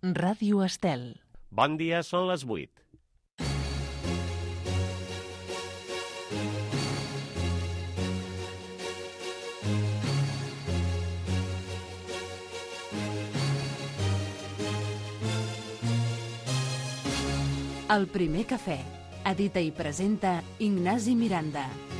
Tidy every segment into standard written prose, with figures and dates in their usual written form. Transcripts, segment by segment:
Ràdio Estel. Bon dia, són les 8. El primer cafè. Edita i presenta Ignasi Miranda.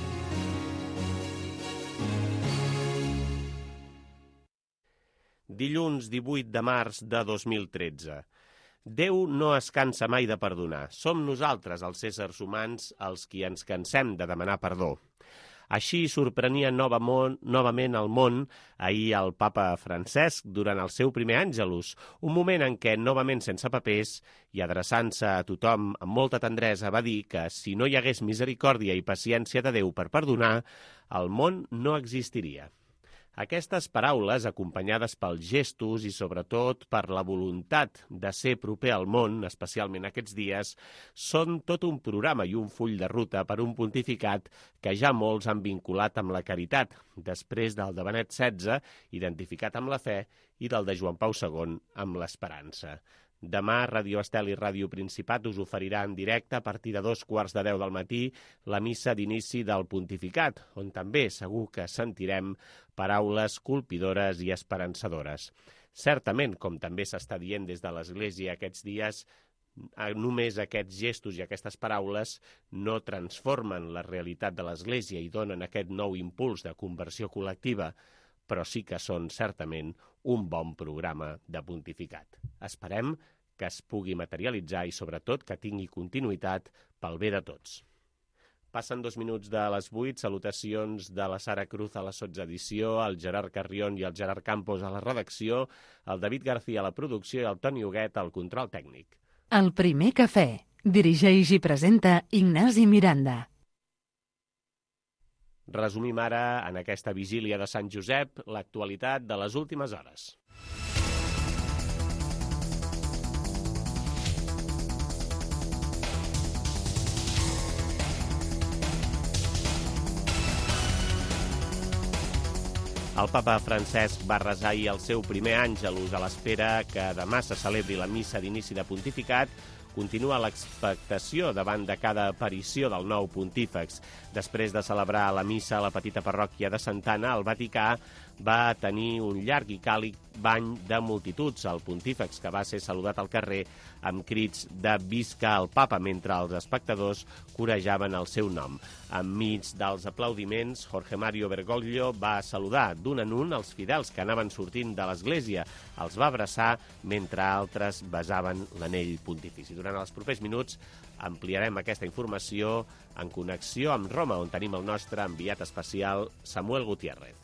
Dilluns 18 de març de 2013. Déu no es cansa mai de perdonar. Som nosaltres, els éssers humans, els qui ens cansem de demanar perdó. Així sorprenia novament el món ahir el papa Francesc durant el seu primer Àngelus, un moment en què, novament sense papers i adreçant-se a tothom amb molta tendresa, va dir que si no hi hagués misericòrdia i paciència de Déu per perdonar, el món no existiria. Aquestes paraules, acompanyades pels gestos i sobretot per la voluntat de ser proper al món, especialment aquests dies, són tot un programa i un full de ruta per un pontificat que ja molts han vinculat amb la caritat, després del de Benet XVI, identificat amb la fe, i del de Joan Pau II, amb l'esperança. Demà, Ràdio Estel i Ràdio Principat us oferirà en directe a partir de 2:15 del matí la missa d'inici del pontificat, on també segur que sentirem paraules colpidores i esperançadores. Certament, com també s'està dient des de l'Església aquests dies, només aquests gestos i aquestes paraules no transformen la realitat de l'Església i donen aquest nou impuls de conversió col·lectiva, però sí que són certament un bon programa de pontificat. Esperem que es pugui materialitzar i, sobretot, que tingui continuïtat pel bé de tots. Passen 2 minuts de les 8, salutacions de la Sara Cruz a la sotsedició, el Gerard Carrion i el Gerard Campos a la redacció, el David García a la producció i el Toni Huguet al control tècnic. El primer cafè. Dirigeix i presenta Ignasi Miranda. Resumim ara, en aquesta vigília de Sant Josep, l'actualitat de les últimes hores. El papa Francesc va resar ahir el seu primer Àngelus a l'espera que demà se celebri la missa d'inici de pontificat. Continua l'expectació davant de cada aparició del nou pontífex. Després de celebrar la missa a la petita parròquia de Santa Anna, el Vaticà va tenir un llarg i càlid bany de multituds. El pontífex, que va ser saludat al carrer amb crits de «Visca el papa», mentre els espectadors corejaven el seu nom. Enmig dels aplaudiments, Jorge Mario Bergoglio va saludar d'un en un els fidels que anaven sortint de l'església. Els va abraçar mentre altres besaven l'anell pontifici. Durant els propers minuts ampliarem aquesta informació en connexió amb Roma, on tenim el nostre enviat especial Samuel Gutiérrez.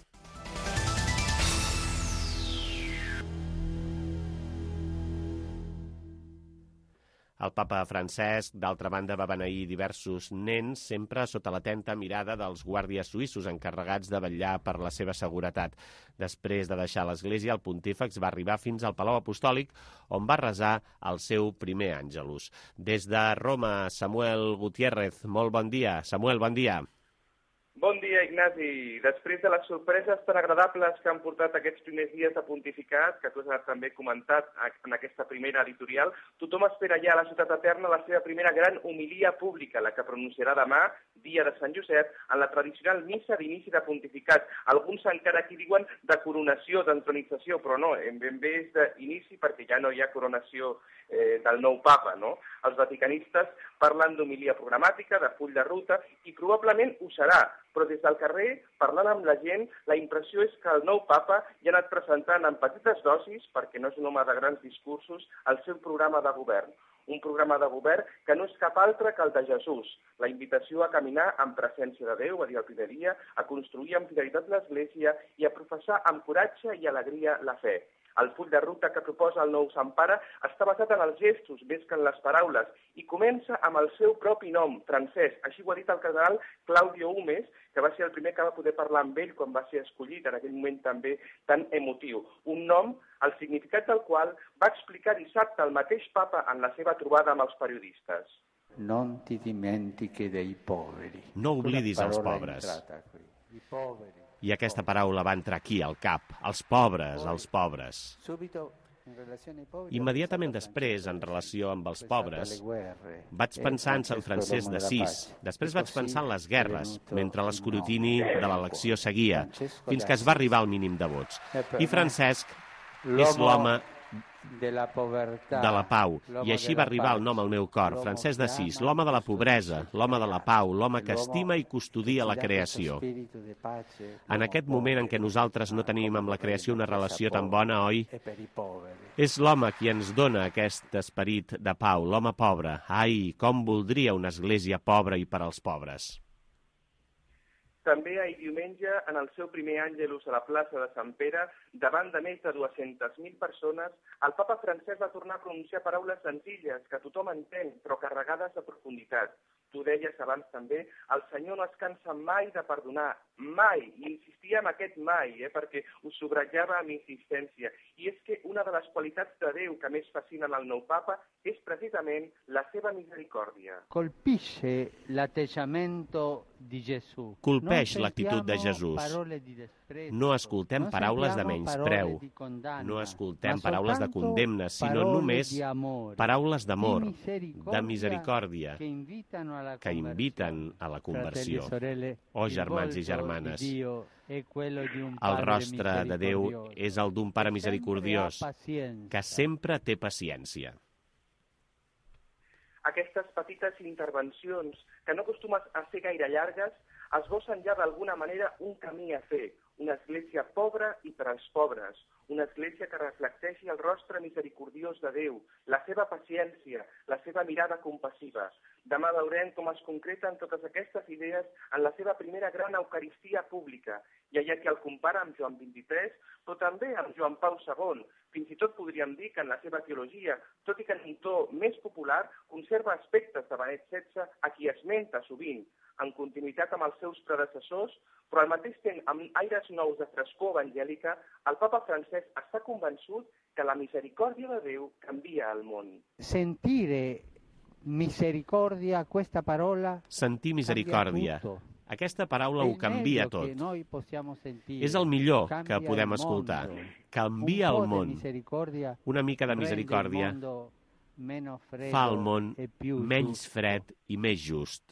El papa Francesc, d'altra banda, va beneir diversos nens, sempre sota l'atenta mirada dels guàrdies suïssos encarregats de vetllar per la seva seguretat. Després de deixar l'església, el pontífex va arribar fins al Palau Apostòlic, on va resar el seu primer Àngelus. Des de Roma, Samuel Gutiérrez, molt bon dia. Samuel, bon dia. Bon dia, Ignasi. Després de les sorpreses tan agradables que han portat aquests primers dies de pontificat, que tu has també comentat en aquesta primera editorial, tothom espera ja a la Ciutat Eterna la seva primera gran homilia pública, la que pronunciarà demà, dia de Sant Josep, en la tradicional missa d'inici de pontificat. Alguns encara aquí diuen de coronació, d'entronització, però no, ben bé és d'inici perquè ja no hi ha coronació del nou papa, no? Els vaticanistes parlen d'homilia programàtica, de full de ruta, i probablement ho serà, però des del carrer, parlant amb la gent, la impressió és que el nou papa ja ha anat presentant en petites dosis, perquè no és un home de grans discursos, el seu programa de govern. Un programa de govern que no és cap altre que el de Jesús, la invitació a caminar en presència de Déu, va dir el primer dia, a construir amb fidelitat l'Església i a professar amb coratge i alegria la fe. El full de ruta que proposa el nou Sant Pare està basat en els gestos més que en les paraules i comença amb el seu propi nom, Francesc. Així ho ha dit el cardenal Claudio Humes, que va ser el primer que va poder parlar amb ell quan va ser escollit, en aquell moment també tan emotiu. Un nom, el significat del qual va explicar dissabte el mateix papa en la seva trobada amb els periodistes. Non ti dimentichi dei poveri. No oblidis els pobres. I poveri. I aquesta paraula va entrar aquí, al cap. Els pobres, els pobres. Subito Immediatament després, en relació amb els pobres, vaig pensar en Sant Francesc d'Assís. Després vaig pensar en les guerres, mentre l'escrutini de l'elecció seguia, fins que es va arribar al mínim de vots. I Francesc és l'home de la pau, i així va arribar el nom al meu cor, Francesc d'Assís, l'home de la pobresa, l'home de la pau, l'home que estima i custodia la creació. En aquest moment en què nosaltres no tenim amb la creació una relació tan bona, oi? És l'home qui ens dona aquest esperit de pau, l'home pobre. Ai, com voldria una església pobra i per als pobres. També ahir diumenge, en el seu primer àngelus a la plaça de Sant Pere, davant de més de 200.000 persones, el papa Francesc va tornar a pronunciar paraules senzilles que tothom entén, però carregades de profunditat. Tu deies abans també, el Senyor no es cansa mai de perdonar, mai, i insistia en aquest mai, perquè ho subratllava amb insistència. I és que una de les qualitats de Déu que més fascinen al nou papa és precisament la seva misericòrdia. Colpisce l'atteggiamento di Gesù. Colpeix l'actitud de Jesús. No escoltem paraules de menyspreu, no escoltem paraules de condemna, sinó només paraules d'amor, de misericòrdia, que inviten a la conversió. Oh, germans i germanes, el rostre de Déu és el d'un Pare misericordiós, que sempre té paciència. Aquestes petites intervencions, que no acostumen a ser gaire llargues, esbossen ja d'alguna manera un camí a fer, una església pobra i per als pobres, una església que reflecteixi el rostre misericordiós de Déu, la seva paciència, la seva mirada compassiva. Demà veurem com es concreten totes aquestes idees en la seva primera gran eucaristia pública, i allà que el compara amb Joan XXIII, però també amb Joan Pau II. Fins i tot podríem dir que en la seva teologia, tot i que en un to més popular, conserva aspectes de Benet XVI a qui esmenta sovint, en continuïtat amb els seus predecessors, però al mateix temps, amb aires nous de frescor evangèlica, el papa Francesc està convençut que la misericòrdia de Déu canvia el món. Sentir misericòrdia. Aquesta paraula ho canvia tot. És el millor que podem escoltar. Canvia el món. Una mica de misericòrdia fa el món menys fred i més just.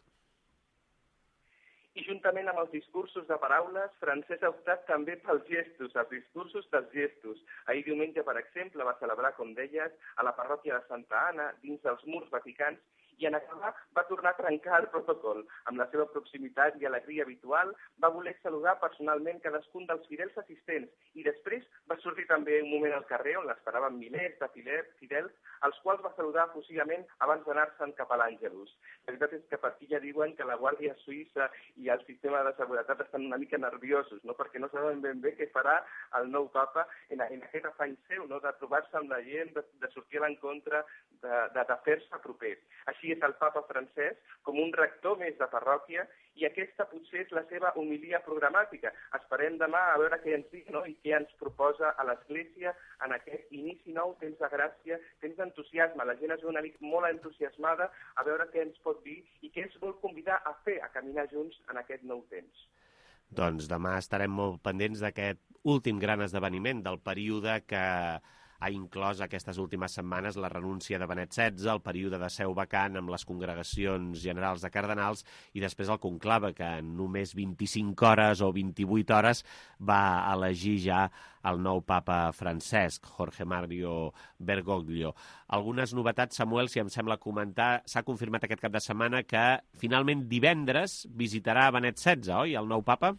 I juntament amb els discursos de paraules, Francesc ha optat també pels gestos, els discursos dels gestos. Ahir diumenge, per exemple, va celebrar, com deies, a la parròquia de Santa Anna, dins dels murs vaticans, i en acabar va tornar a trencar el protocol. Amb la seva proximitat i alegria habitual, va voler saludar personalment cadascun dels fidels assistents i després va sortir també un moment al carrer on l'esperaven milers de fidels, als quals va saludar efusivament abans d'anar-se'n cap a l'Àngelus. La veritat és que per aquí ja diuen que la Guàrdia Suïssa i el sistema de seguretat estan una mica nerviosos, no? Perquè no saben ben bé què farà el nou papa en aquest afany seu, no? De trobar-se amb la gent, de sortir a l'encontre, de fer-se propers. Així és el papa Francesc, com un rector més de parròquia, i aquesta potser és la seva homilia programàtica. Esperem demà a veure què ens diu, no? I què ens proposa a l'Església en aquest inici nou, temps de gràcia, temps d'entusiasme. La gent es veu una mica molt entusiasmada a veure què ens pot dir i què ens vol convidar a fer, a caminar junts en aquest nou temps. Doncs demà estarem molt pendents d'aquest últim gran esdeveniment del període que ha inclòs aquestes últimes setmanes la renúncia de Benet XVI, el període de seu vacant amb les congregacions generals de cardenals i després el conclave, que en només 25 hores o 28 hores va elegir ja el nou papa Francesc, Jorge Mario Bergoglio. Algunes novetats, Samuel, si em sembla comentar, s'ha confirmat aquest cap de setmana que finalment divendres visitarà Benet XVI, oi, el nou papa?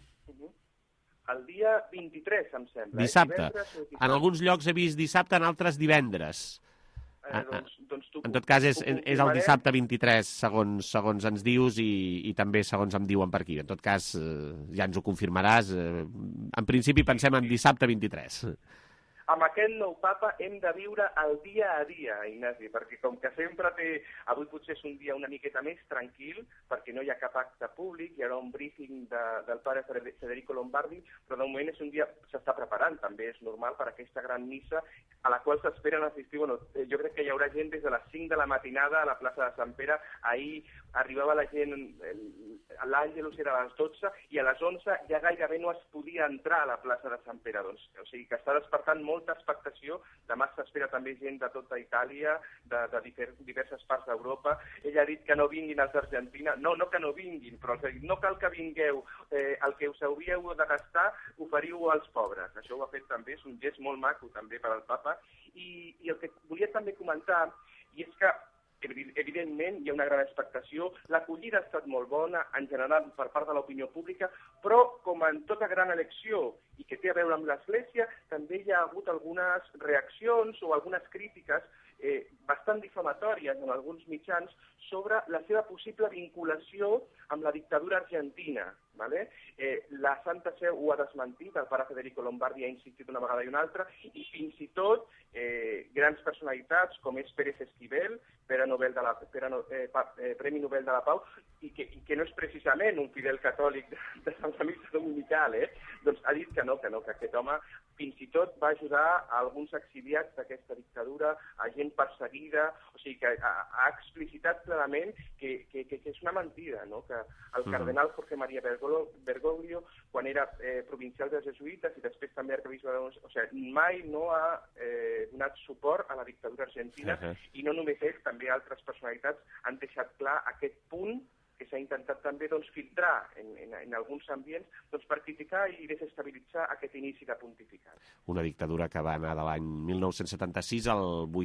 El dia 23, em sembla. Dissabte. En alguns llocs he vist dissabte, en altres divendres. En tot cas, és el dissabte 23, segons ens dius, i també segons em diuen per aquí. En tot cas, ja ens ho confirmaràs. En principi pensem en dissabte 23. Amb aquest nou papa hem de viure el dia a dia, Ignasi, perquè com que sempre avui potser és un dia una miqueta més tranquil, perquè no hi ha cap acte públic, hi haurà un briefing del pare Federico Lombardi, però de moment és un dia, s'està preparant, també és normal per aquesta gran missa a la qual s'esperen assistir. Bueno, jo crec que hi haurà gent des de les 5 de la matinada a la plaça de Sant Pere. Ahir arribava la gent, l'Àngelus era a les 12 i a les 11 ja gairebé no es podia entrar a la plaça de Sant Pere. Doncs, o sigui que està despertant molt molta expectació. Demà s'espera també gent de tota Itàlia, de diverses parts d'Europa. Ella ha dit que no vinguin els d'Argentina. No que no vinguin, però no cal que vingueu. El que us hauríeu de gastar, oferiu als pobres. Això ho ha fet també, és un gest molt maco també per al papa. I el que volia també comentar, i és que evidentment hi ha una gran expectació, l'acollida ha estat molt bona en general per part de l'opinió pública, però com en tota gran elecció i que té a veure amb l'Església, també hi ha hagut algunes reaccions o algunes crítiques bastant difamatòries en alguns mitjans sobre la seva possible vinculació amb la dictadura argentina. ¿vale? La Santa Seu ho ha desmentit, el pare Federico Lombardi ha insistit una vegada i una altra, i fins i tot grans personalitats com és Pérez Esquivel, Premi Nobel de la Pau, i que no és precisament un fidel catòlic de Santa Missa Dominical, doncs ha dit que no, que aquest home fins i tot va ajudar a alguns exiliats d'aquesta dictadura, a gent perseguida, o sigui que ha explicitat clarament que és una mentida, no? Que el cardenal Jorge María Bergoglio, quan era provincial dels jesuïtes i després també arquebisbe o sigui, mai no ha donat suport a la dictadura argentina i no només ell, també altres personalitats han deixat clar aquest punt que s'ha intentat també filtrar en alguns ambients per criticar i desestabilitzar aquest inici de pontificat. Una dictadura que va anar de l'any 1976 al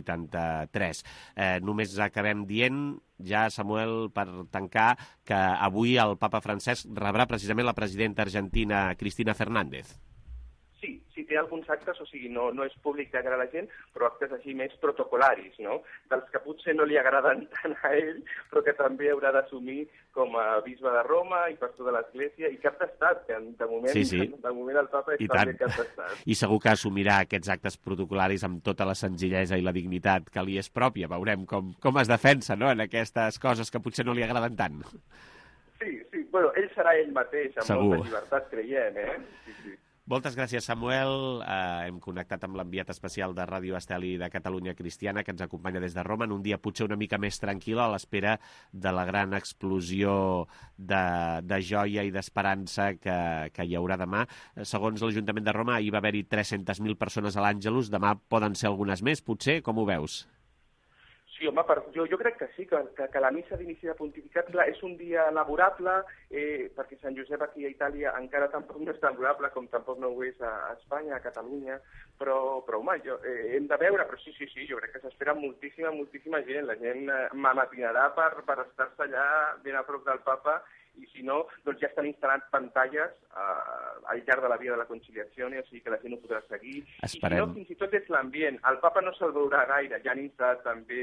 83. Només acabem dient, ja, Samuel, per tancar, que avui el papa Francesc rebrà precisament la presidenta argentina Cristina Fernández. Sí, té alguns actes, o sigui, no és públic de cara a la gent, però actes així més protocolaris, no? Dels que potser no li agraden tant a ell, però que també haurà d'assumir com a bisbe de Roma i pastor de l'Església i cap d'estat, que de moment el papa és també cap d'estat. I segur que assumirà aquests actes protocolaris amb tota la senzillesa i la dignitat que li és pròpia. Veurem com es defensa, no?, en aquestes coses que potser no li agraden tant. Sí, bueno, ell serà ell mateix, amb molta llibertat, creiem, Sí. Moltes gràcies, Samuel. Hem connectat amb l'enviat especial de Ràdio Esteli de Catalunya Cristiana, que ens acompanya des de Roma, en un dia potser una mica més tranquil, a l'espera de la gran explosió de joia i d'esperança que hi haurà demà. Segons l'Ajuntament de Roma, hi va haver-hi 300.000 persones a l'Àngelus. Demà poden ser algunes més, potser? Com ho veus? Sí, home, jo crec que sí, que la missa d'inici de pontificat, clar, és un dia laborable, perquè Sant Josep aquí a Itàlia encara tampoc no és tan laborable com tampoc no ho és a Espanya, a Catalunya, però home, hem de veure, però sí, jo crec que s'espera moltíssima gent. La gent matinarà per estar-se allà ben a prop del papa, i si no, doncs ja estan instal·lant pantalles al llarg de la via de la conciliació, o sigui que la gent ho podrà seguir. Esperem. I si no, fins i tot és l'ambient. El papa no se'l veurà gaire, ja han instal·lat també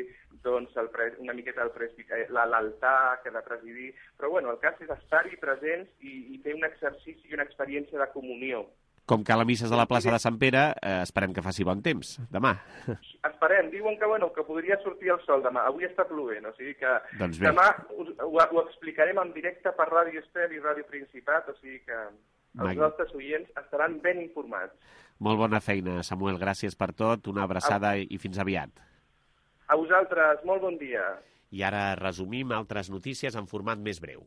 una miqueta l'altar que ha de presidir, però bueno, el cas és estar-hi presents i fer un exercici i una experiència de comunió. Com que la missa és a la plaça de Sant Pere, esperem que faci bon temps, demà. Esperem, diuen que podria sortir el sol demà. Avui està plovent, o sigui que demà ho explicarem en directe per Ràdio Estel i Ràdio Principat, o sigui que els nostres oients estaran ben informats. Molt bona feina, Samuel, gràcies per tot, una abraçada i fins aviat. A vosaltres, molt bon dia. I ara resumim altres notícies en format més breu.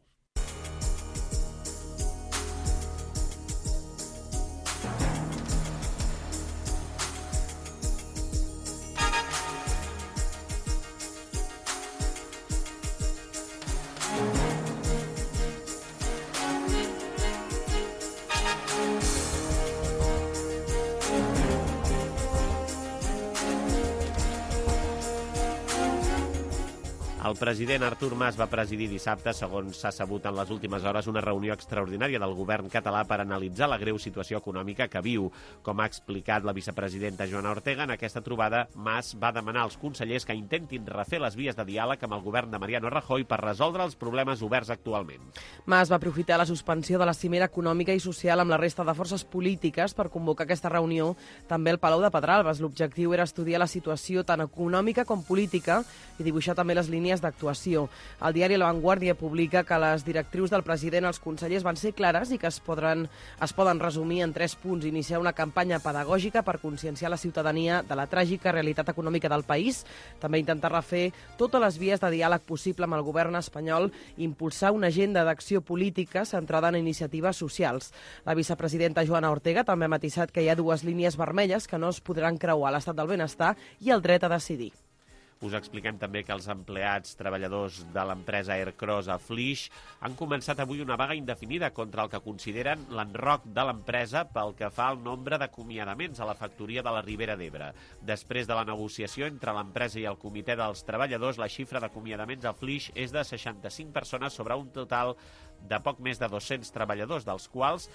El president Artur Mas va presidir dissabte, segons s'ha sabut en les últimes hores, una reunió extraordinària del govern català per analitzar la greu situació econòmica que viu. Com ha explicat la vicepresidenta Joana Ortega, en aquesta trobada Mas va demanar als consellers que intentin refer les vies de diàleg amb el govern de Mariano Rajoy per resoldre els problemes oberts actualment. Mas va aprofitar la suspensió de la cimera econòmica i social amb la resta de forces polítiques per convocar aquesta reunió també al Palau de Pedralbes. L'objectiu era estudiar la situació tant econòmica com política i dibuixar també les línies línies d'actuació. El diari La Vanguardia publica que les directrius del president als consellers van ser clares i que es poden resumir en 3 punts. Iniciar una campanya pedagògica per conscienciar la ciutadania de la tràgica realitat econòmica del país, també intentar refer totes les vies de diàleg possible amb el govern espanyol i impulsar una agenda d'acció política centrada en iniciatives socials. La vicepresidenta Joana Ortega també ha matisat que hi ha 2 línies vermelles que no es podran creuar: l'estat del benestar i el dret a decidir. Us expliquem també que els empleats treballadors de l'empresa Aircross a Flix han començat avui una vaga indefinida contra el que consideren l'enroc de l'empresa pel que fa al nombre d'acomiadaments a la factoria de la Ribera d'Ebre. Després de la negociació entre l'empresa i el comitè dels treballadors, la xifra d'acomiadaments a Flix és de 65 persones sobre un total de poc més de 200 treballadors, dels quals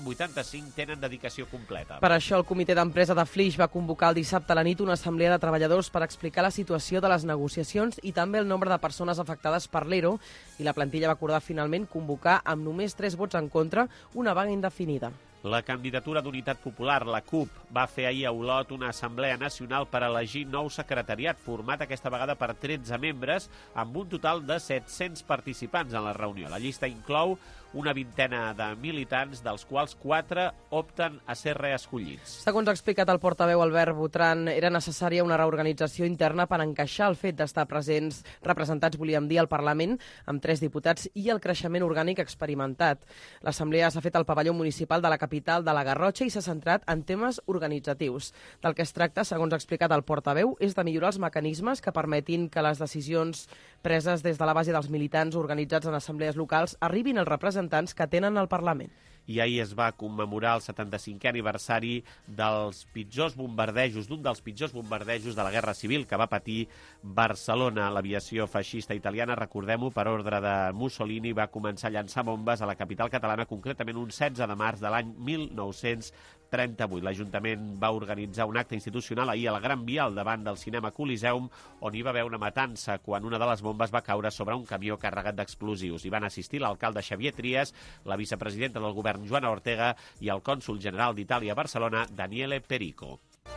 185 tenen dedicació completa. Per això el comitè d'empresa de Flix va convocar el dissabte a la nit una assemblea de treballadors per explicar la situació de les negociacions i també el nombre de persones afectades per l'ERO, i la plantilla va acordar finalment convocar amb només 3 vots en contra una vaga indefinida. La candidatura d'Unitat Popular, la CUP, va fer ahir a Olot una assemblea nacional per elegir nou secretariat, format aquesta vegada per 13 membres, amb un total de 700 participants en la reunió. La llista inclou una vintena de militants, dels quals 4 opten a ser reescollits. Segons ha explicat el portaveu Albert Botran, era necessària una reorganització interna per encaixar el fet d'estar representats, volíem dir, al Parlament, amb 3 diputats i el creixement orgànic experimentat. L'assemblea s'ha fet al pavelló municipal de la capital de la Garrotxa i s'ha centrat en temes organitzatius. Del que es tracta, segons ha explicat el portaveu, és de millorar els mecanismes que permetin que les decisions preses des de la base dels militants organitzats en assemblees locals arribin als representants que tenen al Parlament. I ahir es va commemorar el 75è aniversari d'un dels pitjors bombardejos de la Guerra Civil que va patir Barcelona. L'aviació feixista italiana, recordem-ho, per ordre de Mussolini, va començar a llançar bombes a la capital catalana, concretament un 16 de març de l'any 1938. L'Ajuntament va organitzar un acte institucional ahir a la Gran Via, al davant del cinema Coliseum, on hi va haver una matança quan una de les bombes va caure sobre un camió carregat d'explosius. Hi van assistir l'alcalde Xavier Trias, la vicepresidenta del govern Joana Ortega i el cònsol general d'Itàlia a Barcelona, Daniele Perico.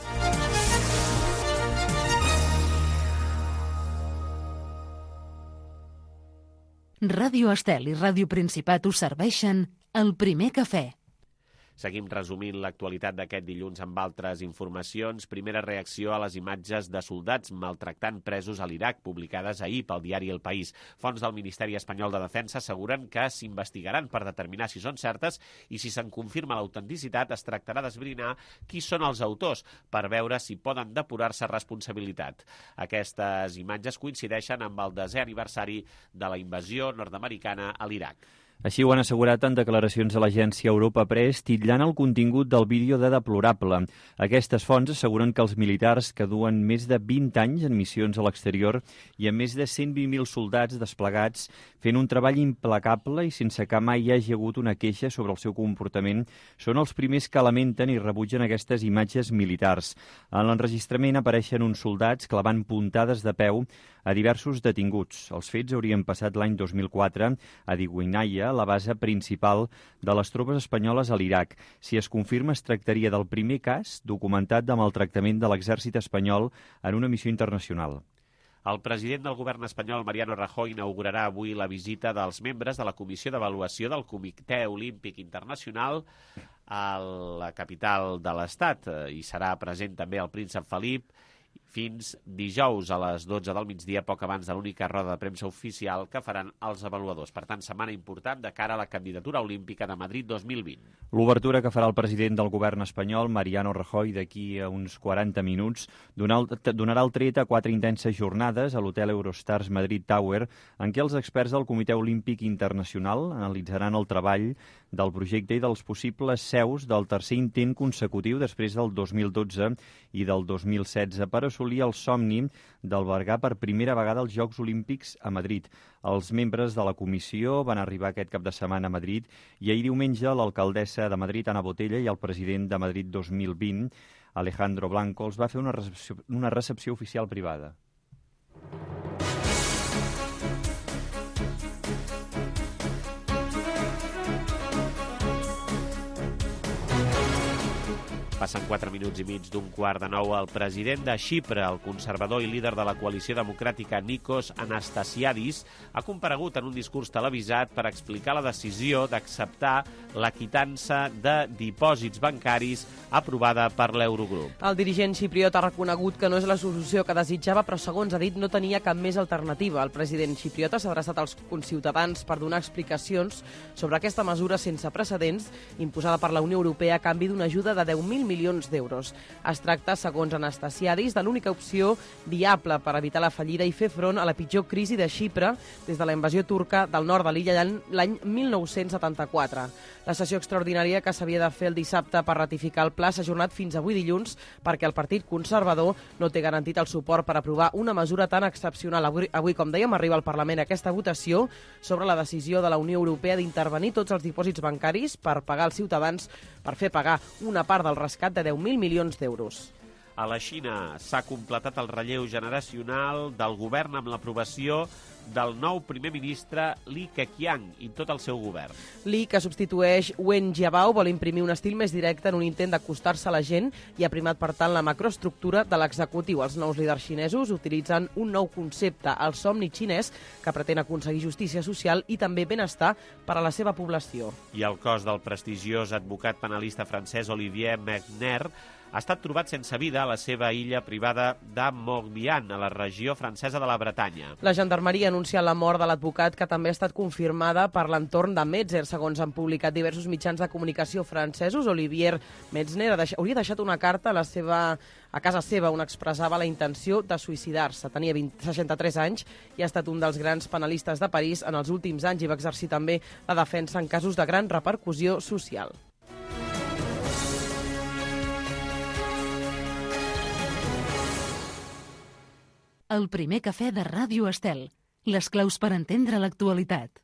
Ràdio Estel i Ràdio Principat us serveixen El Primer Cafè. Seguim resumint l'actualitat d'aquest dilluns amb altres informacions. Primera reacció a les imatges de soldats maltractant presos a l'Iraq, publicades ahir pel diari El País. Fonts del Ministeri Espanyol de Defensa asseguren que s'investigaran per determinar si són certes i si se'n confirma l'autenticitat es tractarà d'esbrinar qui són els autors per veure si poden depurar-se responsabilitat. Aquestes imatges coincideixen amb el 10è aniversari de la invasió nord-americana a l'Iraq. Així ho han assegurat en declaracions a l'agència Europa Press, titllant el contingut del vídeo de deplorable. Aquestes fonts asseguren que els militars, que duen més de 20 anys en missions a l'exterior i amb més de 120.000 soldats desplegats, fent un treball implacable i sense que mai hi hagi hagut una queixa sobre el seu comportament, són els primers que lamenten i rebutgen aquestes imatges militars. En l'enregistrament apareixen uns soldats clavant puntades de peu a diversos detinguts. Els fets haurien passat l'any 2004 a Diguinaia, la base principal de les tropes espanyoles a l'Iraq. Si es confirma, es tractaria del primer cas documentat de maltractament de l'exèrcit espanyol en una missió internacional. El president del govern espanyol, Mariano Rajoy, inaugurarà avui la visita dels membres de la Comissió d'Avaluació del Comitè Olímpic Internacional a la capital de l'Estat. Hi serà present també el príncep Felip, fins dijous a les 12 del migdia, poc abans de l'única roda de premsa oficial que faran els avaluadors. Per tant, setmana important de cara a la candidatura olímpica de Madrid 2020. L'obertura que farà el president del govern espanyol, Mariano Rajoy, d'aquí a uns 40 minuts, donarà el tret a 4 intenses jornades a l'hotel Eurostars Madrid Tower, en què els experts del Comitè Olímpic Internacional analitzaran el treball del projecte i dels possibles seus del tercer intent consecutiu després del 2012 i del 2016 per assolir el somni d'albergar per primera vegada els Jocs Olímpics a Madrid. Els membres de la comissió van arribar aquest cap de setmana a Madrid i ahir diumenge l'alcaldessa de Madrid, Ana Botella, i el president de Madrid 2020, Alejandro Blanco, els va fer una recepció oficial privada. Passen 4 minuts i mig d'un quart de 9. El president de Xipre, el conservador i líder de la coalició democràtica Nikos Anastasiadis, ha comparegut en un discurs televisat per explicar la decisió d'acceptar la quitança de dipòsits bancaris aprovada per l'Eurogrup. El dirigent xipriot ha reconegut que no és la solució que desitjava, però segons ha dit no tenia cap més alternativa. El president xipriota s'ha adreçat als conciutadans per donar explicacions sobre aquesta mesura sense precedents imposada per la Unió Europea a canvi d'una ajuda de 10.000 milions d'euros. Es tracta, segons Anastasiadis, de l'única opció viable per evitar la fallida i fer front a la pitjor crisi de Xipre des de la invasió turca del nord de l'illa l'any 1974. La sessió extraordinària que s'havia de fer el dissabte per ratificar el pla s'ha ajornat fins avui dilluns perquè el Partit Conservador no té garantit el suport per aprovar una mesura tan excepcional. Avui, com dèiem, arriba al Parlament aquesta votació sobre la decisió de la Unió Europea d'intervenir tots els dipòsits bancaris per pagar als ciutadans, per fer pagar una part del rescat de 10.000 milions d'euros. A la Xina s'ha completat el relleu generacional del govern amb l'aprovació del nou primer ministre Li Keqiang i tot el seu govern. Li, que substitueix Wen Jiabao, vol imprimir un estil més directe en un intent d'acostar-se a la gent i ha primat, per tant, la macroestructura de l'executiu. Els nous líders xinesos utilitzen un nou concepte, el somni xinès, que pretén aconseguir justícia social i també benestar per a la seva població. I el cos del prestigiós advocat penalista francès Olivier Megner ha estat trobat sense vida a la seva illa privada de Morbihan, a la regió francesa de la Bretanya. La gendarmeria ha anunciat la mort de l'advocat, que també ha estat confirmada per l'entorn de Metzer. Segons han publicat diversos mitjans de comunicació francesos, Olivier Metzner hauria deixat una carta a casa seva on expressava la intenció de suïcidar-se. Tenia 63 anys i ha estat un dels grans penalistes de París en els últims anys i va exercir també la defensa en casos de gran repercussió social. El primer cafè de Ràdio Estel. Les claus per entendre l'actualitat.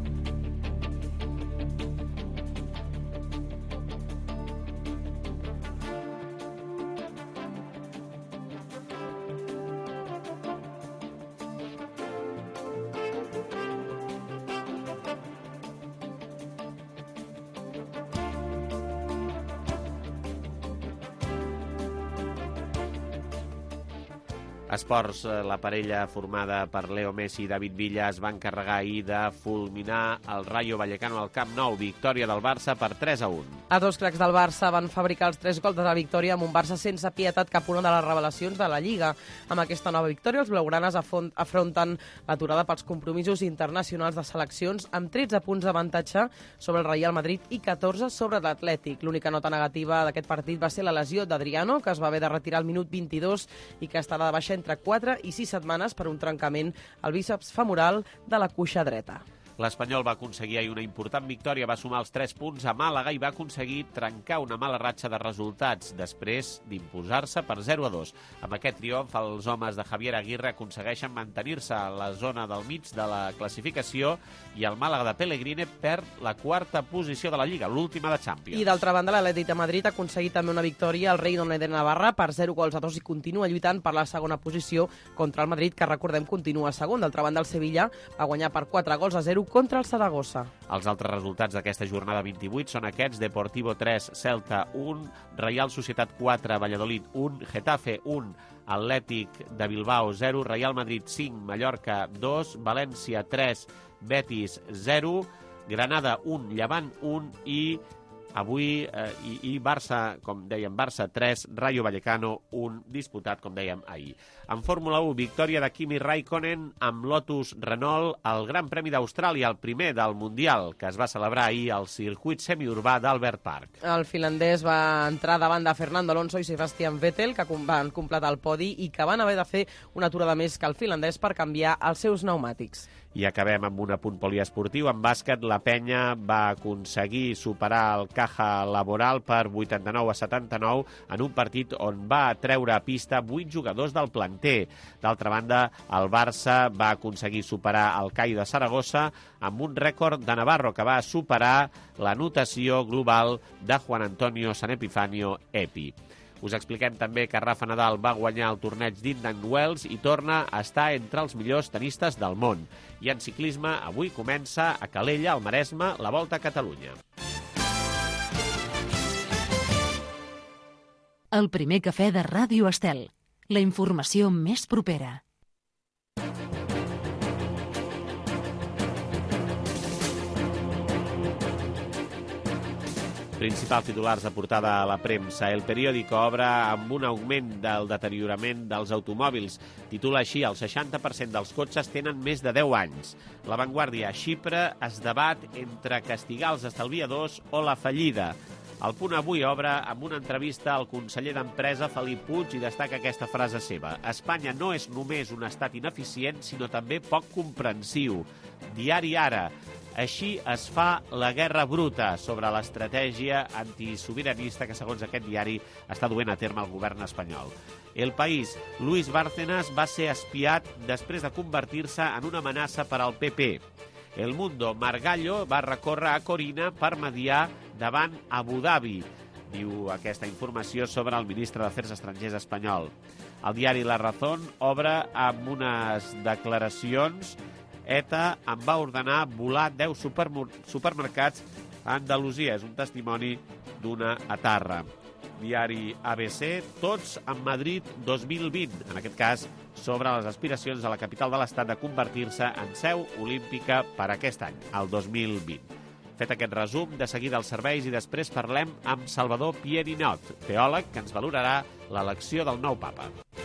Esports, la parella formada per Leo Messi i David Villa es va encarregar ahir de fulminar el Rayo Vallecano al Camp Nou. Victòria del Barça per 3-1. A dos cracs del Barça van fabricar els 3 gols de la victòria amb un Barça sense pietat, cap una de les revelacions de la Lliga. Amb aquesta nova victòria, els blaugranes afronten l'aturada pels compromisos internacionals de seleccions amb 13 punts d'avantatge sobre el Real Madrid i 14 sobre l'Atlètic. L'única nota negativa d'aquest partit va ser la lesió d'Adriano, que es va haver de retirar al minut 22 i que estarà de baixa entre 4 i 6 setmanes per un trencament al bíceps femoral de la cuixa dreta. L'Espanyol va aconseguir ahir una important victòria, va sumar els 3 punts a Màlaga i va aconseguir trencar una mala ratxa de resultats després d'imposar-se per 0-2. Amb aquest triomf, els homes de Javier Aguirre aconsegueixen mantenir-se a la zona del mig de la classificació i el Màlaga de Pellegrini perd la 4a posició de la Lliga, l'última de Champions. I d'altra banda, l'Atlètic de Madrid ha aconseguit també una victòria al Reino de Navarra per 0-2 i continua lluitant per la segona posició contra el Madrid, que recordem continua segon. D'altra banda, el Sevilla va guanyar per 4-0 contra el Saragossa. Els altres resultats d'aquesta jornada 28 són aquests: Deportivo 3, Celta 1, Real Societat 4, Valladolid 1, Getafe 1, Atlètic de Bilbao 0, Real Madrid 5, Mallorca 2, València 3, Betis 0, Granada 1, Llevant 1 i avui Barça, com dèiem, Barça 3, Rayo Vallecano 1, disputat, com dèiem, ahir. En Fórmula 1, victòria de Kimi Raikkonen amb Lotus Renault al Gran Premi d'Austràlia, el primer del Mundial, que es va celebrar ahir al circuit semiurbà d'Albert Park. El finlandès va entrar davant de Fernando Alonso i Sebastian Vettel, que van completar el podi i que van haver de fer una aturada més que el finlandès per canviar els seus pneumàtics. I acabem amb un apunt poliesportiu. En bàsquet, la Penya va aconseguir superar el Caja Laboral per 89-79 en un partit on va treure a pista 8 jugadors del planter. D'altra banda, el Barça va aconseguir superar el CAI de Saragossa amb un rècord de Navarro que va superar la notació global de Juan Antonio San Epifanio Epi. Us expliquem també que Rafa Nadal va guanyar el torneig d'Indian Wells i torna a estar entre els millors tenistes del món. I en ciclisme, avui comença a Calella, al Maresme, la Volta a Catalunya. El primer cafè de Ràdio Estel. La informació més propera. Principals titulars de portada a la premsa. El periòdico obre amb un augment del deteriorament dels automòbils. Titula així: el 60% dels cotxes tenen més de 10 anys. La Vanguardia: a Xipre es debat entre castigar els estalviadors o la fallida. El Punt Avui obre amb una entrevista al conseller d'Empresa, Felip Puig, i destaca aquesta frase seva: Espanya no és només un estat ineficient, sinó també poc comprensiu. Diari Ara: així es fa la guerra bruta, sobre l'estratègia antisobiranista que, segons aquest diari, està duent a terme el govern espanyol. El País: Luis Bárcenas va ser espiat després de convertir-se en una amenaça per al PP. El Mundo: Margallo va recórrer a Corina per mediar davant Abu Dhabi, diu aquesta informació sobre el ministre d'Afers Estrangers espanyol. El diari La Razón obre amb unes declaracions. ETA em va ordenar volar 10 supermercats a Andalusia. És un testimoni d'una etarra. Diari ABC: tots en Madrid 2020. En aquest cas, sobre les aspiracions de la capital de l'Estat de convertir-se en seu olímpica per aquest any, el 2020. Fet aquest resum, de seguida els serveis i després parlem amb Salvador Pierinot, teòleg, que ens valorarà l'elecció del nou papa.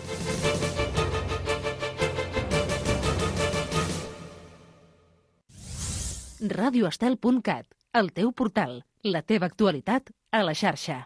radioestel.cat, el teu portal, la teva actualitat a la xarxa.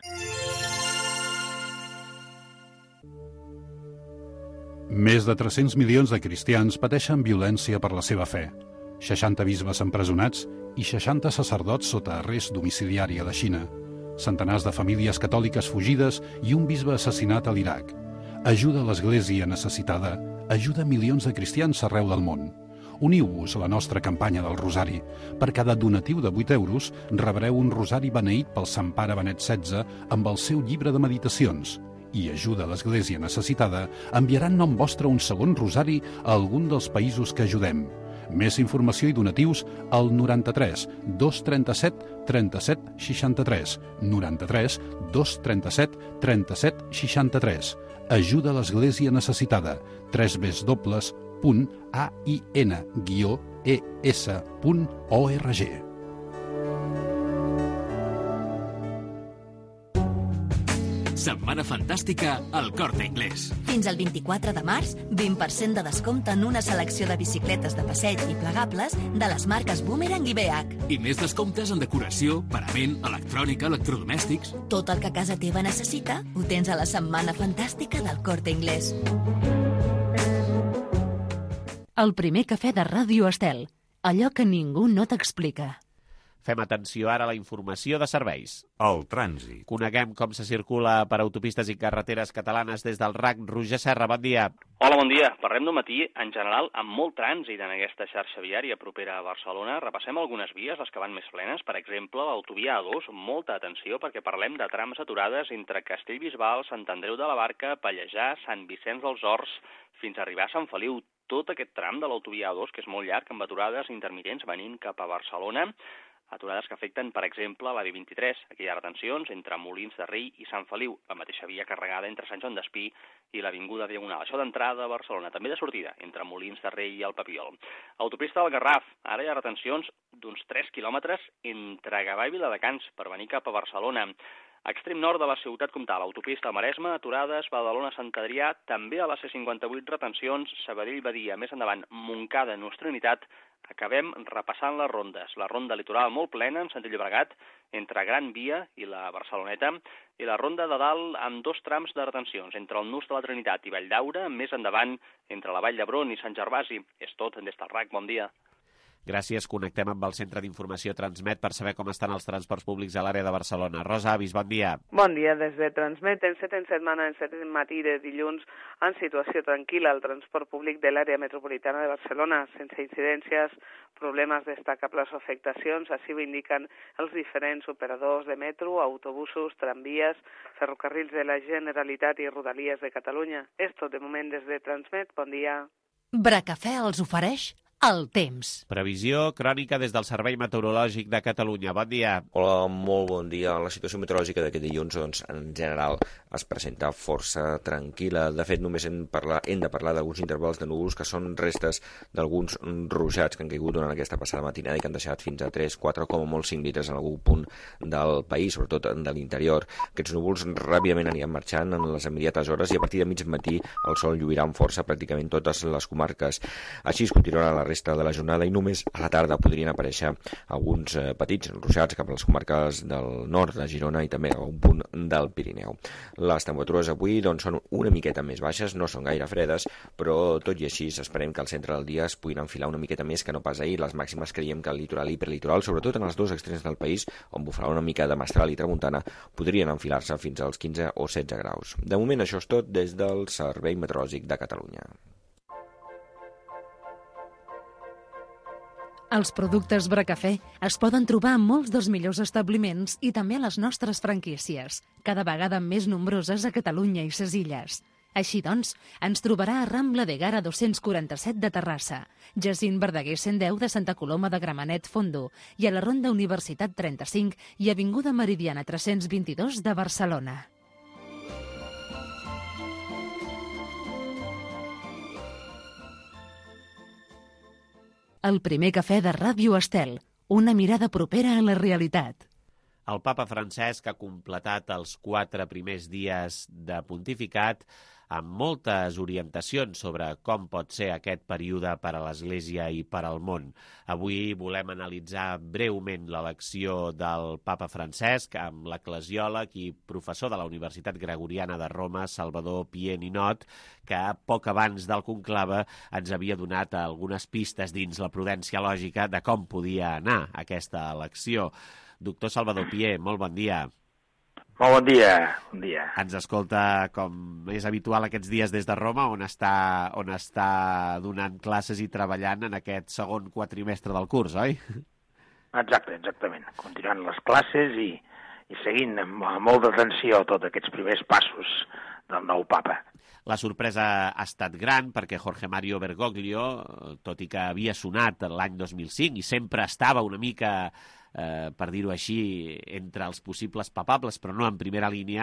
Més de 300 milions de cristians pateixen violència per la seva fe. 60 bisbes empresonats i 60 sacerdots sota arrest domiciliari a la Xina. Centenars de famílies catòliques fugides i un bisbe assassinat a l'Iraq. Ajuda a l'Església necessitada, ajuda milions de cristians arreu del món. Uniu-vos a la nostra campanya del Rosari. Per cada donatiu de 8 euros rebreu un rosari beneït pel Sant Pare Benet XVI amb el seu llibre de meditacions. I Ajuda a l'Església necessitada enviarà en nom vostre un segon rosari a algun dels països que ajudem. Més informació i donatius al 93 237 37 63. 93 237 37 63. Ajuda a l'Església necessitada. www.ain-es.org. Setmana fantàstica al Corte Inglés. Fins al 24 de març, 20% de descompte en una selecció de bicicletes de passeig i plegables de les marques Boomerang i BH. I més descomptes en decoració, parament, electrònica, electrodomèstics. Tot el que casa teva necessita ho tens a la Setmana fantàstica del Corte Inglés. El primer cafè de Ràdio Estel. Allò que ningú no t'explica. Fem atenció ara a la informació de serveis. El trànsit. Coneguem com se circula per autopistes i carreteres catalanes des del RAC. Roger Serra, bon dia. Hola, bon dia. Parlem d'un matí, en general, amb molt trànsit en aquesta xarxa viària propera a Barcelona. Repassem algunes vies, les que van més plenes. Per exemple, l'autovia A2, molta atenció perquè parlem de trams aturades entre Castellbisbal, Sant Andreu de la Barca, Pallejà, Sant Vicenç dels Horts, fins a arribar a Sant Feliu. Tot aquest tram de l'autovia A2, que és molt llarg, amb aturades intermitents venint cap a Barcelona. Aturades que afecten, per exemple, la B23. Aquí hi ha retencions entre Molins de Rei i Sant Feliu, la mateixa via carregada entre Sant Joan d'Espí i l'Avinguda Diagonal. Això d'entrada a Barcelona, també de sortida, entre Molins de Rei i el Papiol. Autopista del Garraf, ara hi ha retencions d'uns 3 quilòmetres entre Gavà i Viladecans per venir cap a Barcelona. Extrem nord de la ciutat comtal, autopista Maresme, aturades, Badalona-Sant Adrià, també a la C58 retencions, Sabadell-Badia, més endavant, Montcada, Nostra Unitat. Acabem repassant les rondes. La ronda litoral molt plena en sentit Llobregat, entre Gran Via i la Barceloneta, i la ronda de dalt amb 2 trams de retencions, entre el Nus de la Trinitat i Valldaura, més endavant, entre la Vall d'Hebron i Sant Gervasi. És tot des del RAC, bon dia. Gràcies. Connectem amb el Centre d'Informació Transmet per saber com estan els transports públics a l'àrea de Barcelona. Rosa Avis, bon dia. Bon dia. Des de Transmet, en 7 matí de dilluns, en situació tranquil·la el transport públic de l'àrea metropolitana de Barcelona, sense incidències, problemes destacables o afectacions. Així ho indiquen els diferents operadors de metro, autobusos, tramvies, ferrocarrils de la Generalitat i Rodalies de Catalunya. És tot de moment des de Transmet. Bon dia. Bracafè els ofereix El temps. Previsió crònica des del Servei Meteorològic de Catalunya. Bon dia. Hola, molt bon dia. La situació meteorològica d'aquest dilluns, doncs, en general, es presenta força tranquil·la. De fet, només hem de parlar d'alguns intervals de núvols que són restes d'alguns ruixats que han caigut durant aquesta passada matinada i que han deixat fins a 3, 4, com a molt 5 litres en algun punt del país, sobretot de l'interior. Aquests núvols ràpidament aniran marxant en les immediates hores i a partir de mig matí el sol lluirà amb força pràcticament totes les comarques. Així es continuarà la resta de la jornada i només a la tarda podrien aparèixer alguns petits ruixats cap a les comarques del nord de Girona i també a un punt del Pirineu. Les temperatures avui doncs, són una miqueta més baixes, no són gaire fredes, però tot i així esperem que al centre del dia es puguin enfilar una miqueta més que no pas ahir. Les màximes creiem que al litoral i hiperlitoral, sobretot en els dos extrems del país, on bufarà una mica de mestral i tramuntana, podrien enfilar-se fins als 15 o 16 graus. De moment això és tot des del Servei Meteorològic de Catalunya. Els productes Bracafè es poden trobar en molts dels millors establiments i també a les nostres franquícies, cada vegada més nombroses a Catalunya i ses illes. Així doncs, ens trobarà a Rambla de Gara 247 de Terrassa, Jacint Verdaguer 110 de Santa Coloma de Gramenet Fondo i a la Ronda Universitat 35 i Avinguda Meridiana 322 de Barcelona. El primer cafè de Ràdio Estel, una mirada propera a la realitat. El papa Francesc ha completat els 4 primers dies de pontificat amb moltes orientacions sobre com pot ser aquest període per a l'Església i per al món. Avui volem analitzar breument l'elecció del papa Francesc amb l'eclesiòleg i professor de la Universitat Gregoriana de Roma, Salvador Pier Ninot, que poc abans del conclave ens havia donat algunes pistes dins la prudència lògica de com podia anar aquesta elecció. Doctor Salvador Pier, molt bon dia. Molt bon dia. Bon dia. Ens escolta, com és habitual aquests dies des de Roma, on està donant classes i treballant en aquest segon quatrimestre del curs, oi? Exactament. Continuant les classes i seguint amb molt d'atenció tots aquests primers passos del nou papa. La sorpresa ha estat gran perquè Jorge Mario Bergoglio, tot i que havia sonat l'any 2005 i sempre estava una mica, per dir-ho així, entre els possibles papables, però no en primera línia,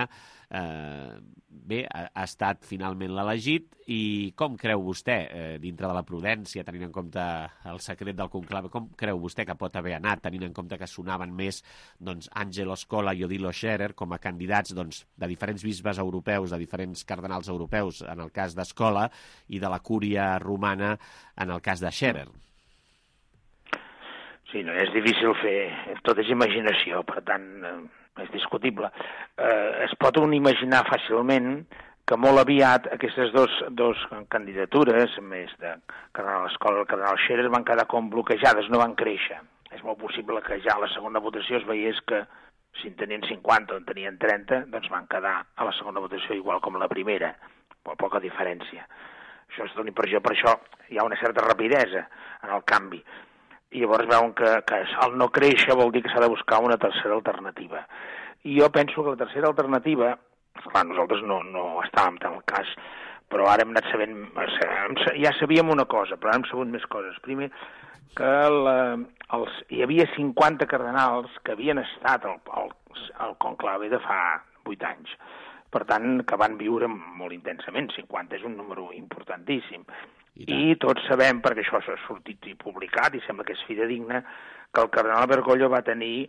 ha estat finalment l'elegit. I com creu vostè, dintre de la prudència, tenint en compte el secret del conclave, com creu vostè que pot haver anat, tenint en compte que sonaven més Angelo Scola i Odilo Scherer com a candidats de diferents bisbes europeus, de diferents cardenals europeus, en el cas d'Scola, i de la cúria romana en el cas de Scherer? Sí, no és difícil fer, tot és imaginació, per tant, és discutible. Es pot imaginar fàcilment que molt aviat aquestes dos candidatures, més de Cardenal Scola i el Cardenal Scherer, van quedar com bloquejades, no van créixer. És molt possible que ja a la segona votació es veiés que si en tenien 50 o en tenien 30, doncs van quedar a la segona votació igual com la primera, per poca diferència. Això és una impressió, per això hi ha una certa rapidesa en el canvi. I llavors veuen que el no créixer vol dir que s'ha de buscar una tercera alternativa. I jo penso que la tercera alternativa, clar, nosaltres no estàvem tant al cas, però ara hem anat sabent, ja sabíem una cosa, però ara hem sabut més coses. Primer, que hi havia 50 cardenals que havien estat al conclave de fa 8 anys. Per tant, que van viure molt intensament. 50 és un número importantíssim. I tots sabem, perquè això s'ha sortit i publicat, i sembla que és fidedigne, que el cardenal Bergoglio va tenir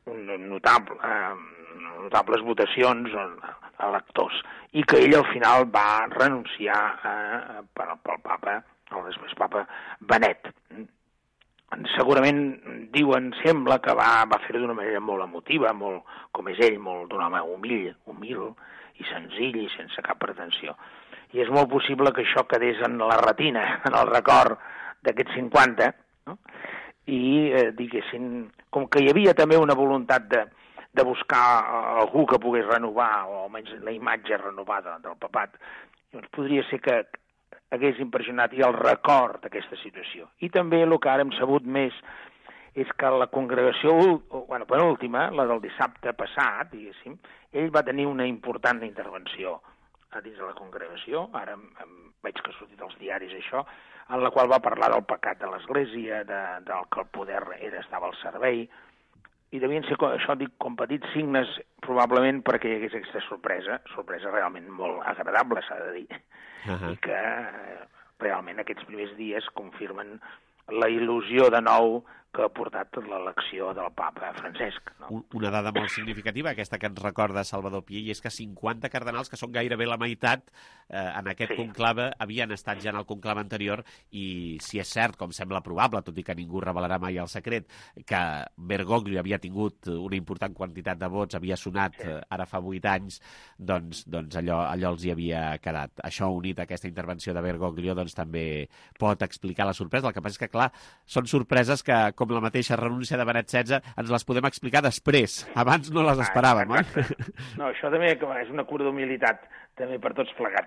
notables votacions a electors, i que ell al final va renunciar pel papa, el després papa Benet. Segurament, diuen, sembla que va fer-ho d'una manera molt emotiva, molt, com és ell, molt d'un home humil i senzill i sense cap pretensió. I és molt possible que això quedés en la retina, en el record d'aquests 50, no? I diguessin, com que hi havia també una voluntat de buscar algú que pogués renovar, o almenys la imatge renovada del papat, doncs podria ser que hagués impressionat i el record d'aquesta situació. I també el que ara hem sabut més és que la congregació, penúltima, la del dissabte passat, diguéssim, ell va tenir una important intervenció a dins de la congregació, ara veig que ha sortit als diaris això, en la qual va parlar del pecat de l'Església, del que el poder estava al servei, i devien ser, això dic, com petits signes, probablement perquè hi hagués aquesta sorpresa realment molt agradable, s'ha de dir, i que realment aquests primers dies confirmen la il·lusió de nou que ha portat l'elecció del papa Francesc. No? Una dada molt significativa, aquesta que ens recorda Salvador Pié, i és que 50 cardenals, que són gairebé la meitat, en aquest conclave, havien estat ja en el conclave anterior, i si és cert, com sembla probable, tot i que ningú revelarà mai el secret, que Bergoglio havia tingut una important quantitat de vots, havia sonat ara fa 8 anys, doncs allò els hi havia quedat. Això, unit a aquesta intervenció de Bergoglio, doncs també pot explicar la sorpresa. El que passa és que, clar, són sorpreses que, com la mateixa renúncia de Benet XVI, ens les podem explicar després. Abans no les esperàvem, oi? No, això també és una cura d'humilitat, també per tots plegats.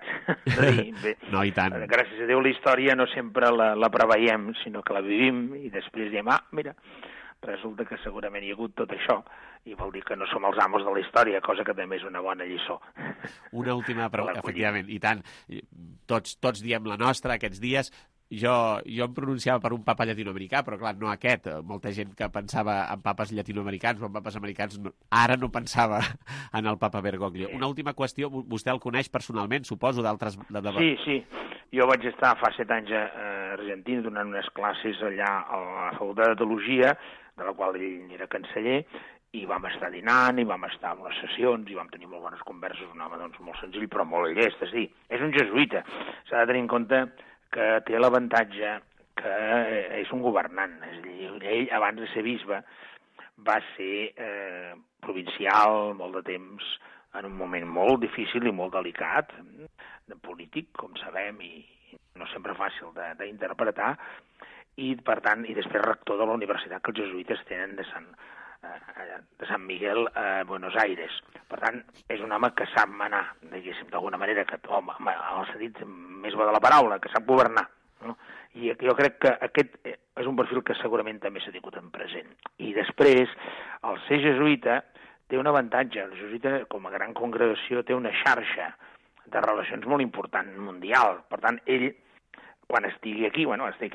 No, i tant. Gràcies a Déu la història no sempre la preveiem, sinó que la vivim i després diem, mira, resulta que segurament hi ha hagut tot això i vol dir que no som els amos de la història, cosa que també és una bona lliçó. Una última pregunta, efectivament, i tant. Tots diem la nostra aquests dies. Jo em pronunciava per un papa llatinoamericà, però clar, no aquest. Molta gent que pensava en papes llatinoamericans o en papes americans ara no pensava en el papa Bergoglio. Una última qüestió, vostè el coneix personalment, suposo, d'altres... Sí. Jo vaig estar fa 7 anys a Argentina donant unes classes allà a la Facultat de Teologia, de la qual ell era canceller, i vam estar dinant, i vam estar en unes sessions, i vam tenir molt bones converses, un home doncs, molt senzill, però molt llest, és a dir, és un jesuïta. S'ha de tenir en compte que té l'avantatge que és un governant. És a dir, ell, abans de ser bisbe, va ser provincial molt de temps, en un moment molt difícil i molt delicat, de polític, com sabem, i no sempre fàcil d'interpretar, i per tant, i després rector de la universitat que els jesuïtes tenen de Sant Miguel a Buenos Aires. Per tant, és un home que sap manar, diguéssim, d'alguna manera, en el sentit més bo de la paraula, que sap governar. No? I jo crec que aquest és un perfil que segurament també s'ha tingut en present. I després, el ser jesuïta té un avantatge. El jesuïta, com a gran congregació, té una xarxa de relacions molt important, mundial. Per tant, ell, quan estigui aquí,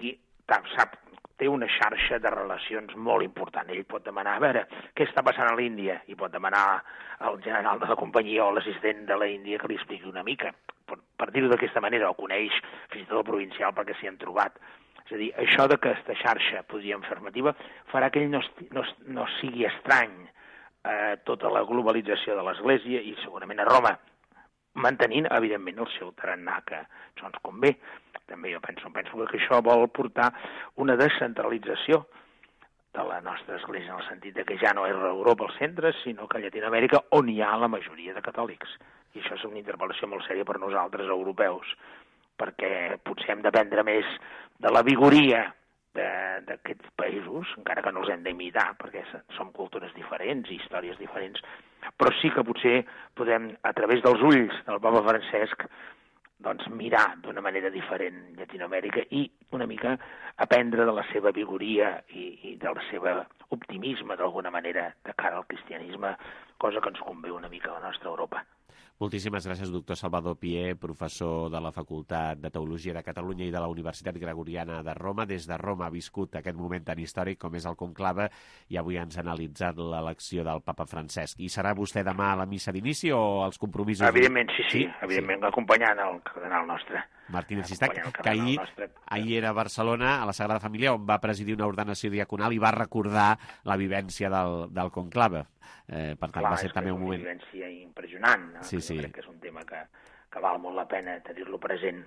sap, té una xarxa de relacions molt important. Ell pot demanar, a veure, què està passant a l'Índia? I pot demanar al general de la companyia o l'assistent de l'Índia que li expliqui una mica. Per dir-ho d'aquesta manera, o coneix fins i tot el provincial perquè s'hi han trobat. És a dir, això de que aquesta xarxa, podríem fer afirmativa, farà que ell no sigui estrany a tota la globalització de l'Església i segurament a Roma, mantenint, evidentment, el seu tarannà, que això ens convé. També jo penso que això vol portar una descentralització de la nostra Església, en el sentit que ja no és Europa al centre, sinó que a Llatinoamèrica, on hi ha la majoria de catòlics. I això és una interpel·lació molt sèria per nosaltres, europeus, perquè potser hem d'aprendre més de la vigoria d'aquests països, encara que no els hem d'imitar, perquè som cultures diferents i històries diferents, però sí que potser podem, a través dels ulls del papa Francesc, doncs mirar d'una manera diferent Llatinoamèrica i una mica aprendre de la seva vigoria i del seu optimisme, d'alguna manera, de cara al cristianisme, cosa que ens convé una mica a la nostra Europa. Moltíssimes gràcies, doctor Salvador Pié, professor de la Facultat de Teologia de Catalunya i de la Universitat Gregoriana de Roma. Des de Roma ha viscut aquest moment tan històric com és el conclave i avui ens ha analitzat l'elecció del papa Francesc. I serà vostè demà a la missa d'inici o als compromisos? Evidentment, sí. Evidentment, acompanyant el cardenal nostre. Martínez Sistac, que ahir era a Barcelona, a la Sagrada Família, on va presidir una ordenació diaconal i va recordar la vivència del conclave. Per tant, va ser també un moment... És una vivència impressionant. Sí. Crec que és un tema que val molt la pena tenir-lo present.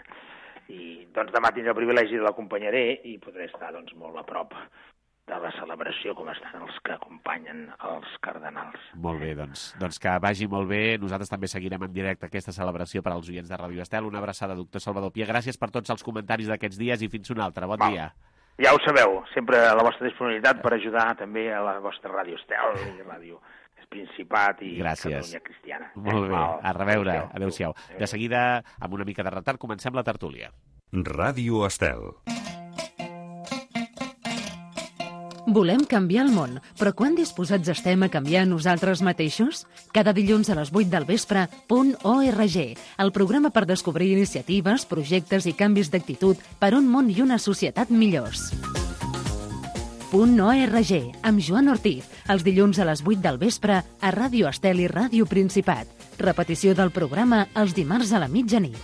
I doncs demà tindré el privilegi de l'acompanyaré i podré estar molt a prop de la celebració, com estan els que acompanyen els cardenals. Molt bé, doncs que vagi molt bé. Nosaltres també seguirem en directe aquesta celebració per als oients de Ràdio Estel. Una abraçada, doctor Salvador Pié. Gràcies per tots els comentaris d'aquests dies i fins un altre. Bon dia. Ja ho sabeu, sempre a la vostra disponibilitat per ajudar també a la vostra Ràdio Estel i Ràdio Principat i Catalunya Cristiana. Molt bé, a reveure. Adéu-siau. De seguida, amb una mica de retard, comencem la tertúlia. Ràdio Estel. Volem canviar el món, però quan disposats estem a canviar nosaltres mateixos? Cada dilluns a les 8 del vespre, .org, el programa per descobrir iniciatives, projectes i canvis d'actitud per un món i una societat millors. .org, amb Joan Ortiz, els dilluns a les 8 del vespre a Ràdio Estel i Ràdio Principat. Repetició del programa els dimarts a la mitjanit.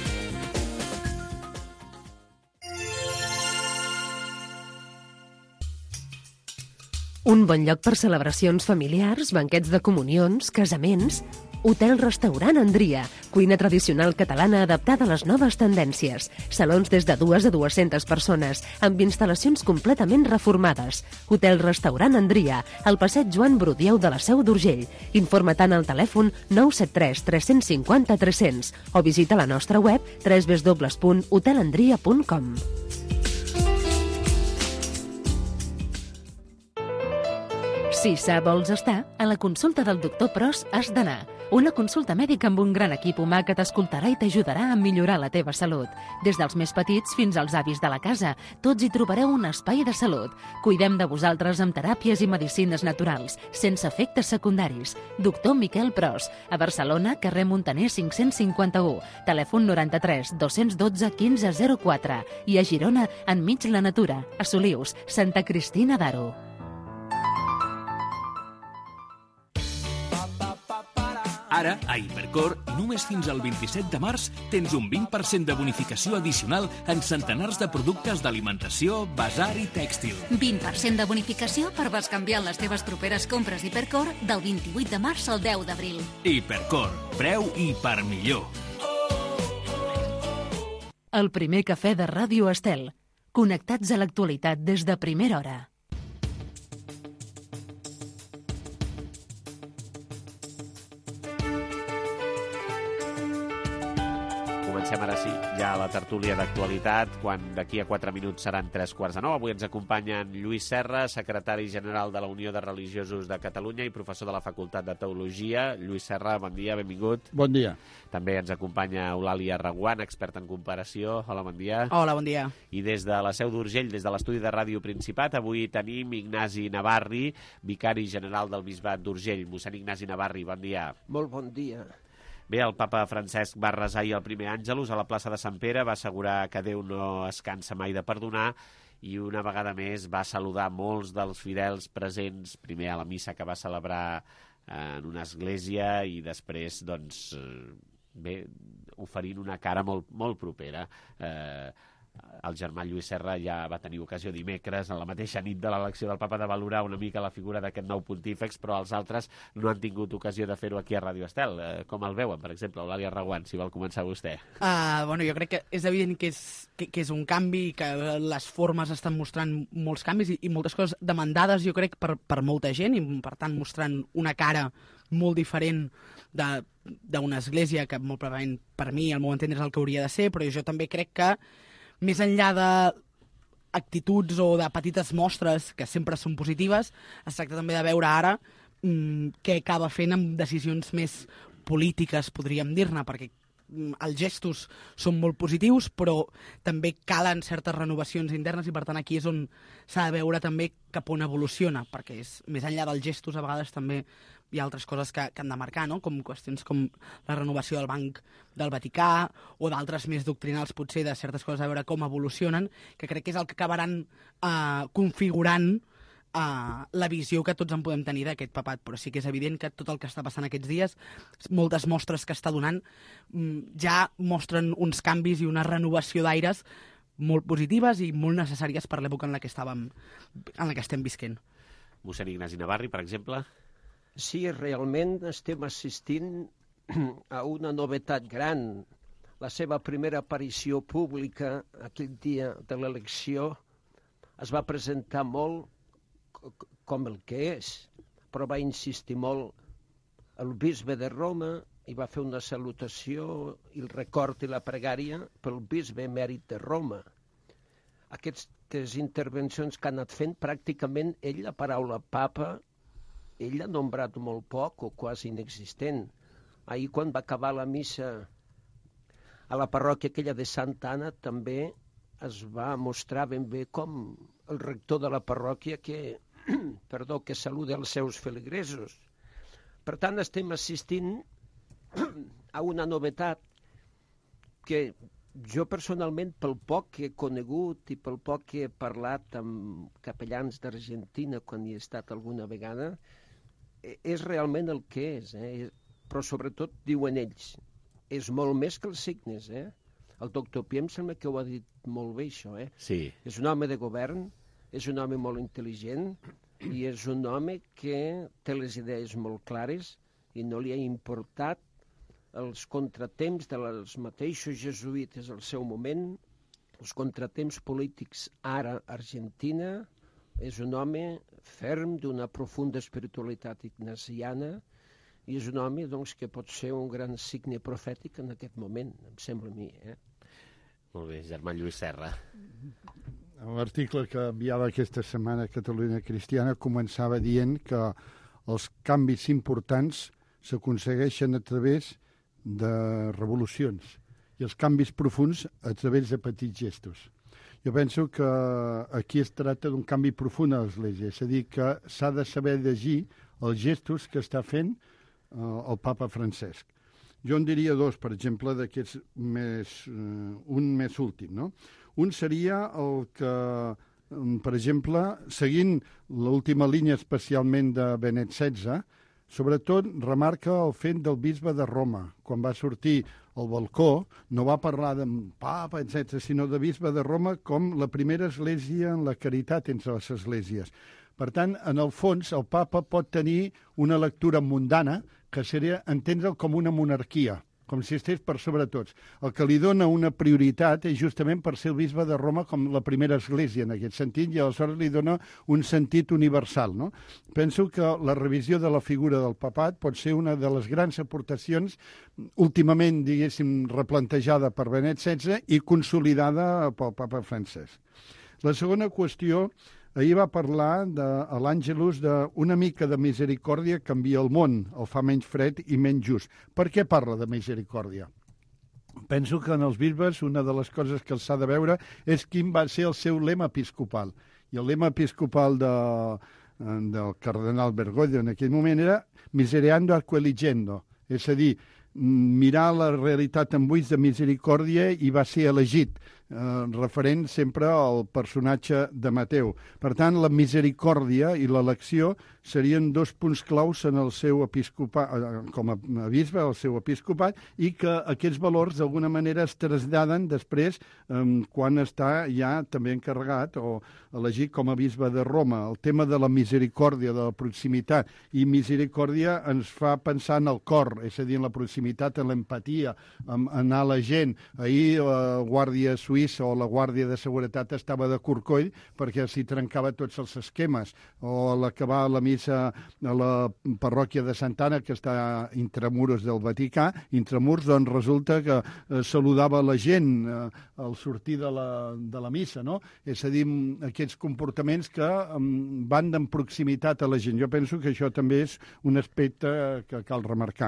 Un bon lloc per celebracions familiars, banquets de comunions, casaments... Hotel-restaurant Andria, cuina tradicional catalana adaptada a les noves tendències. Salons des de 2 a 200 persones, amb instal·lacions completament reformades. Hotel-restaurant Andria, al passeig Joan Brudieu de la Seu d'Urgell. Informa-te'n al telèfon 973 350 300 o visita la nostra web www.hotelandria.com. Si sa vols estar, a la consulta del doctor Pros has d'anar. Una consulta mèdica amb un gran equip humà que t'escoltarà i t'ajudarà a millorar la teva salut. Des dels més petits fins als avis de la casa, tots hi trobareu un espai de salut. Cuidem de vosaltres amb teràpies i medicines naturals, sense efectes secundaris. Doctor Miquel Pros, a Barcelona, carrer Muntaner 551, telèfon 93 212 1504 i a Girona, enmig la natura, a Solius, Santa Cristina d'Aro. Ara, a Hipercor, només fins al 27 de març, tens un 20% de bonificació addicional en centenars de productes d'alimentació, basar i tèxtil. 20% de bonificació per bescanviar les teves properes compres d'Hipercor del 28 de març al 10 d'abril. Hipercor, preu i per millor. El primer cafè de Ràdio Estel. Connectats a l'actualitat des de primera hora. Comencem ara sí, ja a la tertúlia d'actualitat, quan d'aquí a 4 minuts seran 3:15. Avui ens acompanyen Lluís Serra, secretari general de la Unió de Religiosos de Catalunya i professor de la Facultat de Teologia. Lluís Serra, bon dia, benvingut. Bon dia. També ens acompanya Eulàlia Reguant, experta en comparació. Hola, bon dia. Hola, bon dia. I des de la Seu d'Urgell, des de l'estudi de Ràdio Principat, avui tenim Ignasi Navarri, vicari general del Bisbat d'Urgell. Mossèn Ignasi Navarri, bon dia. Molt bon dia. Bé, el papa Francesc va resar ahir el primer Àngelus a la plaça de Sant Pere, va assegurar que Déu no es cansa mai de perdonar i una vegada més va saludar molts dels fidels presents, primer a la missa que va celebrar en una església i després, doncs, bé, oferint una cara molt, molt propera. El germà Lluís Serra ja va tenir ocasió dimecres, en la mateixa nit de l'elecció del papa, de valorar una mica la figura d'aquest nou pontífex, però els altres no han tingut ocasió de fer-ho aquí a Ràdio Estel. Com el veuen, per exemple, Eulàlia Reguant, si vol començar vostè? Bueno, jo crec que és evident que és un canvi, que les formes estan mostrant molts canvis i moltes coses demandades, jo crec, per molta gent, i per tant mostrant una cara molt diferent d'una església que molt probablement per mi, al meu entendre, és el que hauria de ser, però jo també crec que més enllà d'actituds o de petites mostres, que sempre són positives, es tracta també de veure ara què acaba fent amb decisions més polítiques, podríem dir-ne, perquè els gestos són molt positius, però també calen certes renovacions internes i, per tant, aquí és on s'ha de veure també cap on evoluciona, perquè més enllà dels gestos, a vegades també hi ha altres coses que han de marcar, no? Com qüestions com la renovació del Banc del Vaticà o d'altres més doctrinals, potser, de certes coses a veure com evolucionen, que crec que és el que acabaran configurant la visió que tots en podem tenir d'aquest papat. Però sí que és evident que tot el que està passant aquests dies, moltes mostres que està donant, ja mostren uns canvis i una renovació d'aires molt positives i molt necessàries per l'època en la que estem visquent. Mossèn Ignasi Navarri, per exemple? Sí, realment estem assistint a una novetat gran. La seva primera aparició pública aquell dia de l'elecció es va presentar molt com el que és, però va insistir molt el bisbe de Roma i va fer una salutació i el record i la pregària pel bisbe emèrit de Roma. Aquestes intervencions que ha anat fent, pràcticament ell, la paraula papa, ell ha nombrat molt poc o quasi inexistent. Ahir, quan va acabar la missa a la parròquia aquella de Santa Anna, també es va mostrar ben bé com el rector de la parròquia que saluda els seus feligresos. Per tant, estem assistint a una novetat que jo personalment, pel poc que he conegut i pel poc que he parlat amb capellans d'Argentina quan hi he estat alguna vegada, és realment el que és, però sobretot diuen ells, és molt més que els signes. El doctor Pi em sembla que ho ha dit molt bé, això. Sí. És un home de govern, és un home molt intel·ligent i és un home que té les idees molt clares i no li ha importat els contratemps dels mateixos jesuïtes al seu moment, els contratemps polítics ara a Argentina. És un home ferm, d'una profunda espiritualitat ignaciana, i és un home doncs, que pot ser un gran signe profètic en aquest moment, em sembla a mi. Molt bé, germà Lluís Serra. L'article que enviava aquesta setmana a Catalunya Cristiana començava dient que els canvis importants s'aconsegueixen a través de revolucions i els canvis profuns a través de petits gestos. Jo penso que aquí es tracta d'un canvi profund a l'Església, és a dir, que s'ha de saber llegir els gestos que està fent el papa Francesc. Jo en diria dos, per exemple, d'aquests un més últim, no? Un seria el que, per exemple, seguint l'última línia especialment de Benet XVI, sobretot remarca el fet del bisbe de Roma. Quan va sortir al balcó no va parlar de papa, etc., sinó de bisbe de Roma com la primera església en la caritat entre les esglésies. Per tant, en el fons, el papa pot tenir una lectura mundana que seria entendre'l com una monarquia, com si estigués per sobre tots. El que li dona una prioritat és justament per ser el bisbe de Roma com la primera església en aquest sentit, i aleshores li dona un sentit universal, no? Penso que la revisió de la figura del papat pot ser una de les grans aportacions últimament, diguéssim, replantejada per Benet XVI i consolidada pel papa Francesc. La segona qüestió, ahir va parlar a l'Àngelus d'una mica de misericòrdia que canvia el món, el fa menys fred i menys just. Per què parla de misericòrdia? Penso que en els bisbes una de les coses que s'ha de veure és quin va ser el seu lema episcopal. I el lema episcopal del cardenal Bergoglio en aquell moment era misereando acqueligendo, és a dir, mirar la realitat amb ulls de misericòrdia, i va ser elegit referent sempre al personatge de Mateu. Per tant, la misericòrdia i l'elecció serien dos punts claus en el seu episcopat, com a bisbe, el seu episcopat, i que aquests valors d'alguna manera es traslladen després quan està ja també encarregat o elegit com a bisbe de Roma. El tema de la misericòrdia, de la proximitat, i misericòrdia ens fa pensar en el cor, és a dir, en la proximitat, en l'empatia, en anar a la gent. Ahir la Guàrdia Suïssa o la Guàrdia de Seguretat estava de corcoll perquè s'hi trencava tots els esquemes, o a l'acabar la missa a la parròquia de Sant'Anna, que està intramuros del Vaticà, intramurs, doncs resulta que saludava la gent al sortir de la missa, no? És a dir, aquests comportaments que van en proximitat a la gent. Jo penso que això també és un aspecte que cal remarcar.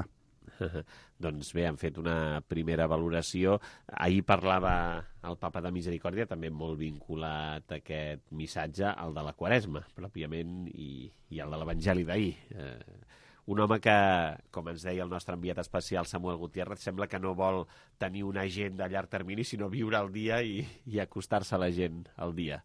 Doncs bé, han fet una primera valoració. Ahir parlava el papa de misericòrdia, també molt vinculat a aquest missatge, al de la Quaresma, pròpiament, i el de l'Evangeli d'ahir. Un home que, com ens deia el nostre enviat especial Samuel Gutiérrez, sembla que no vol tenir una agenda a llarg termini, sinó viure el dia i acostar-se a la gent al dia.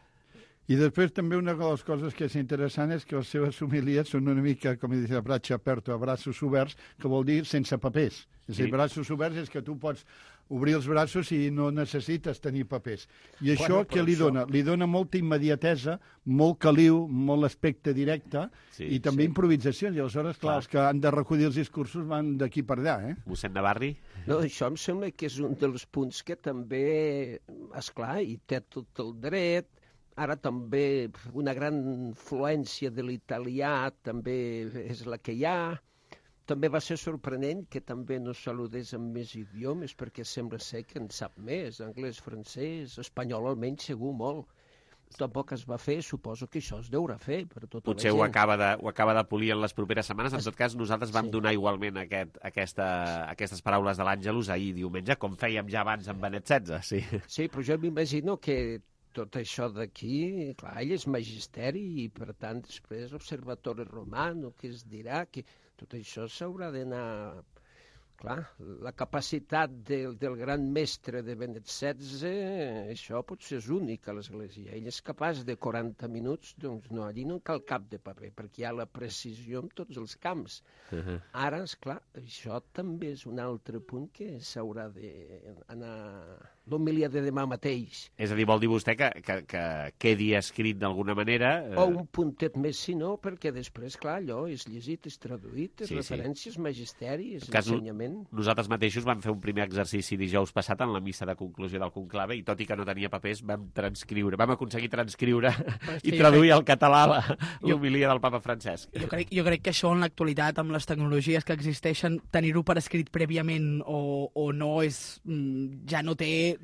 I després també una de les coses que és interessant és que les seves homilies són una mica, com dice, braccio aperto, a braços oberts, que vol dir sense papers. És a dir, braços oberts és que tu pots obrir els braços i no necessites tenir papers. I això què li dona? Li dona molta immediatesa, molt caliu, molt aspecte directe, i també improvisacions. I aleshores, clar, els que han de recollir els discursos van d'aquí per allà, Mossèn Navarri? No, això em sembla que és un dels punts que també, esclar, i té tot el dret. Ara també una gran fluència de l'italià també és la que hi ha. També va ser sorprenent que també no saludés amb més idiomes, perquè sembla ser que en sap més, anglès, francès, espanyol almenys segur molt. tampoc es va fer, suposo que això es deurà fer per tota Potser la gent. ho acaba de polir en les properes setmanes. En tot cas, nosaltres vam donar igualment aquestes paraules de l'Àngelus ahir diumenge, com fèiem ja abans amb Benet XVI. Sí, però jo m'imagino que tot això d'aquí, clar, ell és magisteri i, per tant, després Observatori Romano, que es dirà que tot això s'haurà d'anar... Clar, la capacitat del gran mestre de Benet XVI, això potser és únic a l'Església. Ell és capaç de 40 minuts, doncs no, allí no cal cap de paper, perquè hi ha la precisió en tots els camps. Ara, esclar, això també és un altre punt que s'haurà d'anar... l'homilia de demà mateix. És a dir, vol dir vostè que quedi escrit d'alguna manera... O un puntet més, si no, perquè després, clar, allò és llegit, és traduït, és referències, magisteri, és ensenyament. Nosaltres mateixos vam fer un primer exercici dijous passat en la missa de conclusió del conclave i tot i que no tenia papers vam aconseguir transcriure i traduir al català l'homilia del papa Francesc. Jo crec que això en l'actualitat, amb les tecnologies que existeixen, tenir-ho per escrit prèviament o no és... ja no té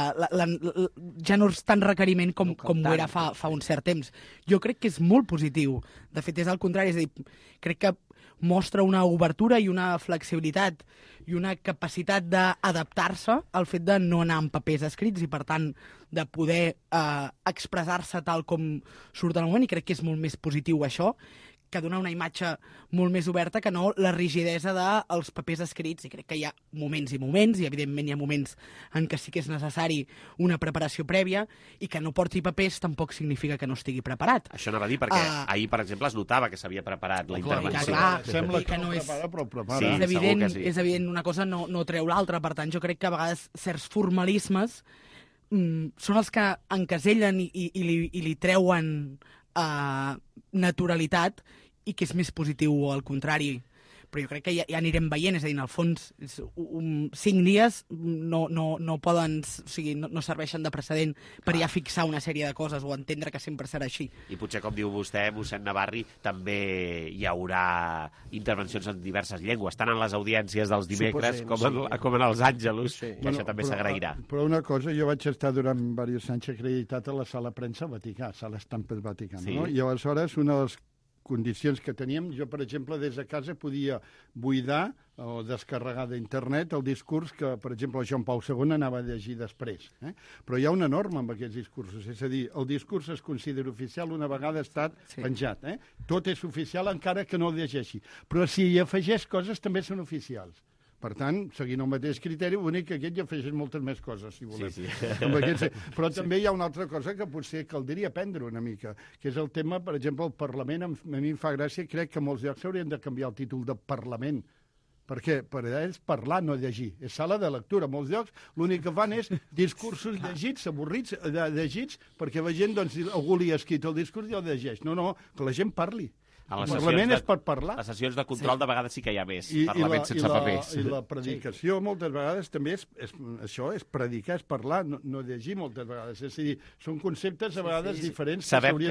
ja no és tan requeriment com ho era fa un cert temps. Jo crec que és molt positiu. De fet, és al contrari, és a dir, crec que mostra una obertura i una flexibilitat i una capacitat d'adaptar-se al fet de no anar amb papers escrits i, per tant, de poder expressar-se tal com surt en el moment, i crec que és molt més positiu això, que donar una imatge molt més oberta que no la rigidesa dels papers escrits. I crec que hi ha moments i moments, i evidentment hi ha moments en què sí que és necessari una preparació prèvia, i que no porti papers tampoc significa que no estigui preparat. Això anava a dir, perquè ahir, per exemple, es notava que s'havia preparat la intervenció. Sembla que no prepara, però prepara. Sí, és evident, una cosa no treu l'altra, per tant, jo crec que a vegades certs formalismes són els que encasellen i li treuen naturalitat, i que és més positiu o al contrari. Però jo crec que ja anirem veient, és a dir, en el fons 5 dies no poden, o sigui, no serveixen de precedent per ja fixar una sèrie de coses o entendre que sempre serà així. I potser, com diu vostè, mossèn Navarri, també hi haurà intervencions en diverses llengües, tant en les audiències dels dimecres com en els àngelus, que això també s'agrairà. Però una cosa, jo vaig estar durant diversos anys acreditat a la sala premsa Vaticà, sala Estampes Vaticana, no? I aleshores una de les condicions que teníem, jo, per exemple, des de casa podia buidar o descarregar d'internet el discurs que, per exemple, Joan Pau II anava a llegir després. Però hi ha una norma amb aquests discursos, és a dir, el discurs es considera oficial una vegada ha estat penjat. Tot és oficial encara que no el llegeixi. Però si hi afegeix coses també són oficials. Per tant, seguint el mateix criteri, bonic que aquest hi afegeix moltes més coses, si volem. Però també hi ha una altra cosa que potser caldria aprendre una mica, que és el tema, per exemple, el Parlament. A mi em fa gràcia, crec que molts llocs haurien de canviar el títol de Parlament, perquè per ells parlar, no llegir. És sala de lectura. Molts llocs l'únic que fan és discursos llegits, avorrits, llegits, perquè la gent, doncs, algú li ha escrit el discurs i el llegeix. No, que la gent parli. El Parlament és per parlar. A les sessions de control de vegades sí que hi ha més Parlament sense papers. I la predicació moltes vegades també és això, és predicar, és parlar, no llegir moltes vegades. És a dir, són conceptes a vegades diferents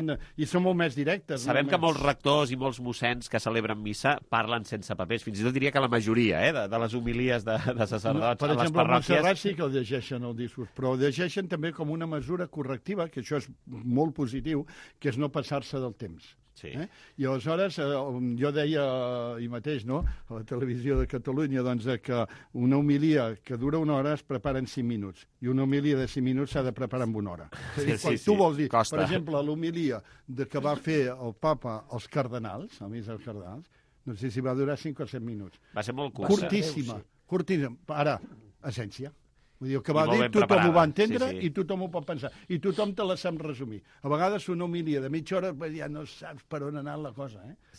i són molt més directes. Sabem que molts rectors i molts mossens que celebren missa parlen sense papers. Fins i tot diria que la majoria de les homilies de sacerdots a les parròquies... Per exemple, a Montserrat sí que el llegeixen el discurs, però el llegeixen també com una mesura correctiva, que això és molt positiu, que és no passar-se del temps. I aleshores jo deia ahir mateix, no?, a la televisió de Catalunya, doncs, que una homilia que dura 1 hora es prepara en 5 minuts i una homilia de 5 minuts s'ha de preparar en 1 hora. Quan tu vols dir, per exemple, l'homilia que va fer el papa als cardenals, a missa dels cardenals, no sé si va durar 5 o 7 minuts. Va ser molt curta. Curtíssima. Ara, essència. Vull dir, el que va dir, tothom ho va entendre i tothom ho pot pensar. I tothom te la sap resumir. A vegades una homilia de mitja hora ja no saps per on ha anat la cosa.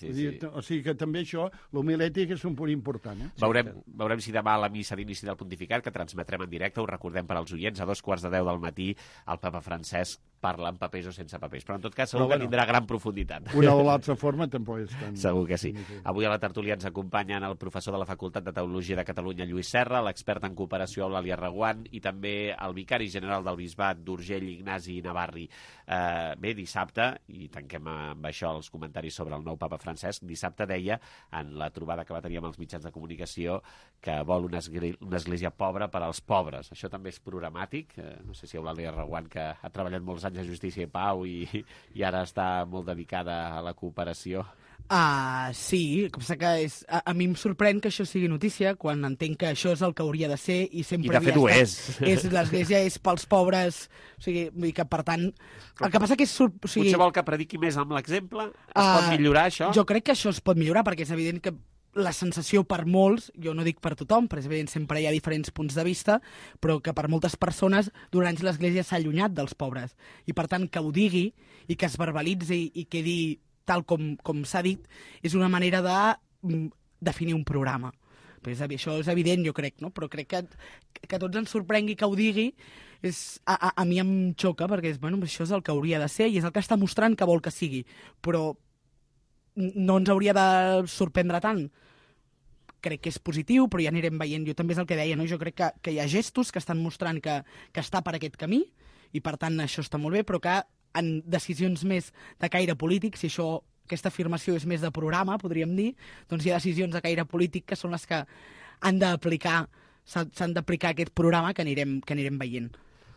O sigui que també això, l'homilètica és un punt important. Veurem si demà a la missa d'inici del pontificat, que transmetrem en directe, ho recordem per als oients, a 2:15 del matí, el papa Francesc parla amb papers o sense papers. Però en tot cas segur que tindrà gran profunditat. Una o l'altra forma tampoc és tan... Segur que sí. Avui a la tertúlia ens acompanyen el professor de la Facultat de Teologia de Catalunya, Lluís Serra, l'expert en cooperació, Eulàlia Reguant, i també el vicari general del Bisbat d'Urgell, Ignasi Navarri. Bé, dissabte, i tanquem amb això els comentaris sobre el nou papa Francesc, dissabte deia, en la trobada que va tenir amb els mitjans de comunicació, que vol una església pobra per als pobres. Això també és programàtic. No sé si Eulàlia Reguant, que ha treballat molts anys anys de Justícia i Pau i ara està molt dedicada a la cooperació. Sí, el que passa que a mi em sorprèn que això sigui notícia quan entenc que això és el que hauria de ser i sempre I de fet ho és. L'Església és pels pobres, o sigui, que per tant... El que passa que és... Potser vol que prediqui més amb l'exemple? Es pot millorar això? Jo crec que això es pot millorar perquè és evident que la sensació per molts, jo no dic per tothom, però és evident, sempre hi ha diferents punts de vista, però que per moltes persones durant anys l'Església s'ha allunyat dels pobres. I per tant, que ho digui i que es verbalitzi i quedi tal com s'ha dit, és una manera de definir un programa. Això és evident, jo crec, no? Però crec que tots ens sorprengui que ho digui, a mi em xoca, perquè això és el que hauria de ser i és el que està mostrant que vol que sigui. Però no ens hauria de sorprendre tant. Crec que és positiu, però ja anirem veient. Jo també és el que deia, no? Jo crec que hi ha gestos que estan mostrant que està per aquest camí i, per tant, això està molt bé, però que en decisions més de caire polític, si aquesta afirmació és més de programa, podríem dir, doncs hi ha decisions de caire polític que són les que s'han d'aplicar aquest programa que anirem veient.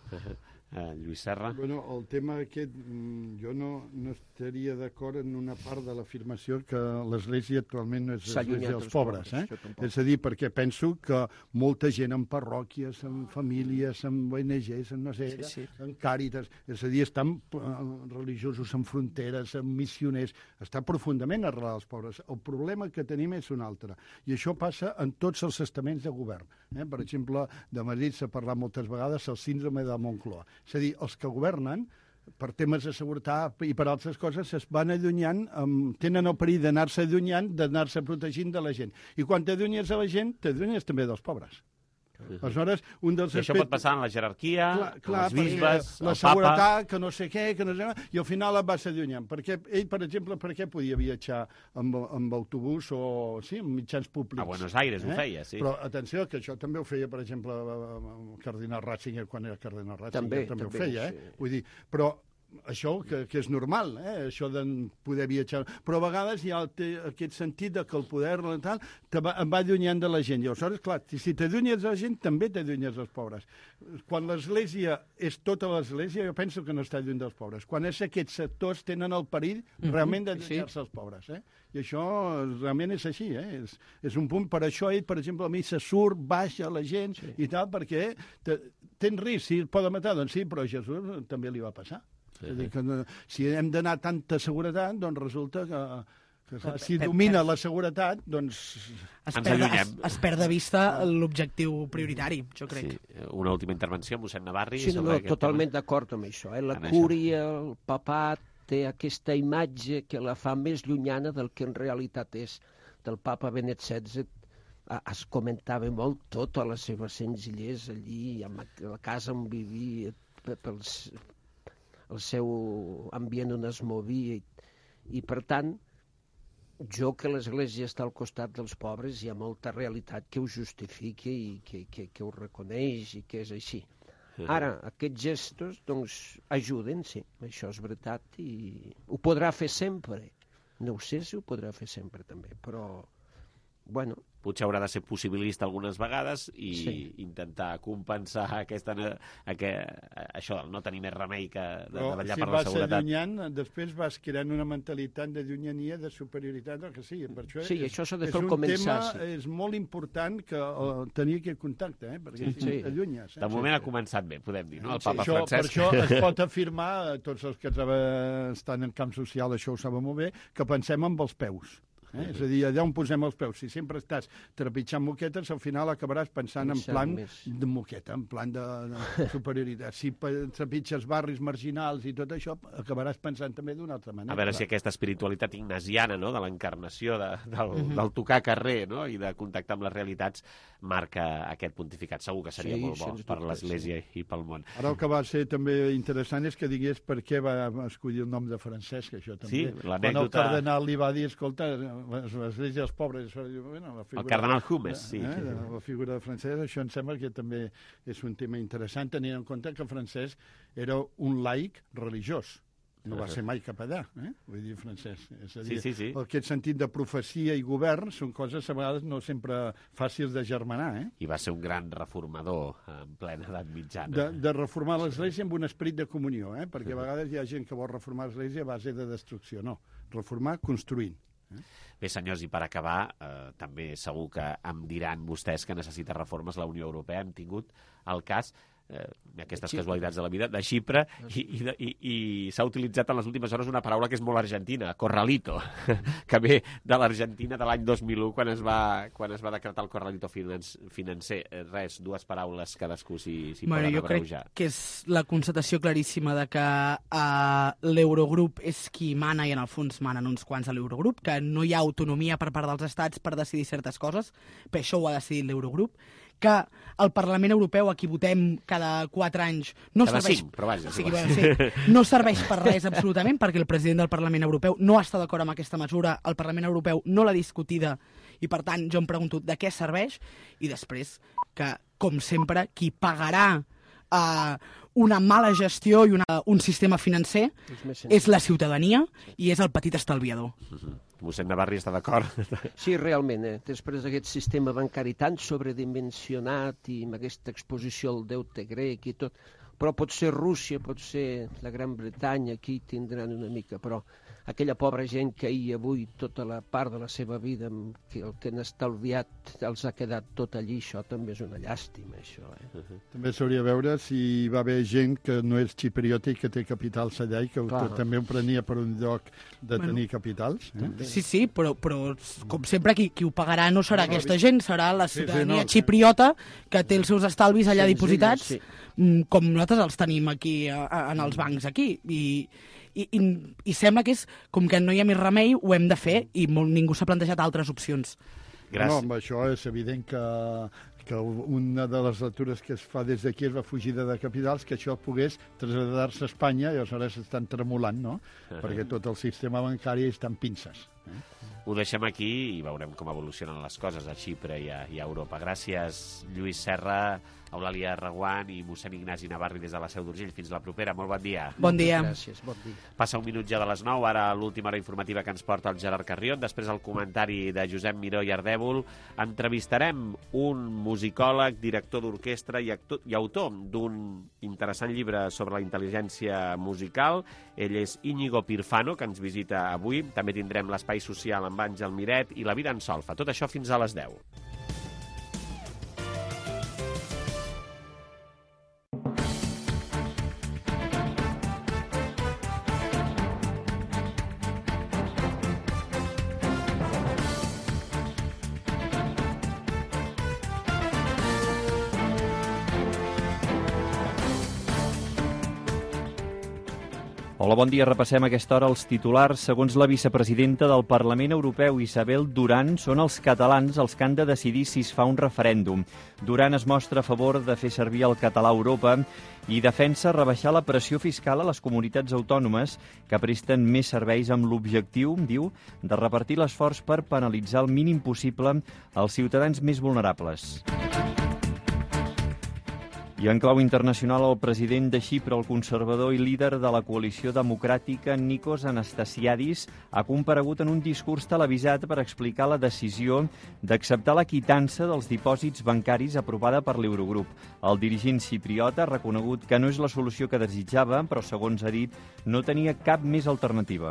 Lluís Serra? Bueno, el tema aquest, jo no estaria d'acord en una part de l'afirmació que l'Església actualment no és l'Església dels pobres. És a dir, perquè penso que molta gent en parròquies, en famílies, en ONGs, en no sé, en càritas, és a dir, estan religiosos en fronteres, en missioners, està profundament arrelat als pobres. El problema que tenim és un altre, i això passa en tots els estaments de govern. Per exemple, de Madrid s'ha parlat moltes vegades el síndrome de Moncloa. És a dir, els que governen, per temes de seguretat i per altres coses, es van allunyant, tenen el perill d'anar-se allunyant, d'anar-se protegint de la gent. I quan t'allunyes de la gent, t'allunyes també dels pobres. Aleshores, un dels aspectes... Això pot passar en la jerarquia, els bisbes, la seguretat, que no sé què, i al final et vas allunyant. Perquè ell, per exemple, per què podia viatjar amb autobús o amb mitjans públics? A Buenos Aires ho feia, sí. Però atenció, que això també ho feia, per exemple, el cardinal Ratzinger, quan era cardinal Ratzinger, també ho feia. Vull dir, però això que és normal, això de poder viatjar, però a vegades hi ha aquest sentit que el poder tal em va allunyant de la gent. I aleshores, clar, si t'allunyes de la gent, també t'allunyes dels pobres. Quan l'Església és tota l'Església, jo penso que no està lluny dels pobres. Quan és aquests sectors tenen el perill realment d'allunyar-se dels pobres. I això realment és així. És un punt, per això ell, per exemple, a missa surt, baixa la gent i tal, perquè tens risc, si et poden matar, doncs sí, però a Jesús també li va passar. És a dir, que si hem d'anar a tanta seguretat, doncs resulta que si domina la seguretat, doncs... Es perd de vista l'objectiu prioritari, jo crec. Una última intervenció, mossèn Navarri. Sí, totalment d'acord amb això. La cúria, el papat, té aquesta imatge que la fa més llunyana del que en realitat és. Del papa Benet XVI es comentava molt tota la seva senzillesa allí, a la casa on vivia, el seu ambient on es movia i per tant jo que l'Església està al costat dels pobres hi ha molta realitat que ho justifica i que ho reconeix i que és així. Ara, aquests gestos doncs ajuden, sí, això és veritat i ho podrà fer sempre. No ho sé si ho podrà fer sempre també, però bueno... Potser haurà de ser possibilista algunes vegades i intentar compensar això del no tenir més remei que de vetllar per la seguretat. Si vas allunyant, després vas creant una mentalitat de llunyania, de superioritat, el que sigui. Per això això s'ha de fer començar. És molt important que tenir aquest contacte, perquè si t'allunyes. De moment ha començat bé, podem dir, no? El papa Francesc. Per això es pot afirmar, tots els que estan en camp social, això ho saben molt bé, que pensem amb els peus. És a dir, allà on posem els peus. Si sempre estàs trepitjant moquetes, al final acabaràs pensant en plan de moqueta, en plan de superioritat. Si trepitges barris marginals i tot això, acabaràs pensant també d'una altra manera. A veure si aquesta espiritualitat ignasiana, no?, de l'encarnació, del tocar carrer, no?, i de contactar amb les realitats, marca aquest pontificat. Segur que seria molt bo per l'Església i pel món. Ara el que va ser també interessant és que digués per què va escollir el nom de Francesc, això també. Sí, l'anècdota... Quan el cardenal li va dir, escolta, l'Església dels pobres... El cardenal Humes, sí. La figura de Francesc, això em sembla que també és un tema interessant, tenint en compte que Francesc era un laic religiós. no va ser mai capellà, vull dir, Francesc. És a dir, sí. aquest sentit de profecia i govern són coses a vegades no sempre fàcils de germanar. I va ser un gran reformador en plena edat mitjana. De reformar l'Església amb un esperit de comunió, perquè a vegades hi ha gent que vol reformar l'Església a base de destrucció. No, reformar construint. Bé, senyors, i per acabar, també segur que em diran vostès que necessita reformes la Unió Europea. Hem tingut el cas, aquestes casualitats de la vida, de Xipre, i s'ha utilitzat en les últimes hores una paraula que és molt argentina, corralito, que ve de l'Argentina de l'any 2001, quan es va decretar el corralito financer. Res, dues paraules cadascú si poden abreujar. Jo crec que és la constatació claríssima de que l'Eurogrup és qui mana, i en el fons manen uns quants a l'Eurogrup, que no hi ha autonomia per part dels estats per decidir certes coses, per això ho ha decidit l'Eurogrup, que el Parlament Europeu, a qui votem cada 4 anys, no serveix... 5, però vaja, no serveix per res absolutament, perquè el president del Parlament Europeu no està d'acord amb aquesta mesura, el Parlament Europeu no l'ha discutida, i per tant jo em pregunto de què serveix, i després que, com sempre, qui pagarà una mala gestió i un sistema financer és la ciutadania i és el petit estalviador. Mossèn Navarri està d'acord? Sí, realment. Després d'aquest sistema bancari tan sobredimensionat i amb aquesta exposició al deute grec i tot, però pot ser Rússia, pot ser la Gran Bretanya, aquí tindran una mica, però aquella pobra gent que ahir avui tota la part de la seva vida que el que han estalviat els ha quedat tot allí, això també és una llàstima, això. També s'hauria de veure si va haver gent que no és xipriota i que té capitals allà i que també ho prenia per un lloc de tenir capitals. Sí, però com sempre qui ho pagarà no serà aquesta gent, serà la ciutadania xipriota que té els seus estalvis allà dipositats, com nosaltres els tenim aquí en els bancs aquí, i sembla que és com que no hi ha més remei, ho hem de fer, i ningú s'ha plantejat altres opcions. No, amb això és evident que una de les lectures que es fa des d'aquí és la fugida de capitals, que això pogués traslladar-se a Espanya, i aleshores estan tremolant, no? Perquè tot el sistema bancari està en pinces. Ho deixem aquí i veurem com evolucionen les coses a Xipre i a Europa. Gràcies, Lluís Serra, Eulàlia Reguant i mossèn Ignasi Navarri des de la Seu d'Urgell. Fins la propera. Molt bon dia. Bon dia. Gràcies, bon dia. Passa un minut ja de les 9, ara l'última hora informativa que ens porta el Gerard Carrion. Després el comentari de Josep Miró i Ardèvol. Entrevistarem un musicòleg, director d'orquestra i autor d'un interessant llibre sobre la intel·ligència musical. Ell és Íñigo Pirfano, que ens visita avui. També tindrem l'Espai Social amb Àngel Miret i La vida en solfa. Tot això fins a les 10. Hola, bon dia. Repassem a aquesta hora els titulars. Segons la vicepresidenta del Parlament Europeu, Isabel Duran, són els catalans els que han de decidir si es fa un referèndum. Duran es mostra a favor de fer servir el català a Europa i defensa rebaixar la pressió fiscal a les comunitats autònomes que presten més serveis amb l'objectiu, diu, de repartir l'esforç per penalitzar el mínim possible als ciutadans més vulnerables. I en clau internacional, el president de Xipre, el conservador i líder de la coalició democràtica, Nikos Anastasiadis, ha comparegut en un discurs televisat per explicar la decisió d'acceptar la quitança dels dipòsits bancaris aprovada per l'Eurogrup. El dirigent xipriota ha reconegut que no és la solució que desitjava, però, segons ha dit, no tenia cap més alternativa.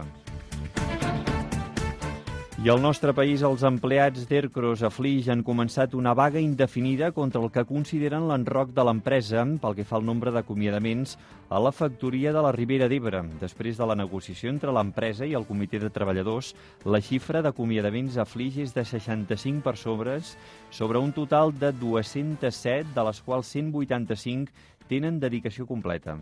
I al nostre país, els empleats d'Ercros a Flix han començat una vaga indefinida contra el que consideren l'enroc de l'empresa pel que fa al nombre d'acomiadaments a la factoria de la Ribera d'Ebre. Després de la negociació entre l'empresa i el comitè de treballadors, la xifra d'acomiadaments a Flix és de 65 persones sobre un total de 207, de les quals 185 tenen dedicació completa.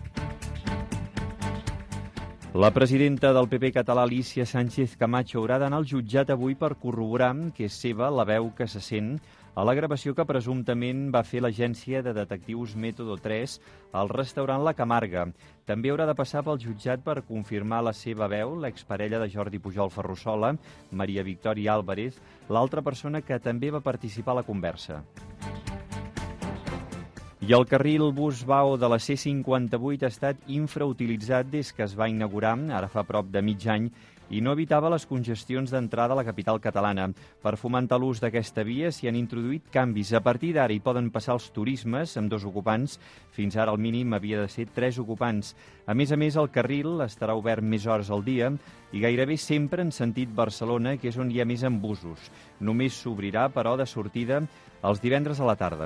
La presidenta del PP català, Alícia Sánchez Camacho, haurà d'anar al jutjat avui per corroborar que és seva la veu que se sent a la gravació que presumptament va fer l'agència de detectius Método 3 al restaurant La Camarga. També haurà de passar pel jutjat per confirmar la seva veu l'exparella de Jordi Pujol Ferrusola, Maria Victòria Álvarez, l'altra persona que també va participar a la conversa. I el carril bus-vao de la C58 ha estat infrautilitzat des que es va inaugurar, ara fa prop de mig any, i no evitava les congestions d'entrada a la capital catalana. Per fomentar l'ús d'aquesta via s'hi han introduït canvis. A partir d'ara hi poden passar els turismes amb 2 ocupants. Fins ara el mínim havia de ser 3 ocupants. A més, el carril estarà obert més hores al dia i gairebé sempre en sentit Barcelona, que és on hi ha més embusos. Només s'obrirà, però, de sortida els divendres a la tarda.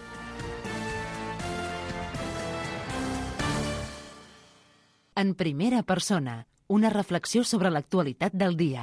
En primera persona, una reflexió sobre l'actualitat del dia.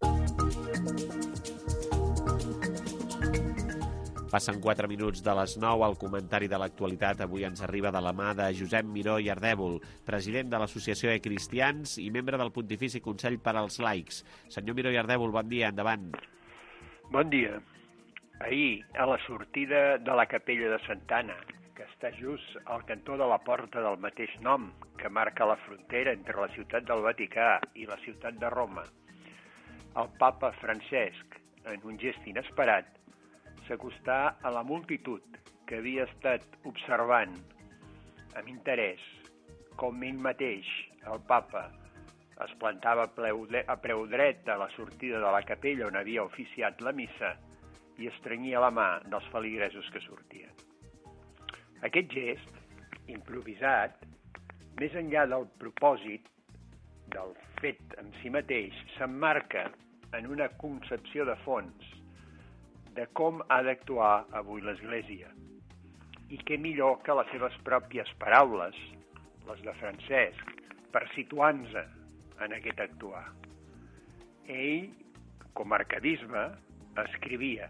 Passen 4 minuts de les 9. El comentari de l'actualitat avui ens arriba de la mà de Josep Miró i Ardèvol, president de l'Associació de Cristians i membre del Pontifici Consell per als Laics. Senyor Miró i Ardèvol, bon dia, endavant. Bon dia. Ahir, a la sortida de la capella de Santa Anna, que està just al cantó de la porta del mateix nom, que marca la frontera entre la ciutat del Vaticà i la ciutat de Roma, el papa Francesc, en un gest inesperat, s'acostà a la multitud que havia estat observant amb interès com ell mateix, el papa, es plantava a peu dret a la sortida de la capella on havia oficiat la missa i estrenyia la mà dels feligresos que sortien. Aquest gest, improvisat, més enllà del propòsit, del fet en si mateix, s'emmarca en una concepció de fons de com ha d'actuar avui l'Església. I què millor que les seves pròpies paraules, les de Francesc, per situar-nos en aquest actuar. Ell, com a arcabisbe, escrivia: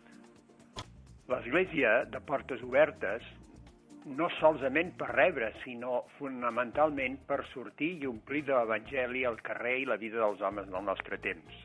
l'Església de portes obertes no solament per rebre, sinó fonamentalment per sortir i omplir de l'Evangeli el carrer i la vida dels homes del nostre temps.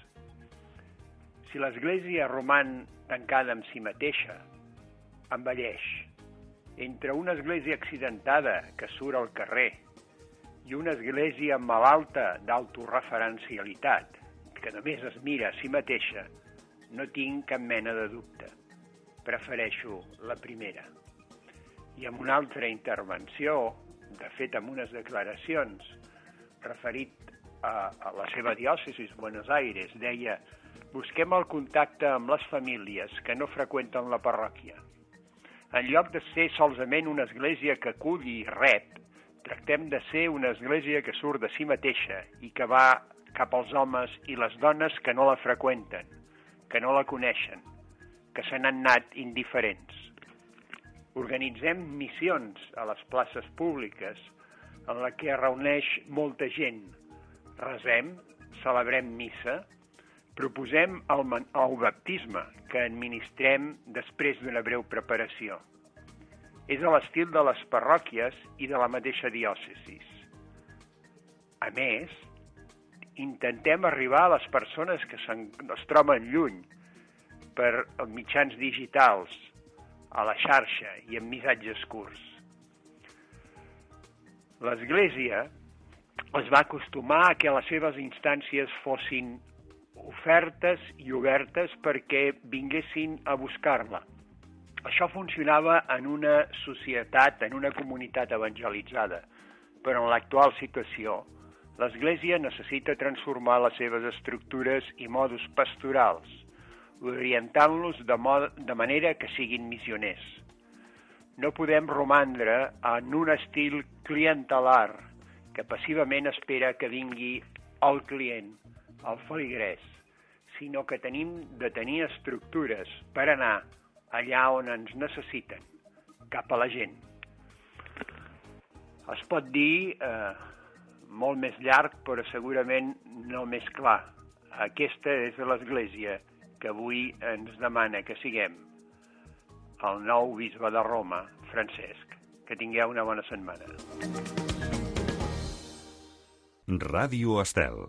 Si l'Església roman tancada amb si mateixa, envelleix. Entre una església accidentada que surt al carrer i una església malalta d'autoreferencialitat, que només es mira a si mateixa, no tinc cap mena de dubte. Prefereixo la primera. I en una altra intervenció, de fet amb unes declaracions, referit a la seva diòcesi, Buenos Aires, deia: busquem el contacte amb les famílies que no freqüenten la parròquia. En lloc de ser solament una església que acull i rep, tractem de ser una església que surt de si mateixa i que va cap als homes i les dones que no la freqüenten, que no la coneixen, que se n'han anat indiferents. Organitzem missions a les places públiques en la que es reuneix molta gent. Resem, celebrem missa, proposem el baptisme que administrem després d'una breu preparació. És a l'estil de les parròquies i de la mateixa diòcesi. A més, intentem arribar a les persones que es troben lluny per mitjans digitals, a la xarxa i amb missatges curts. L'Església es va acostumar a que les seves instàncies fossin ofertes i obertes perquè vinguessin a buscar-la. Això funcionava en una societat, en una comunitat evangelitzada, però en l'actual situació, l'Església necessita transformar les seves estructures i modus pastorals, orientant-los de manera que siguin missioners. No podem romandre en un estil clientelar que passivament espera que vingui el client, el feligrès, sinó que tenim de tenir estructures per anar allà on ens necessiten, cap a la gent. Es pot dir molt més llarg, però segurament no més clar. Aquesta és l'Església que avui ens demana que siguem el nou bisbe de Roma, Francesc. Que tingueu una bona setmana. Ràdio Estel.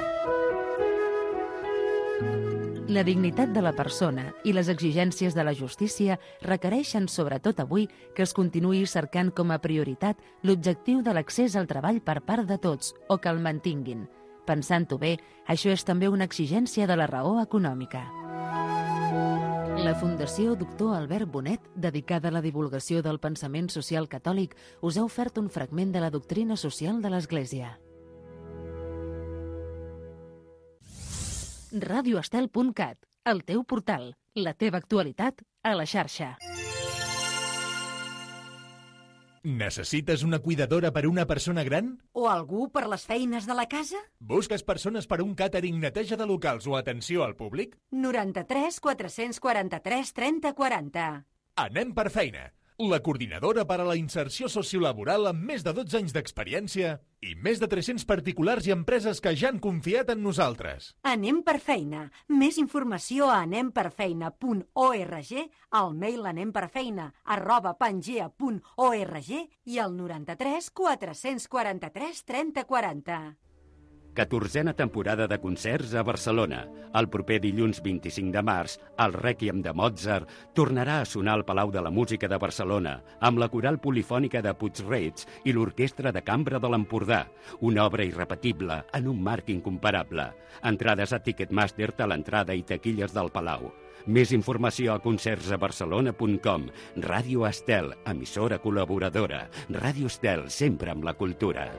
La dignitat de la persona i les exigències de la justícia requereixen, sobretot avui, que es continuï cercant com a prioritat l'objectiu de l'accés al treball per part de tots o que el mantinguin. Pensant-ho bé, això és també una exigència de la raó econòmica. La Fundació Doctor Albert Bonet, dedicada a la divulgació del pensament social catòlic, us ha ofert un fragment de la doctrina social de l'Església. radioestel.cat, el teu portal, la teva actualitat a la xarxa. Necessites una cuidadora per a una persona gran? O algú per les feines de la casa? Busques persones per a un càtering, neteja de locals o atenció al públic? 93 443 30 40. Anem per feina. La coordinadora per a la inserció sociolaboral amb més de 12 anys d'experiència i més de 300 particulars i empreses que ja han confiat en nosaltres. Anem per feina. Més informació a anemperfeina.org, al mail anemperfeina@pangea.org i al 93 443 30 40. 14a temporada de concerts a Barcelona. El proper dilluns 25 de març, el Rèquiem de Mozart tornarà a sonar al Palau de la Música de Barcelona amb la coral polifònica de Puig-reig i l'Orquestra de Cambra de l'Empordà. Una obra irrepetible en un marc incomparable. Entrades a Ticketmaster a l'entrada i taquilles del Palau. Més informació a concertsabarcelona.com. Ràdio Estel, emissora col·laboradora. Ràdio Estel, sempre amb la cultura.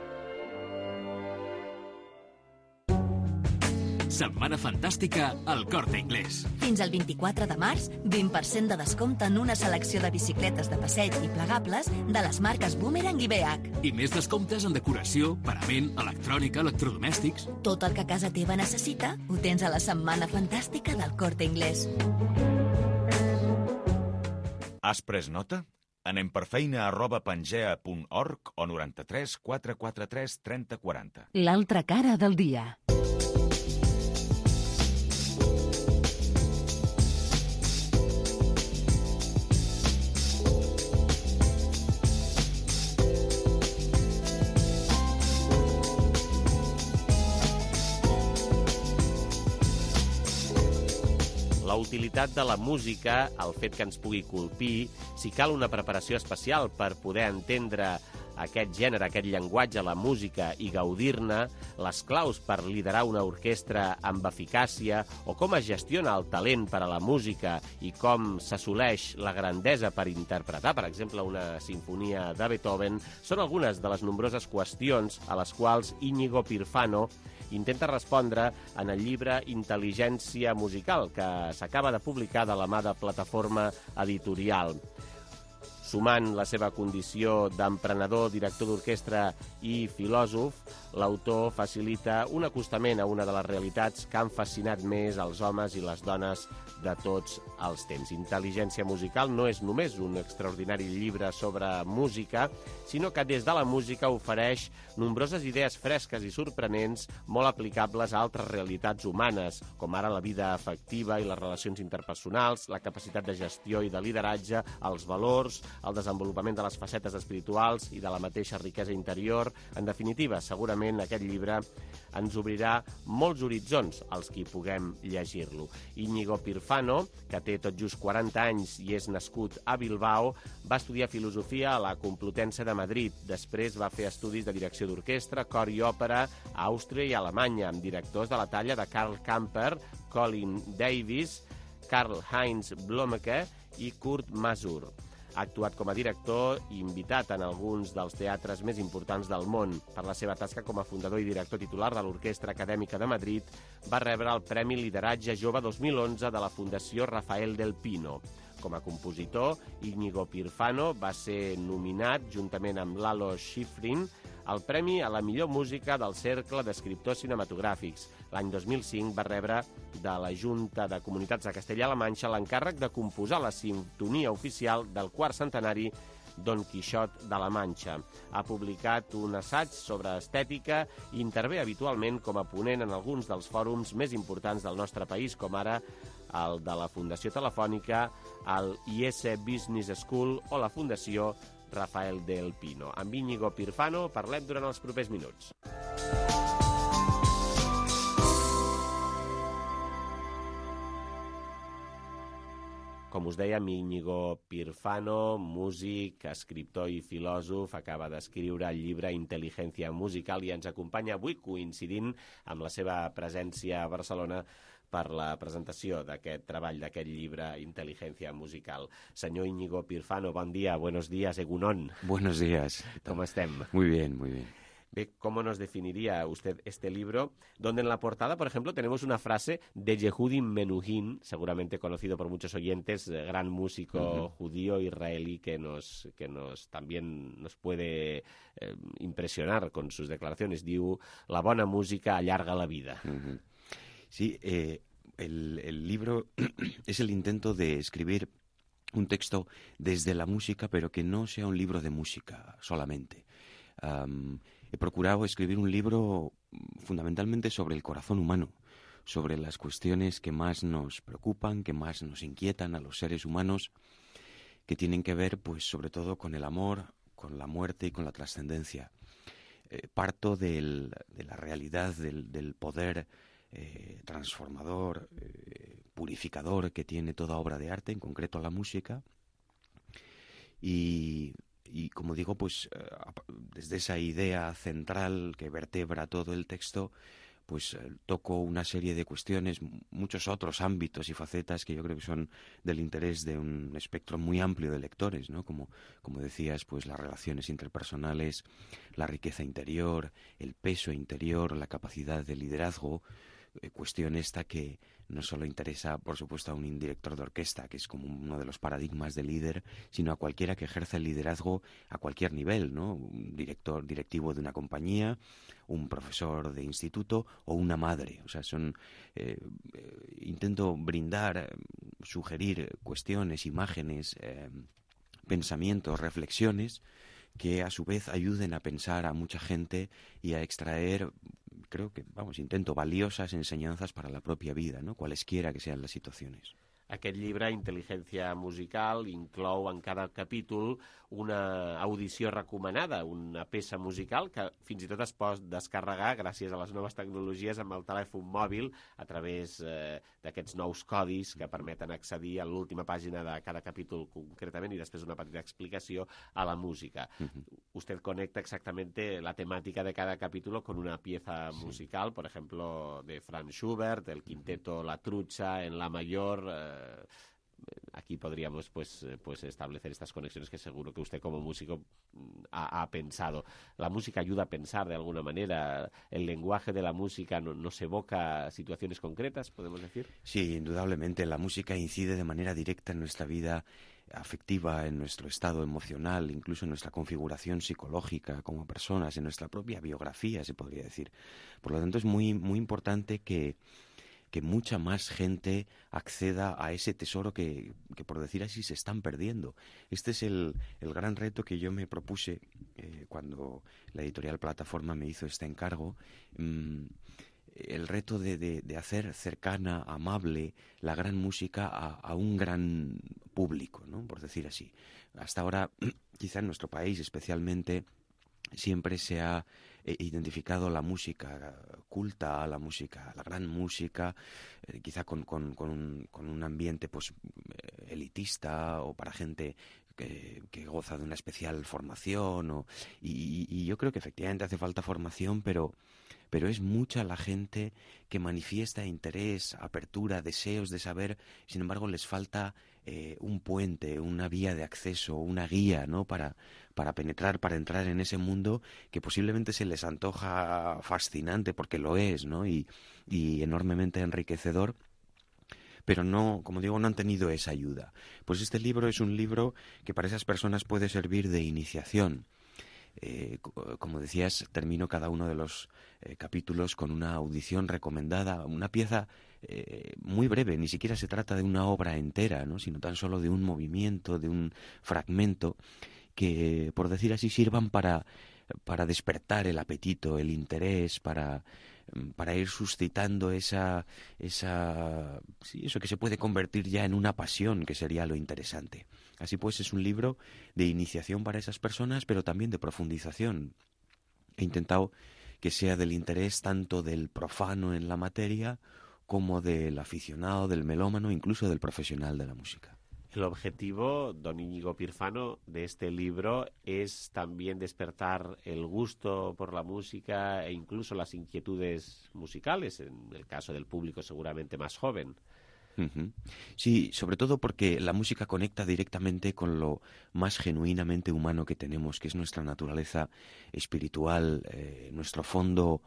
Setmana fantàstica al Corte Inglés. Fins al 24 de març, 20% de descompte en una selecció de bicicletes de passeig i plegables de les marques Boomerang i BH. I més descomptes en decoració, parament, electrònica, electrodomèstics. Tot el que casa teva necessita ho tens a la Setmana fantàstica del Corte Inglés. Has pres nota? Anem per feina@pangea.org o 93 443 30 40. L'altra cara del dia. La utilitat de la música, el fet que ens pugui colpir, si cal una preparació especial per poder entendre aquest gènere, aquest llenguatge, la música, i gaudir-ne, les claus per liderar una orquestra amb eficàcia, o com es gestiona el talent per a la música i com s'assoleix la grandesa per interpretar, per exemple, una sinfonia de Beethoven, són algunes de les nombroses qüestions a les quals Íñigo Pirfano intenta respondre en el llibre Intel·ligència musical, que s'acaba de publicar de la mà de Plataforma Editorial. Sumant la seva condició d'emprenedor, director d'orquestra i filòsof, l'autor facilita un acostament a una de les realitats que han fascinat més els homes i les dones de tots els temps. Intel·ligència musical no és només un extraordinari llibre sobre música, sinó que des de la música ofereix nombroses idees fresques i sorprenents molt aplicables a altres realitats humanes, com ara la vida afectiva i les relacions interpersonals, la capacitat de gestió i de lideratge, els valors, el desenvolupament de les facetes espirituals i de la mateixa riquesa interior. En definitiva, segurament aquest llibre ens obrirà molts horitzons als qui puguem llegir-lo. Íñigo Pirfano, que té tot just 40 anys i és nascut a Bilbao, va estudiar filosofia a la Complutense de Madrid. Després va fer estudis de direcció d'orquestra, cor i òpera a Àustria i Alemanya, amb directors de la talla de Karl Kamper, Colin Davis, Karl-Heinz Blomeke i Kurt Masur. Ha actuat com a director i invitat en alguns dels teatres més importants del món. Per la seva tasca com a fundador i director titular de l'Orquestra Acadèmica de Madrid, va rebre el Premi Lideratge Jove 2011 de la Fundació Rafael del Pino. Com a compositor, Íñigo Pirfano va ser nominat, juntament amb Lalo Schifrin, al Premi a la millor música del Cercle d'Escriptors Cinematogràfics. L'any 2005 va rebre de la Junta de Comunitats de Castella-La Manxa l'encàrrec de composar la sintonia oficial del quart centenari Don Quixot de la Manxa. Ha publicat un assaig sobre estètica i intervé habitualment com a ponent en alguns dels fòrums més importants del nostre país, com ara el de la Fundació Telefònica, el IS Business School o la Fundació Rafael del Pino. Amb Íñigo Pirfano parlem durant els propers minuts. Com Com us dèiem, Íñigo Pirfano, músic, escriptor i filòsof, acaba d'escriure el llibre Intel·ligència musical i ens acompanya avui coincidint amb la seva presència a Barcelona per la presentació d'aquest treball, d'aquest llibre Intel·ligència musical. Senyor Íñigo Pirfano, bon dia, buenos días, egunon. Buenos días. ¿Cómo están? Muy bien, muy bien. ¿Cómo nos definiría usted este libro? Donde en la portada, por ejemplo, tenemos una frase de Yehudi Menuhin, seguramente conocido por muchos oyentes, gran músico judío israelí que también nos puede impresionar con sus declaraciones. Diu, la bona música allarga la vida. Sí, el libro es el intento de escribir un texto desde la música, pero que no sea un libro de música solamente. He procurado escribir un libro fundamentalmente sobre el corazón humano, sobre las cuestiones que más nos preocupan, que más nos inquietan a los seres humanos, que tienen que ver, pues, sobre todo con el amor, con la muerte y con la trascendencia. Parto de la realidad del poder transformador, purificador que tiene toda obra de arte, en concreto la música, y como digo, pues desde esa idea central que vertebra todo el texto, pues toco una serie de cuestiones, muchos otros ámbitos y facetas que yo creo que son del interés de un espectro muy amplio de lectores, ¿no? Como decías, pues las relaciones interpersonales, la riqueza interior, el peso interior, la capacidad de liderazgo, cuestión esta que no solo interesa, por supuesto, a un director de orquesta, que es como uno de los paradigmas de líder, sino a cualquiera que ejerza el liderazgo a cualquier nivel, ¿no? Un directivo de una compañía, un profesor de instituto o una madre. O sea, intento brindar, sugerir cuestiones, imágenes, pensamientos, reflexiones que a su vez ayuden a pensar a mucha gente y a extraer, creo que, intento valiosas enseñanzas para la propia vida, ¿no? Cualesquiera que sean las situaciones. Aquest llibre, Intel·ligència musical, inclou en cada capítol una audició recomanada, una peça musical que fins i tot es pot descarregar gràcies a les noves tecnologies amb el telèfon mòbil a través d'aquests nous codis que permeten accedir a l'última pàgina de cada capítol concretament i després una petita explicació a la música. Usted conecta exactamente la temática de cada capítulo con una pieza musical, por ejemplo, de Franz Schubert, el quinteto La Trucha en la mayor. Aquí podríamos pues establecer estas conexiones que seguro que usted como músico ha pensado. La música ayuda a pensar de alguna manera. El lenguaje de la música nos evoca situaciones concretas, podemos decir. Sí, indudablemente. La música incide de manera directa en nuestra vida afectiva, en nuestro estado emocional, incluso en nuestra configuración psicológica como personas, en nuestra propia biografía, se podría decir. Por lo tanto, es muy, muy importante que mucha más gente acceda a ese tesoro que, por decir así, se están perdiendo. Este es el gran reto que yo me propuse cuando la editorial Plataforma me hizo este encargo. El reto de hacer cercana, amable, la gran música a un gran público, ¿no? Por decir así. Hasta ahora, quizá en nuestro país especialmente, siempre se ha identificado la música culta, la gran música, quizá con un ambiente pues elitista o para gente que goza de una especial formación. Y yo creo que efectivamente hace falta formación, pero es mucha la gente que manifiesta interés, apertura, deseos de saber. Sin embargo, les falta un puente, una vía de acceso, una guía, ¿no? Para penetrar, para entrar en ese mundo que posiblemente se les antoja fascinante, porque lo es, ¿no? Y enormemente enriquecedor. Pero no, como digo, no han tenido esa ayuda. Pues este libro es un libro que para esas personas puede servir de iniciación. Como decías, termino cada uno de los capítulos con una audición recomendada, una pieza muy breve. Ni siquiera se trata de una obra entera, ¿no? Sino tan solo de un movimiento, de un fragmento que, por decir así, sirvan para despertar el apetito, el interés, para ir suscitando eso que se puede convertir ya en una pasión, que sería lo interesante. Así pues, es un libro de iniciación para esas personas, pero también de profundización. He intentado que sea del interés tanto del profano en la materia como del aficionado, del melómano, incluso del profesional de la música. El objetivo, don Íñigo Pirfano, de este libro es también despertar el gusto por la música e incluso las inquietudes musicales, en el caso del público seguramente más joven. Sí, sobre todo porque la música conecta directamente con lo más genuinamente humano que tenemos, que es nuestra naturaleza espiritual, nuestro fondo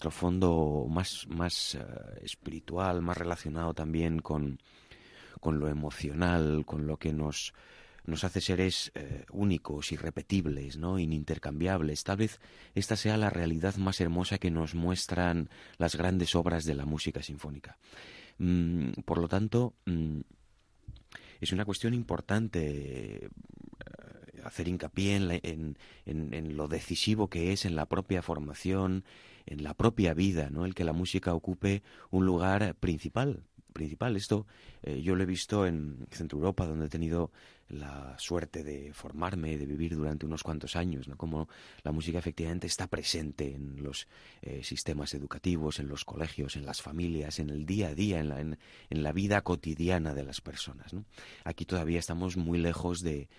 más espiritual, más relacionado también con lo emocional, con lo que nos hace seres únicos, irrepetibles, ¿no? Inintercambiables. Tal vez esta sea la realidad más hermosa que nos muestran las grandes obras de la música sinfónica. Por lo tanto, es una cuestión importante hacer hincapié en lo decisivo que es en la propia formación, en la propia vida, ¿no? El que la música ocupe un lugar principal. Esto yo lo he visto en Centro Europa, donde he tenido la suerte de formarme, de vivir durante unos cuantos años, ¿no? Como la música efectivamente está presente en los sistemas educativos, en los colegios, en las familias, en el día a día, en la vida cotidiana de las personas, ¿no? Aquí todavía estamos muy lejos de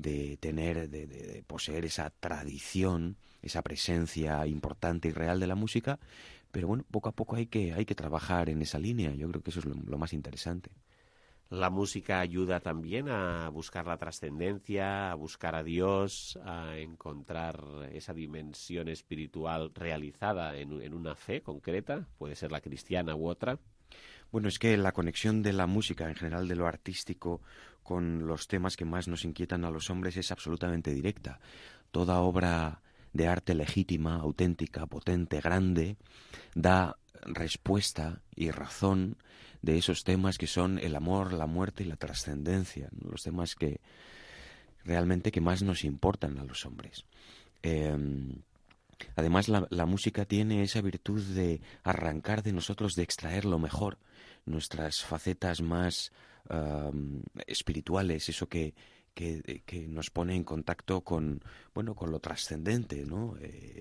poseer esa tradición, esa presencia importante y real de la música, pero bueno, poco a poco hay que trabajar en esa línea. Yo creo que eso es lo más interesante. La música ayuda también a buscar la trascendencia, a buscar a Dios, a encontrar esa dimensión espiritual realizada en una fe concreta, puede ser la cristiana u otra. Bueno, es que la conexión de la música, en general de lo artístico, con los temas que más nos inquietan a los hombres es absolutamente directa. Toda obra de arte legítima, auténtica, potente, grande, da respuesta y razón de esos temas que son el amor, la muerte y la trascendencia, ¿no? Los temas que realmente que más nos importan a los hombres. Además, la música tiene esa virtud de arrancar de nosotros, de extraer lo mejor, nuestras facetas más espirituales, eso que nos pone en contacto con lo trascendente, ¿no?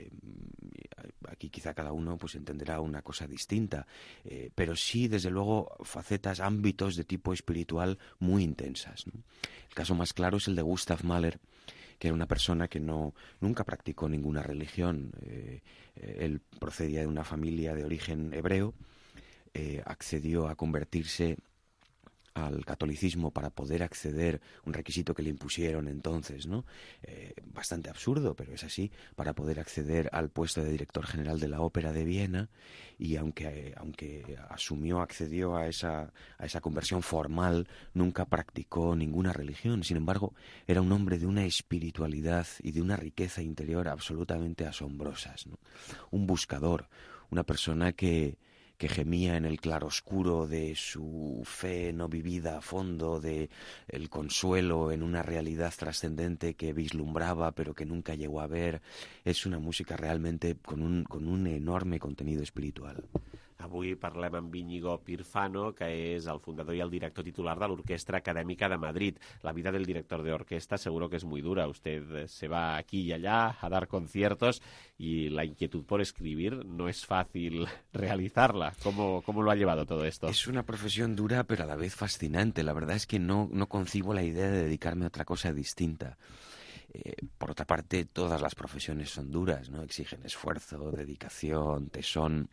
Aquí quizá cada uno pues entenderá una cosa distinta, pero sí, desde luego, facetas, ámbitos de tipo espiritual muy intensas, ¿no? El caso más claro es el de Gustav Mahler, que era una persona que nunca practicó ninguna religión. Él procedía de una familia de origen hebreo, accedió a convertirse al catolicismo para poder acceder, un requisito que le impusieron entonces, ¿no? Bastante absurdo, pero es así, para poder acceder al puesto de director general de la Ópera de Viena, y aunque accedió a esa conversión formal, nunca practicó ninguna religión. Sin embargo, era un hombre de una espiritualidad y de una riqueza interior absolutamente asombrosas, ¿no? Un buscador, una persona que gemía en el claroscuro de su fe no vivida a fondo, de el consuelo en una realidad trascendente que vislumbraba pero que nunca llegó a ver. Es una música realmente con un enorme contenido espiritual. Avui parlem amb Íñigo Pirfano, que és el fundador i el director titular de l'Orquestra Acadèmica de Madrid. La vida del director de orquesta seguro que es muy dura. Usted se va aquí y allá a dar conciertos y la inquietud por escribir no es fácil realizarla. ¿Cómo lo ha llevado todo esto? Es una profesión dura, pero a la vez fascinante. La verdad es que no concibo la idea de dedicarme a otra cosa distinta. Por otra parte, todas las profesiones son duras, ¿no? Exigen esfuerzo, dedicación, tesón.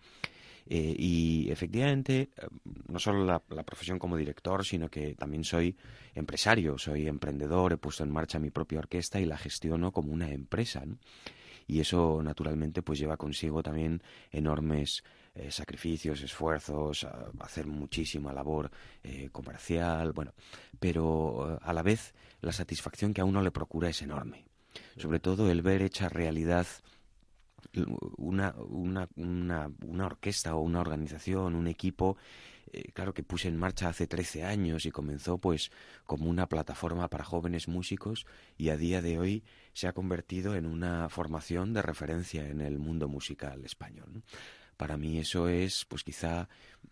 Y efectivamente, no solo la profesión como director, sino que también soy empresario, soy emprendedor, he puesto en marcha mi propia orquesta y la gestiono como una empresa, ¿no? Y eso naturalmente pues lleva consigo también enormes sacrificios, esfuerzos, hacer muchísima labor comercial, pero a la vez la satisfacción que a uno le procura es enorme. Sobre todo el ver hecha realidad una orquesta o una organización, un equipo, claro, que puse en marcha hace 13 años y comenzó pues como una plataforma para jóvenes músicos, y a día de hoy se ha convertido en una formación de referencia en el mundo musical español, ¿no? Para mí eso es, pues quizá,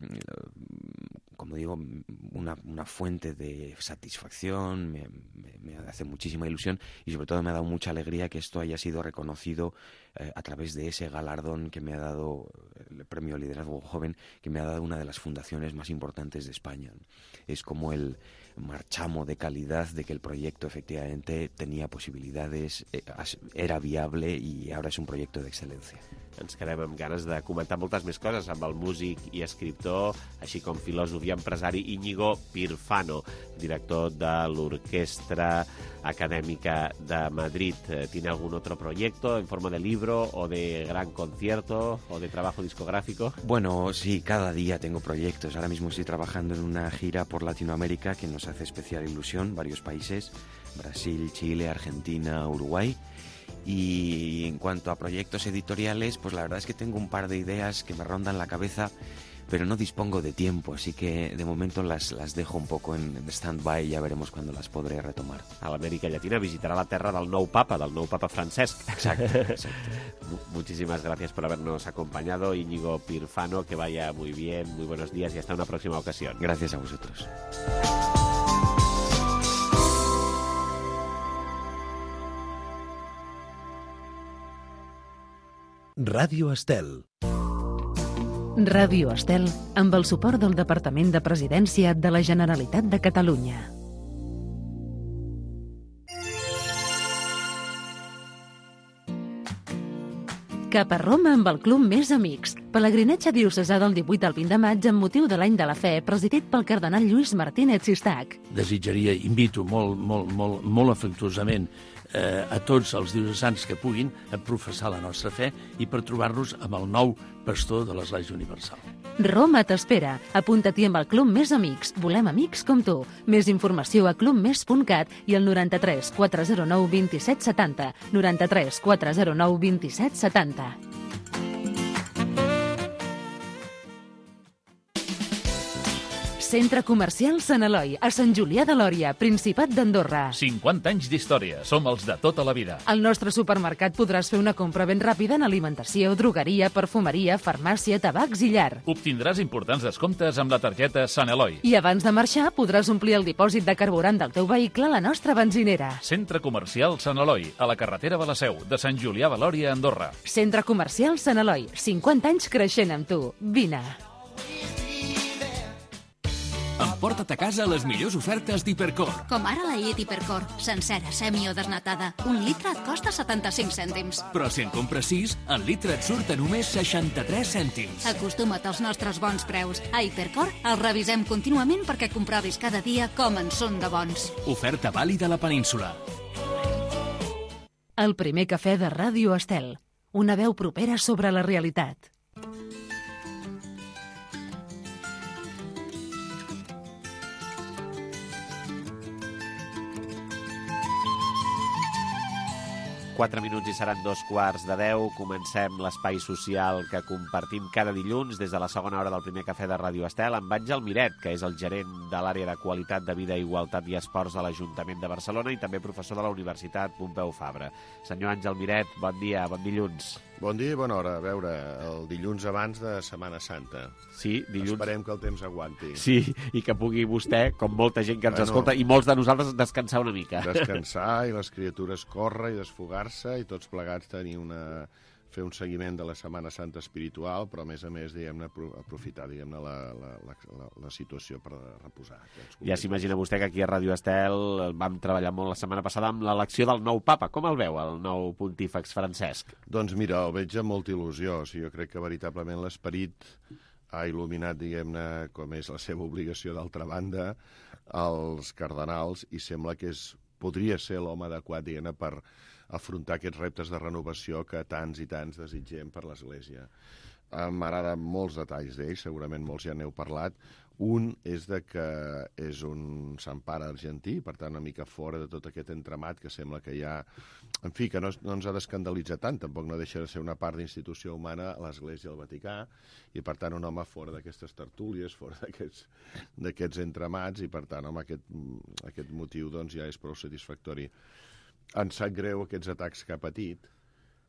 como digo, una fuente de satisfacción, me hace muchísima ilusión, y sobre todo me ha dado mucha alegría que esto haya sido reconocido a través de ese galardón que me ha dado el Premio Liderazgo Joven, que me ha dado una de las fundaciones más importantes de España. Es como el marchamo de calidad de que el proyecto efectivamente tenía posibilidades, era viable i ara és un projecte d'excel·lència. Ens quedem amb ganes de comentar moltes més coses amb el músic i escriptor, així com filòsof i empresari Íñigo Pirfano, director de l'Orquestra Académica de Madrid. ¿Tiene algún otro proyecto en forma de libro o de gran concierto o de trabajo discográfico? Bueno, sí, cada día tengo proyectos. Ahora mismo estoy trabajando en una gira por Latinoamérica que nos hace especial ilusión, varios países, Brasil, Chile, Argentina, Uruguay. Y en cuanto a proyectos editoriales, pues la verdad es que tengo un par de ideas que me rondan la cabeza, pero no dispongo de tiempo, así que de momento las dejo un poco en stand-by y ya veremos cuándo las podré retomar. A l'Amèrica Llatina visitarà la terra del nou papa Francesc. Exacto. Muchísimas gracias por habernos acompañado, Íñigo Pirfano, que vaya muy bien, muy buenos días y hasta una próxima ocasión. Gracias a vosotros. Ràdio Estel. Ràdio Estel, amb el suport del Departament de Presidència de la Generalitat de Catalunya. Cap a Roma amb el Club Més Amics. Pelegrinatge diocesà del 18 al 20 de maig amb motiu de l'Any de la Fe, presidit pel cardenal Lluís Martínez Sistac. Desitjaria, invito molt afectuosament a tots els diocesans que puguin a professar la nostra fe i per trobar-nos amb el nou pastor de l'Església Universal. Roma t'espera. Apunta-t'hi amb el Club Més Amics. Volem amics com tu. Més informació a clubmes.cat i al 93 409 27 70. 93 409 27 70. Centre Comercial Sant Eloi, a Sant Julià de Lòria, Principat d'Andorra. 50 anys d'història. Som els de tota la vida. Al nostre supermercat podràs fer una compra ben ràpida en alimentació, drogueria, perfumeria, farmàcia, tabacs i llar. Obtindràs importants descomptes amb la targeta Sant Eloi. I abans de marxar podràs omplir el dipòsit de carburant del teu vehicle a la nostra benzinera. Centre Comercial Sant Eloi, a la carretera de la Seu, de Sant Julià de Lòria, Andorra. Centre Comercial Sant Eloi, 50 anys creixent amb tu. Vine. Emporta't a casa les millors ofertes d'Hipercor. Com ara la llet Hipercor, sencera, semi o desnatada. Un litre et costa 75 cèntims. Però si en compres 6, el litre et surt a només 63 cèntims. Acostuma't als nostres bons preus. A Hipercor els revisem contínuament perquè comprovis cada dia com en són de bons. Oferta vàlida a la península. El primer cafè de Ràdio Estel. Una veu propera sobre la realitat. Quatre minuts i seran 2:15. Comencem l'espai social que compartim cada dilluns des de la segona hora del primer cafè de Ràdio Estel amb Àngel Miret, que és el gerent de l'àrea de qualitat de vida, igualtat i esports de l'Ajuntament de Barcelona i també professor de la Universitat Pompeu Fabra. Senyor Àngel Miret, bon dia, bon dilluns. Bon dia i bona hora. A veure, el dilluns abans de Setmana Santa. Sí, dilluns. Esperem que el temps aguanti. Sí, i que pugui vostè, com molta gent que ens escolta, i molts de nosaltres, descansar una mica. Descansar i les criatures córrer i desfogar-se i tots plegats fer un seguiment de la Setmana Santa espiritual, però a més, diguem-ne, aprofitar, diguem-ne, la situació per reposar. Ja s'imagina vostè que aquí a Ràdio Estel vam treballar molt la setmana passada amb l'elecció del nou papa. Com el veu, el nou pontífex Francesc? Doncs mira, el veig amb molta il·lusió. O sigui, jo crec que veritablement l'esperit ha il·luminat, diguem-ne, com és la seva obligació d'altra banda, als cardenals, i sembla que podria ser l'home adequat, diguem-ne, per afrontar aquests reptes de renovació que tants i tants desitgem per l'Església. M'agraden molts detalls d'ell, segurament molts ja n'heu parlat. Un és que és un sant pare argentí, per tant una mica fora de tot aquest entramat que sembla que hi ha... En fi, que no ens ha d'escandalitzar tant, tampoc no deixa de ser una part d'institució humana a l'Església del Vaticà, i per tant un home fora d'aquestes tertúlies, fora d'aquests entramats, i per tant, home, aquest motiu doncs, ja és prou satisfactori. Ens sap greu aquests atacs que ha patit,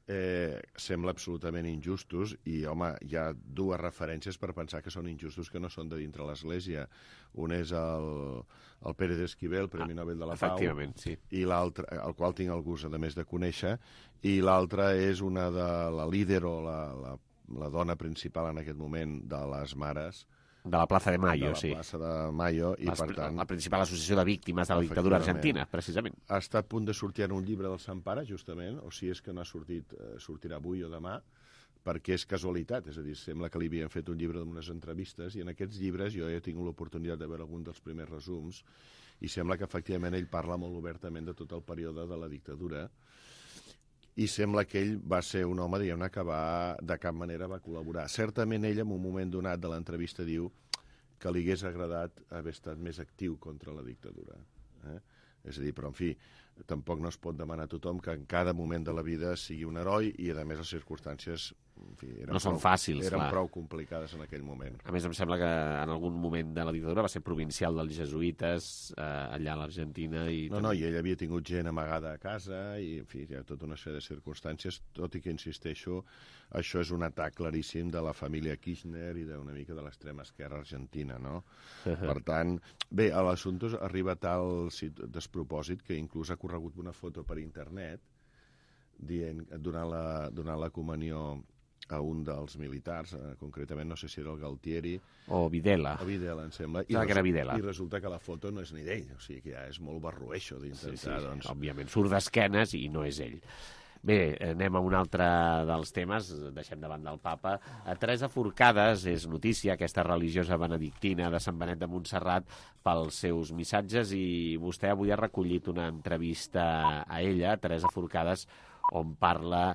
sembla absolutament injustos i, home, hi ha dues referències per pensar que són injustos que no són de dintre l'Església. Un és el Pérez Esquivel, Premi Nobel de la Pau, efectivament, sí. I l'altre, el qual tinc el gust, a més de conèixer, i l'altra és una de la líder o la dona principal en aquest moment de les mares, de la Plaza de Mayo, sí. De la Plaça de Mayo, i per tant... La principal associació de víctimes de la dictadura argentina, precisament. Està a punt de sortir en un llibre del Sant Pare, justament, o si és que no ha sortit, sortirà avui o demà, perquè és casualitat, és a dir, sembla que li havien fet un llibre d'unes entrevistes, i en aquests llibres jo he tingut l'oportunitat de veure algun dels primers resums, i sembla que efectivament ell parla molt obertament de tot el període de la dictadura, i sembla que ell va ser un home, diguem-ne, que de cap manera va col·laborar. Certament ell, en un moment donat de l'entrevista, diu que li hagués agradat haver estat més actiu contra la dictadura. És a dir, però, en fi, tampoc no es pot demanar a tothom que en cada moment de la vida sigui un heroi i, a més, les circumstàncies en fi, no són fàcils, eren prou complicades en aquell moment. A més, em sembla que en algun moment de la dictadura va ser provincial dels jesuïtes allà a l'Argentina. No, i ell havia tingut gent amagada a casa i, en fi, hi ha tota una sèrie de circumstàncies, tot i que, insisteixo, això és un atac claríssim de la família Kirchner i d'una mica de l'extrema esquerra argentina, no? Per tant, bé, l'assumpte arriba a tal despropòsit que inclús ha corregut una foto per internet donant la comunió a un dels militars, concretament no sé si era el Galtieri... O Videla. O Videla, em sembla. Que era Videla. I resulta que la foto no és ni d'ell, o sigui que ja és molt barrueixo d'intentar, doncs... Òbviament, surt d'esquenes i no és ell. Bé, anem a un altre dels temes, deixem davant del papa. Teresa Forcades és notícia, aquesta religiosa benedictina de Sant Benet de Montserrat, pels seus missatges, i vostè avui ha recollit una entrevista a ella, Teresa Forcades, on parla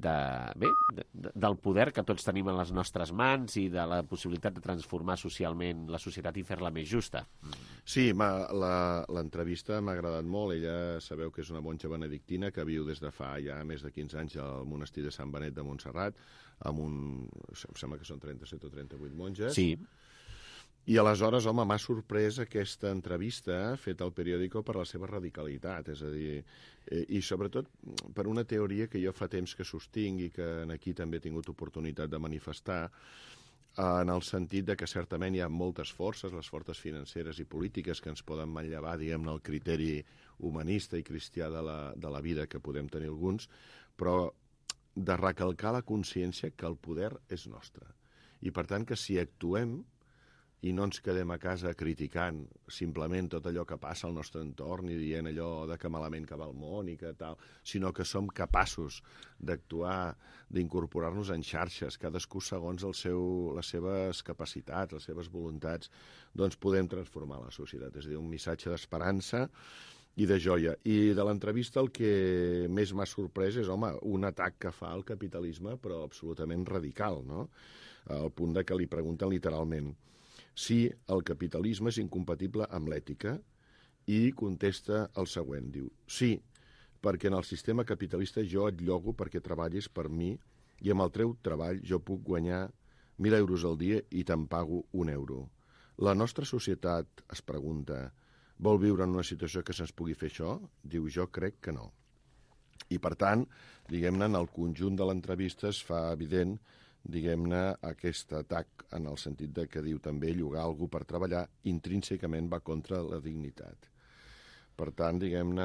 del poder que tots tenim en les nostres mans i de la possibilitat de transformar socialment la societat i fer-la més justa. Sí, l'entrevista m'ha agradat molt. Ella, sabeu que és una monja benedictina que viu des de fa ja més de 15 anys al monestir de Sant Benet de Montserrat, amb em sembla que són 37 o 38 monges. Sí. I aleshores, home, m'ha sorprès aquesta entrevista feta al periòdico per la seva radicalitat, és a dir, i sobretot per una teoria que jo fa temps que sostinc i que aquí també he tingut oportunitat de manifestar, en el sentit de que certament hi ha moltes forces, les forces financeres i polítiques, que ens poden manllevar, diguem-ne, el criteri humanista i cristià de la vida que podem tenir alguns, però de recalcar la consciència que el poder és nostre. I, per tant, que si actuem i no ens quedem a casa criticant simplement tot allò que passa al nostre entorn i dient allò de que malament que va el món i que tal, sinó que som capaços d'actuar, d'incorporar-nos en xarxes, cadascú segons les seves capacitats, les seves voluntats, doncs podem transformar la societat. És a dir, un missatge d'esperança i de joia. I de l'entrevista el que més m'ha sorprès és, home, un atac que fa al capitalisme, però absolutament radical, no? Al punt de que li pregunten literalment si el capitalisme és incompatible amb l'ètica, i contesta el següent, diu, sí, perquè en el sistema capitalista jo et llogo perquè treballis per mi i amb el teu treball jo puc guanyar 1.000 euros al dia i te'n pago 1 euro. La nostra societat, es pregunta, vol viure en una situació que se'ns pugui fer això? Diu, jo crec que no. I per tant, diguem-ne, en el conjunt de l'entrevista es fa evident diguem-ne, aquest atac en el sentit de que diu també llogar algú per treballar intrínsecament va contra la dignitat. Per tant, diguem-ne,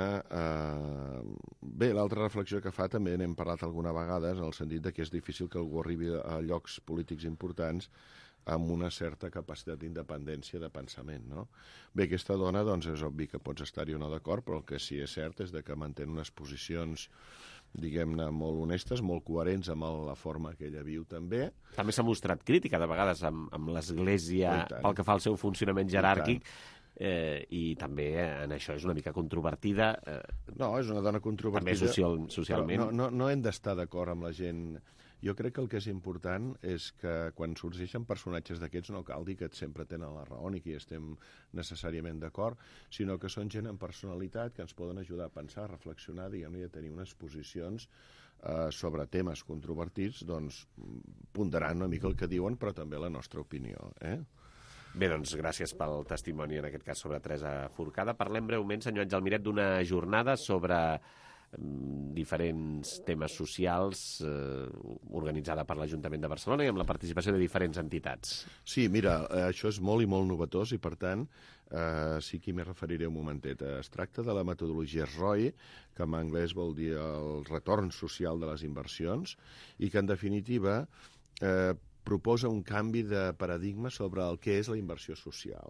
bé, l'altra reflexió que fa també n'hem parlat alguna vegada en el sentit de que és difícil que algú arribi a llocs polítics importants amb una certa capacitat d'independència de pensament, no? Bé, aquesta dona, doncs, és obvi que pots estar-hi o no d'acord, però el que sí és cert és que manté unes posicions diguem-ne, molt honestes, molt coherents amb la forma que ella viu també. També s'ha mostrat crítica, de vegades, amb l'Església pel que fa al seu funcionament jeràrquic, i també en això és una mica controvertida. No, és una dona controvertida. També socialment. No hem d'estar d'acord amb la gent. Jo crec que el que és important és que quan sorgeixen personatges d'aquests no cal dir que sempre tenen la raó ni que hi estem necessàriament d'acord, sinó que són gent amb personalitat que ens poden ajudar a pensar, a reflexionar, diguem-ne, i a tenir unes posicions sobre temes controvertits, doncs ponderant una mica el que diuen, però també la nostra opinió. Bé, doncs gràcies pel testimoni, en aquest cas sobre Teresa Forcada. Parlem breument, senyor Àngel Miret, d'una jornada sobre diferents temes socials, organitzada per l'Ajuntament de Barcelona i amb la participació de diferents entitats. Sí, mira, això és molt i molt novetós i, per tant, sí que m'hi referiré un momentet. Es tracta de la metodologia ROI, que en anglès vol dir el retorn social de les inversions, i que, en definitiva, proposa un canvi de paradigma sobre el que és la inversió social.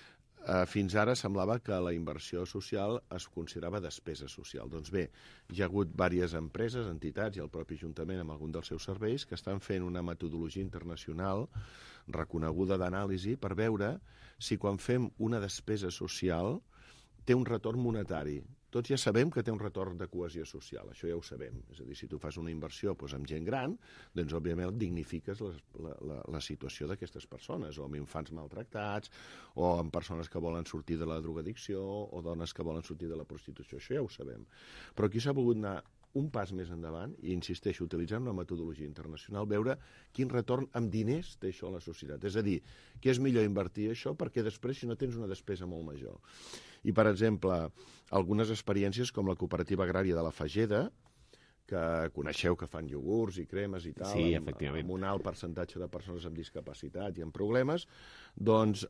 Fins ara semblava que la inversió social es considerava despesa social. Doncs bé, hi ha hagut diverses empreses, entitats i el propi Ajuntament amb algun dels seus serveis que estan fent una metodologia internacional reconeguda d'anàlisi per veure si quan fem una despesa social té un retorn monetari. Tots ja sabem que té un retorn de cohesió social, això ja ho sabem. És a dir, si tu fas una inversió amb gent gran, doncs òbviament dignifiques la situació d'aquestes persones, o amb infants maltractats, o amb persones que volen sortir de la drogadicció, o dones que volen sortir de la prostitució, això ja ho sabem. Però aquí s'ha volgut anar un pas més endavant, i insisteixo, utilitzant una metodologia internacional, veure quin retorn amb diners té això a la societat. És a dir, què és millor invertir això perquè després si no tens una despesa molt major. I, per exemple, algunes experiències com la cooperativa agrària de la Fageda, que coneixeu que fan iogurts i cremes i tal, sí, efectivament, amb un alt percentatge de persones amb discapacitat i amb problemes, doncs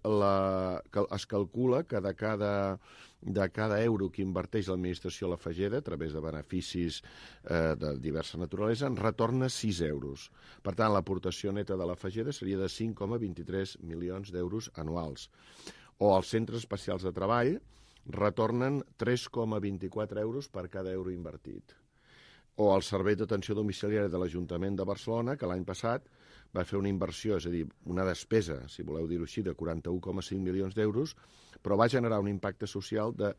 es calcula que de cada euro que inverteix l'administració a la Fageda, a través de beneficis de diversa naturalesa, en retorna 6 euros. Per tant, l'aportació neta de la Fageda seria de 5,23 milions d'euros anuals. O els centres especials de treball retornen 3,24 euros per cada euro invertit. O el Servei d'Atenció Domiciliària de l'Ajuntament de Barcelona, que l'any passat va fer una inversió, és a dir, una despesa, si voleu dir-ho així, de 41,5 milions d'euros, però va generar un impacte social de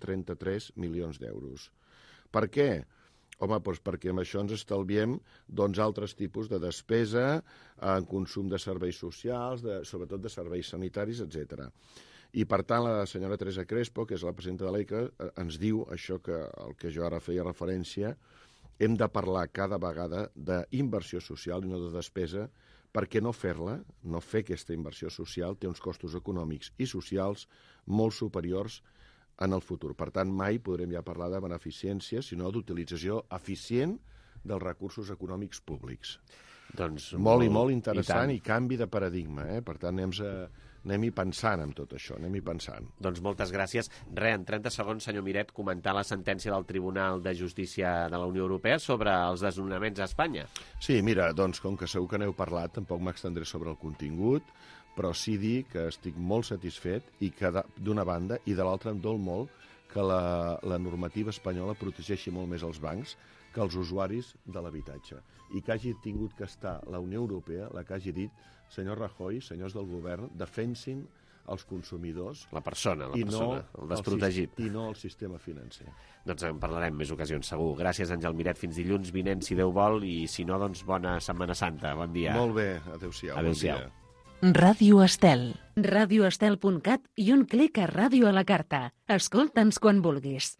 133 milions d'euros. Per què? Home, doncs perquè amb això ens estalviem altres tipus de despesa, en consum de serveis socials, sobretot de serveis sanitaris, etc. I, per tant, la senyora Teresa Crespo, que és la presidenta de l'EICA, ens diu això al que jo ara feia referència. Hem de parlar cada vegada d'inversió social i no de despesa, perquè no fer-la, no fer aquesta inversió social, té uns costos econòmics i socials molt superiors en el futur. Per tant, mai podrem ja parlar de beneficència, sinó d'utilització eficient dels recursos econòmics públics. Doncs molt i molt interessant i canvi de paradigma. Per tant, anem-hi pensant en tot això, anem-hi pensant. Doncs moltes gràcies. En 30 segons, senyor Miret, comentar la sentència del Tribunal de Justícia de la Unió Europea sobre els desnonaments a Espanya. Sí, mira, doncs com que segur que n'heu parlat, tampoc m'extendré sobre el contingut, però sí dir que estic molt satisfet i que d'una banda i de l'altra em dol molt que la normativa espanyola protegeixi molt més els bancs que els usuaris de l'habitatge. I que hagi tingut que estar la Unió Europea, la que hagi dit, senyor Rajoy, senyors del govern, defensin els consumidors... La persona, el desprotegit. I no el sistema financer. Doncs en parlarem més ocasions, segur. Gràcies, Àngel Miret. Fins dilluns vinent, si Déu vol, i si no, doncs bona Setmana Santa. Bon dia. Molt bé. Adéu-siau. Adéu-siau. Bon dia. Ràdio Estel. radioestel.cat i un clic a Ràdio a la Carta. Escolta'ns quan vulguis.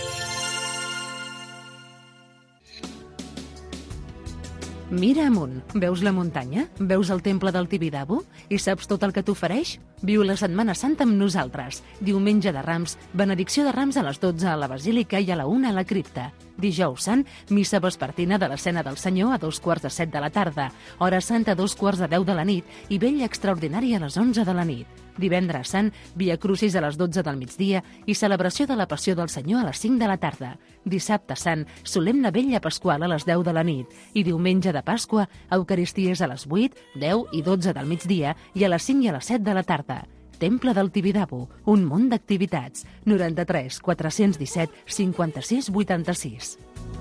Mira amunt. Veus la muntanya? Veus el temple del Tibidabo? I saps tot el que t'ofereix? Viu la Setmana Santa amb nosaltres. Diumenge de Rams, benedicció de Rams a les 12 a la Basílica i a la 1 a la cripta. Dijous Sant, missa vespertina de l'Escena del Senyor a 2:45 de la tarda. Hora Santa a 2:45 de la nit i vella extraordinària a les 11 de la nit. Divendres Sant, Via Crucis a les 12 del migdia i celebració de la Passió del Senyor a les 5 de la tarda. Dissabte Sant, solemne vella pasqual a les 10 de la nit i diumenge de Pasqua, Eucaristies a les 8, 10 i 12 del migdia i a les 5 i a les 7 de la tarda. Temple del Tibidabo, un munt d'activitats. 93 417 56 86.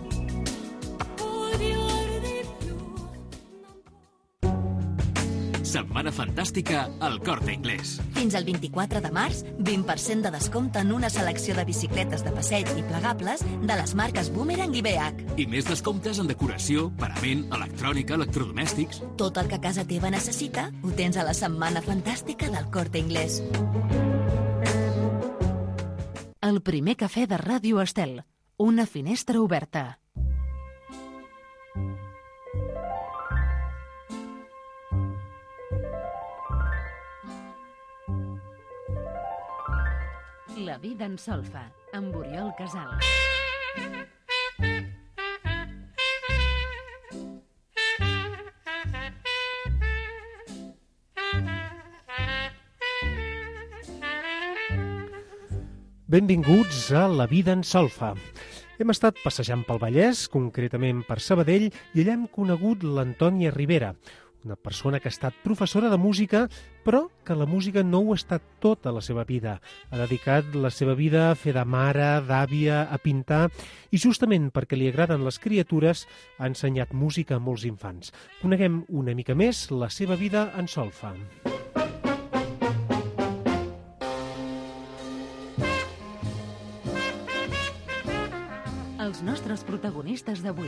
Setmana fantàstica al Corte Inglés. Fins al 24 de març, 20% de descompte en una selecció de bicicletes de passeig i plegables de les marques Boomerang i BH. I més descomptes en decoració, parament, electrònica, electrodomèstics. Tot el que casa teva necessita ho tens a la Setmana Fantàstica del Corte Inglés. El primer cafè de Ràdio Estel. Una finestra oberta. La vida en solfa, amb Oriol Casal. Benvinguts a La vida en solfa. Hem estat passejant pel Vallès, concretament per Sabadell, i allà hem conegut l'Antònia Ribera, una persona que ha estat professora de música, però que la música no ho ha estat tota la seva vida. Ha dedicat la seva vida a fer de mare, d'àvia, a pintar, i justament perquè li agraden les criatures ha ensenyat música a molts infants. Coneguem una mica més la seva vida en solfa. Els nostres protagonistes d'avui.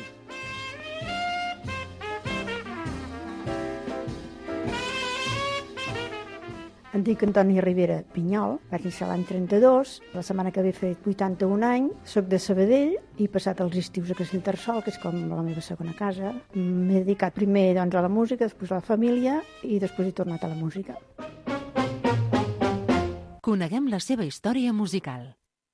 Em dic Antònia Ribera Pinyol, vaig néixer l'any 32, la setmana que ve he fet 81 anys, soc de Sabadell i he passat els estius a Castellterçol, que és com la meva segona casa. M'he dedicat primer doncs, a la música, després a la família i després he tornat a la música. Coneguem la seva història musical.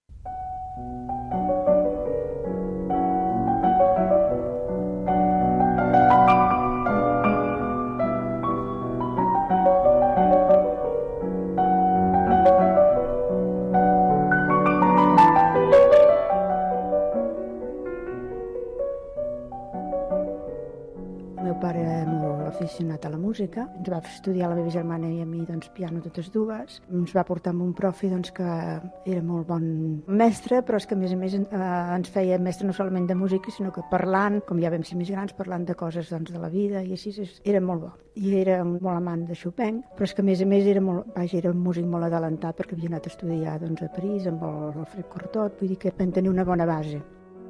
Aficionat a la música, ens va estudiar la meva germana i a mi doncs, piano totes dues, ens va portar amb un profe doncs, que era molt bon mestre, però és que a més ens feia mestre no solament de música, sinó que parlant, com ja vam ser més grans, parlant de coses doncs, de la vida i així, era molt bo. I era molt amant de Chopin, però és que a més era un músic molt adelantat perquè havia anat a estudiar doncs, a París amb l'Alfred Cortot, vull dir que vam tenir una bona base.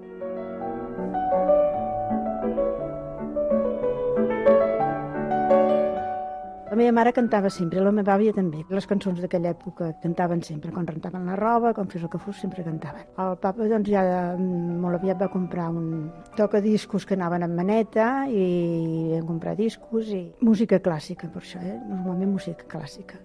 La meva mare cantava sempre, la meva àvia també. Les cançons d'aquella època cantaven sempre, quan rentaven la roba, quan fes el que fos, sempre cantaven. El papa doncs, ja molt aviat va comprar un tocadiscos que anaven amb maneta i vam comprar discos i música clàssica, per això, normalment música clàssica.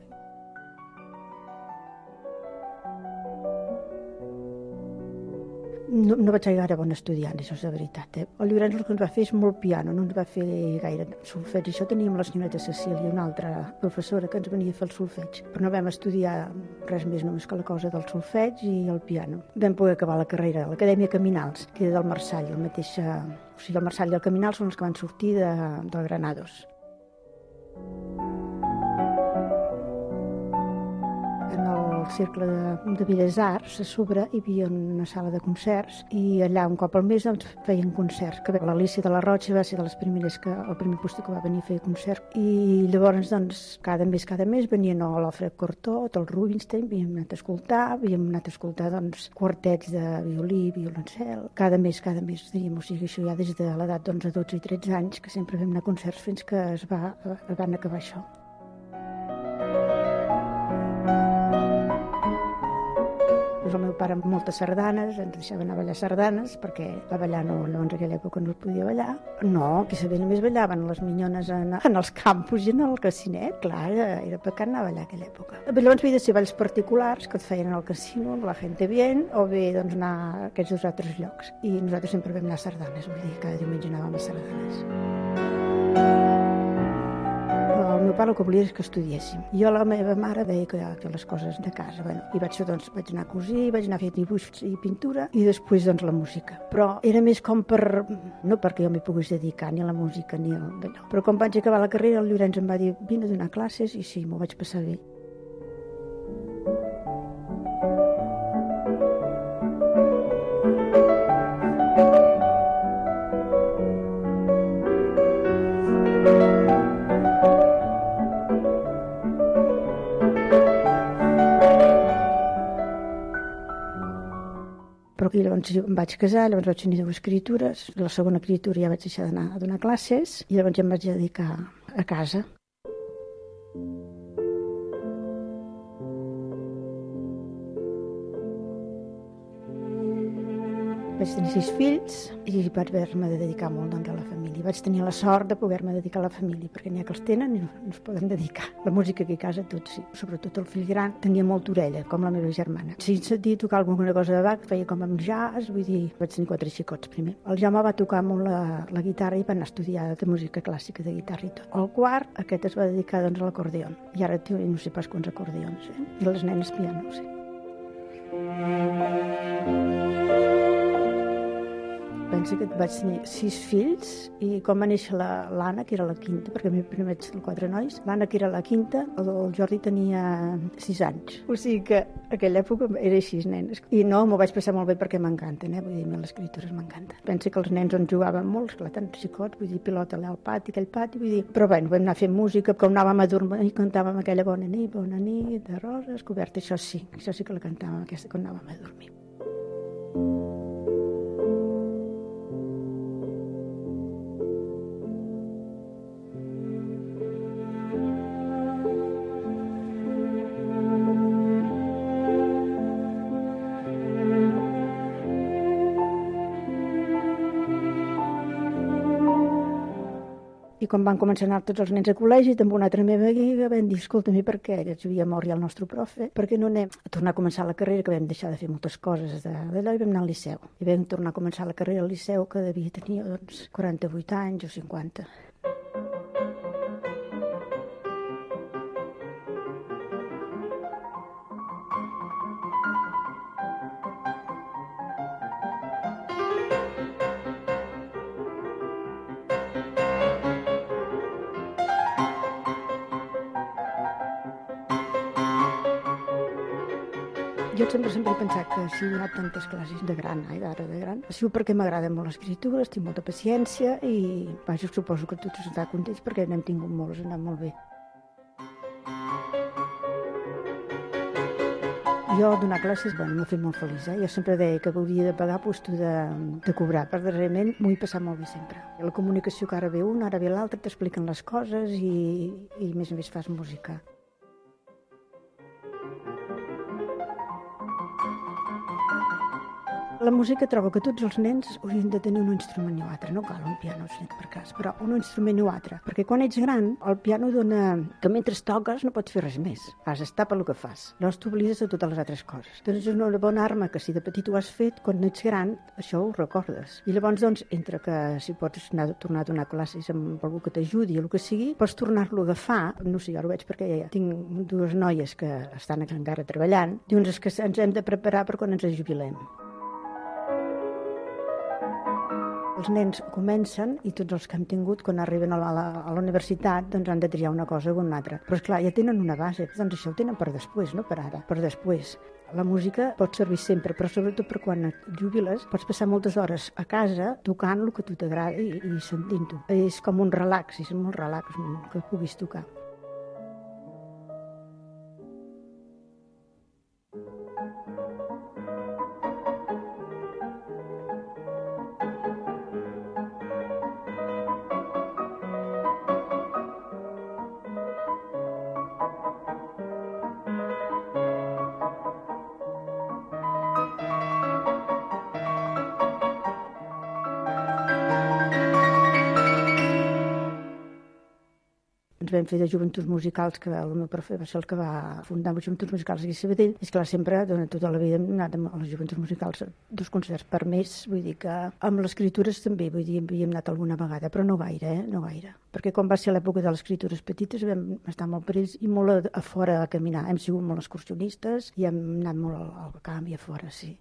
No vaig ser gaire bon estudiant, això és de veritat. El Llorenç el que ens va fer és molt piano, no ens va fer gaire solfeig. Això teníem la senyoreta Cecília, una altra professora que ens venia a fer el solfeig. Però no vam estudiar res més només que la cosa del solfeig i el piano. Vam poder acabar la carrera a l'Acadèmia Caminals, que era del Marçall, el Marçall i el Caminal són els que van sortir del Granados. Al Cercle de Belles Arts, a sobre hi havia una sala de concerts i allà un cop al mes doncs, feien concerts. Que l'Alícia de la Rocha va ser de les primeres el primer poster que va venir a fer concert. I llavors doncs, cada mes venien l'Alfred Cortot, el Rubinstein, havíem anat a escoltar doncs, quartets de violí, violoncel, cada mes, diríem, o sigui, això ja des de l'edat d'11, 12 i 13 anys, que sempre vam anar a concerts fins que van acabar això. El meu pare amb moltes sardanes, ens deixava anar a ballar sardanes, perquè a ballar en aquella època no es podia ballar. No, qui sabia només ballaven les minyones en els campus i en el casinet, clar, era pecat anar a ballar aquella època. Llavors havia de ser balls particulars que et feien al casino, amb la gente bien, o bé doncs, anar a aquests dos altres llocs. I nosaltres sempre vam anar a sardanes, vull dir, cada diumenge anàvem a sardanes. El meu pare el que volia és que estudiéssim. Jo, la meva mare, deia que les coses de casa. I vaig anar a cosir, vaig anar a fer dibuix i pintura i després doncs, la música. Però era més com no perquè jo m'hi pogués dedicar ni a la música ni a allò. Però quan vaig acabar la carrera el Llorenç em va dir vine a donar classes i sí, m'ho vaig passar bé. Però aquí llavors em vaig casar, llavors vaig tenir 2 criatures, la segona criatura ja vaig deixar d'anar a donar classes i llavors ja em vaig dedicar a casa. Vaig tenir 6 fills i vaig haver-me de dedicar molt a la família. Vaig tenir la sort de poder-me dedicar a la família, perquè n'hi ha que els tenen i no es poden dedicar. La música aquí a casa, tots sí. Sobretot el fill gran tenia molta orella, com la meva germana. Si sentia tocar alguna cosa de Bach, feia com amb jazz, vull dir, vaig tenir 4 xicots primer. El Jaume va tocar molt la guitarra i va anar a estudiar de música clàssica, de guitarra i tot. El quart, aquest es va dedicar doncs, a l'acordeó. I ara té no sé pas quants acordeons, I les nenes piano, sí. Penso que vaig tenir 6 fills i quan va néixer l'Anna, que era la quinta, perquè primer vaig tenir 4 nois, l'Anna, que era la quinta, el Jordi tenia 6 anys. O sigui que en aquella època era 6 nenes. I no, m'ho vaig passar molt bé perquè m'encanten, vull dir, les escritures m'encanten. Penso que els nens on jugaven molt, esclar, tant xicots, vull dir, pilota allà al pati, aquell pati, vull dir... Però bé, vam anar fent música, com anàvem a dormir i cantàvem aquella bona nit, de roses, coberta, això sí que la cantàvem aquesta quan anàvem a dormir. I quan van començar a anar tots els nens a col·legi, també una altra meva amiga vam dir, escolta, per què ens havia mort ja el nostre profe? Per què no anem a tornar a començar la carrera, que vam deixar de fer moltes coses d'allò, i vam anar al Liceu. I vam tornar a començar la carrera al Liceu, que devia tenir 48 anys o 50. Jo sempre he pensat que si he donat tantes classes de gran, d'ara de gran, ha sigut perquè m'agraden molt les escritures, tinc molta paciència i vaja, suposo que tots estan contents perquè n'hem tingut molts, ha anat molt bé. Jo donar classes, m'ha fet molt feliç. Jo sempre deia que hauria de pagar puesto de cobrar, però darrerament m'ho he passat molt bé sempre. La comunicació que ara ve un, ara ve l'altre, t'expliquen les coses i a més fas música. La música trobo que tots els nens haurien de tenir un instrument o altre, no cal un piano per cas, però un instrument o altre, perquè quan ets gran el piano dona que mentre toques no pots fer res més, has d'estar pel que fas, llavors t'oblides de totes les altres coses. Doncs és una bona arma que si de petit ho has fet, quan ets gran això ho recordes. I llavors doncs, entre que si pots tornar a donar classes amb algú que t'ajudi o el que sigui, pots tornar-lo a agafar, no sé, jo ho veig perquè ja tinc 2 noies que estan encara treballant, dius que ens hem de preparar per quan ens jubilem. Els nens comencen i tots els que hem tingut, quan arriben a la universitat, doncs han de triar una cosa o una altra. Però esclar, ja tenen una base, doncs això ho tenen per després, no per ara, per després. La música pot servir sempre, però sobretot per quan et jubiles, pots passar moltes hores a casa tocant el que a tu t'agrada i sentint-ho. És com un relax, és molt relax que puguis tocar. Vam fer de joventuts musicals, que el meu profe va ser el que va fundar les joventuts musicals aquí a Sabadell. És clar, sempre, durant tota la vida, hem anat a les joventuts musicals 2 concerts per mes, vull dir que amb les escritures també, vull dir, havíem anat alguna vegada, però no gaire, no gaire. Perquè quan va ser l'època de les escritures petites vam estar molt per ells i molt a fora a caminar. Hem sigut molt excursionistes i hem anat molt al camp i a fora, sí.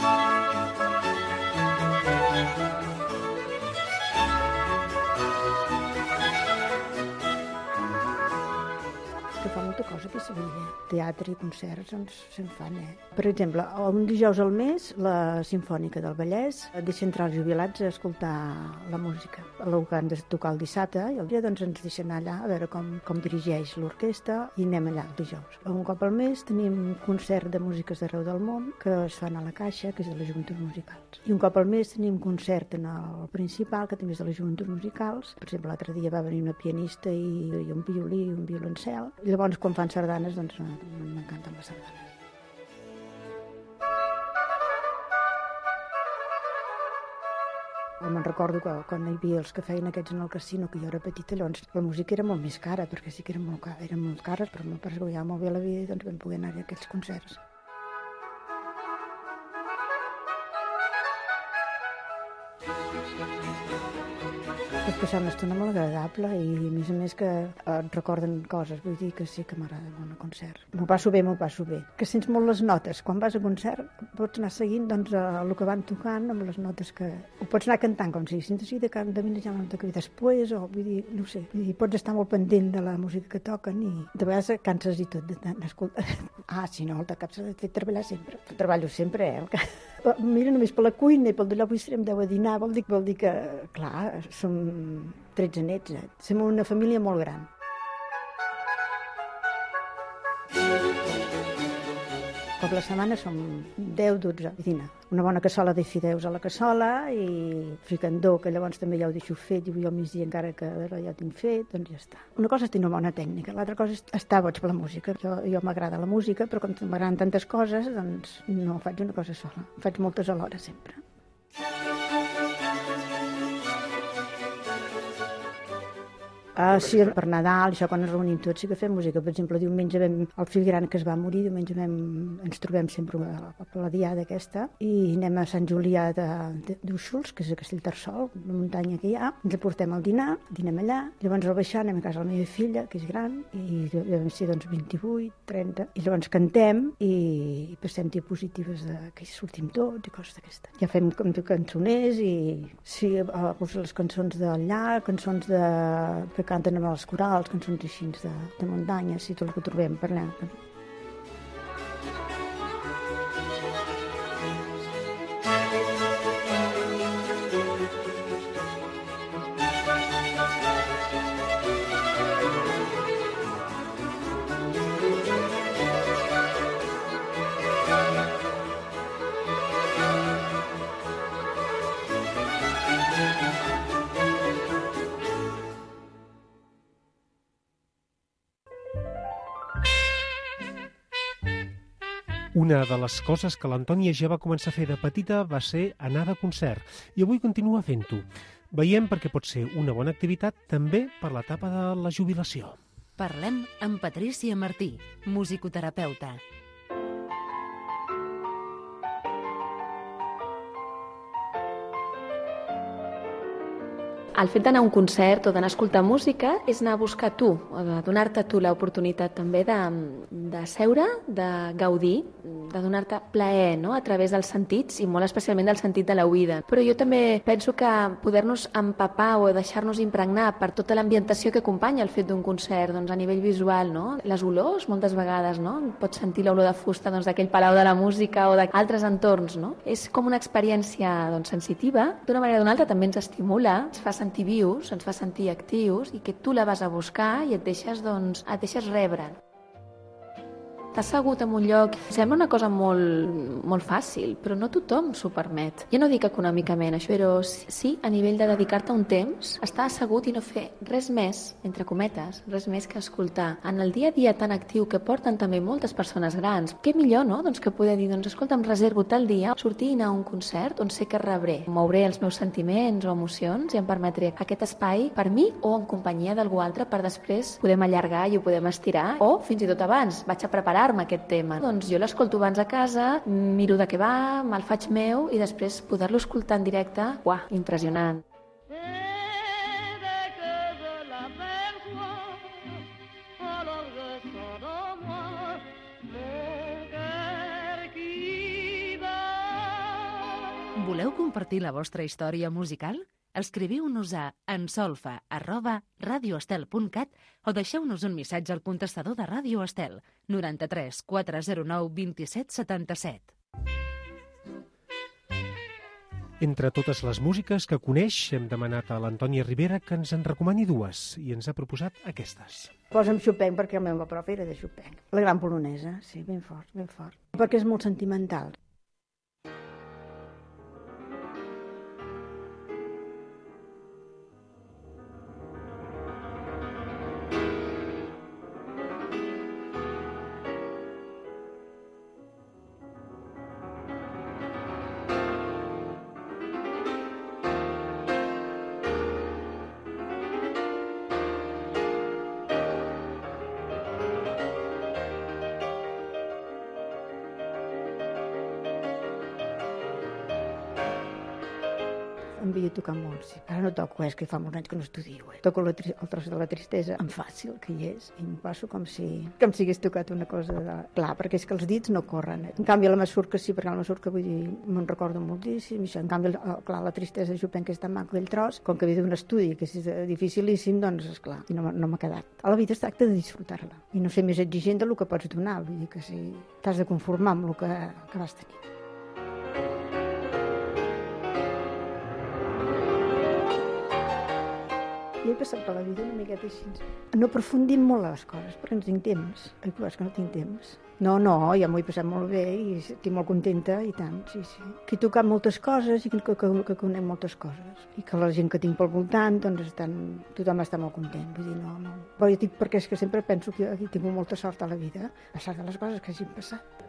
Que fa molta cosa que s'havia. Teatre i concerts, doncs, se'n fan, Per exemple, un dijous al mes, la Simfònica del Vallès deixa entrar els jubilats a escoltar la música. El que han de tocar el dissabte, i el dia doncs ens deixen allà a veure com dirigeix l'orquestra i anem allà el dijous. Un cop al mes tenim un concert de músiques d'arreu del món que es fan a la Caixa, que és de les joventuts musicals. I un cop al mes tenim un concert en el principal, que també és de les joventuts musicals. Per exemple, l'altre dia va venir una pianista i un violí i un violoncel. I llavors, quan fan sardanes, doncs m'encanten les sardanes. Me'n recordo que quan hi havia els que feien aquests en el casino, que jo era petita, llavors la música era molt més cara, perquè sí que eren molt cares, però me'n pares guanyava molt bé la vida i doncs vam poder anar a aquells concerts. Vaig passar una estona molt agradable i a més que et recorden coses, vull dir que sí que m'agrada molt a concert. M'ho passo bé. Que sents molt les notes. Quan vas a concert pots anar seguint doncs, el que van tocant amb les notes que... Ho pots anar cantant com si haguessin de mirar la nota que ve després, o vull dir, no sé, vull dir, pots estar molt pendent de la música que toquen i de vegades canses i tot d'escoltar. Si no, el de cap s'ha de fer treballar sempre. Treballo sempre, Mira, només per la cuina i pel d'allò avui serem 10 a dinar, vol dir que, clar, som 13 nets, som una família molt gran. Cop la setmana som 10-12 a dinar. Una bona cassola de fideus a la cassola i fricandó, que llavors també ja ho deixo fet i vull al migdia encara que ja ho tinc fet, doncs ja està. Una cosa és tenir una bona tècnica, l'altra cosa és estar boig per la música. Jo m'agrada la música, però com m'agraden tantes coses, doncs no faig una cosa sola. Faig moltes alhora sempre. Sí, per Nadal, això quan ens reunim tots sí que fem música. Per exemple, diumenge el fill gran que es va morir, diumenge ens trobem sempre a la diada aquesta i anem a Sant Julià d'Úxols, que és a Castellterçol, una muntanya que hi ha, ens portem al dinar, dinem allà, llavors al baixar anem a casa de la meva filla, que és gran, i devem ser 28, 30, i llavors cantem i passem diapositives que hi sortim tots i coses d'aquestes. Ja fem cançoners i sí, les cançons d'allà, cançons que canten amb els corals, cançons així de muntanya, sí, tot el que trobem per allà. Una de les coses que l'Antònia ja va començar a fer de petita va ser anar de concert, i avui continua fent-ho. Veiem perquè pot ser una bona activitat també per l'etapa de la jubilació. Parlem amb Patrícia Martí, musicoterapeuta. El fet d'anar a un concert o d'anar a escoltar música és anar a buscar tu, o de donar-te tu l'oportunitat també de seure, de gaudir, de donar-te plaer, no?, a través dels sentits i molt especialment del sentit de l'oïda. Però jo també penso que poder-nos empapar o deixar-nos impregnar per tota l'ambientació que acompanya el fet d'un concert, doncs a nivell visual, no?, les olors moltes vegades, no?, pots sentir l'olor de fusta d'aquell Palau de la Música o d'altres entorns, no? És com una experiència sensitiva, d'una manera o d'una altra també ens estimula, ens fa sentir vius, ens fa sentir actius i que tu la vas a buscar i et deixes rebre. T'has assegut en un lloc, sembla una cosa molt fàcil, però no tothom s'ho permet. Jo no dic econòmicament això, però sí a nivell de dedicar-te un temps, estar assegut i no fer res més, entre cometes, res més que escoltar. En el dia a dia tan actiu que porten també moltes persones grans, què millor, no?, doncs que poder dir, doncs escolta, em reservo tal dia, sortir i anar a un concert on sé que rebré, mouré els meus sentiments o emocions i em permetré aquest espai per mi o en companyia d'algú altre per després podem allargar i ho podem estirar, o fins i tot abans, vaig a preparar aquest tema. Doncs jo l'escolto abans a casa, miro de què va, me'l faig meu i després poder-lo escoltar en directe, uah, impressionant. Voleu compartir la vostra història musical? Escriviu-nos a ensolfa@radioestel.cat o deixeu-nos un missatge al contestador de Ràdio Estel 93 409 27 77. Entre totes les músiques que coneix, hem demanat a l'Antònia Ribera que ens en recomani dues i ens ha proposat aquestes. Posa'm Chopin perquè el meu profe era de Chopin. La gran polonesa, sí, ben fort, ben fort. Perquè és molt sentimental. m'havia tocat molt, sí. Ara no toco, és que fa molts anys que no estudio. Toco el tros de la tristesa en fàcil, que hi és, i em passo com si hagués tocat una cosa de... Clar, perquè és que els dits no corren. En canvi, la masurca sí, perquè la masurca, vull dir, me'n recordo moltíssim, i això. En canvi, clar, la tristesa, jo penso que és tan maco aquell tros, com que havia d'un estudi, que és dificilíssim, doncs, esclar, i no m'ha quedat. A la vida es tracta de disfrutar-la, i no ser més exigent del que pots donar, vull dir que si t'has de conformar amb el que vas tenir. Jo he passat per la vida una miqueta així. No aprofundim molt les coses, perquè no tinc temps. Ai, però és que no tinc temps. No, ja m'ho he passat molt bé i estic molt contenta i tant, sí. Que he tocat moltes coses i que conec moltes coses. I que la gent que tinc pel voltant, doncs tothom està molt content. Vull dir, no. Però jo dic perquè és que sempre penso que he tingut molta sort a la vida, a pesar de les coses que hagin passat.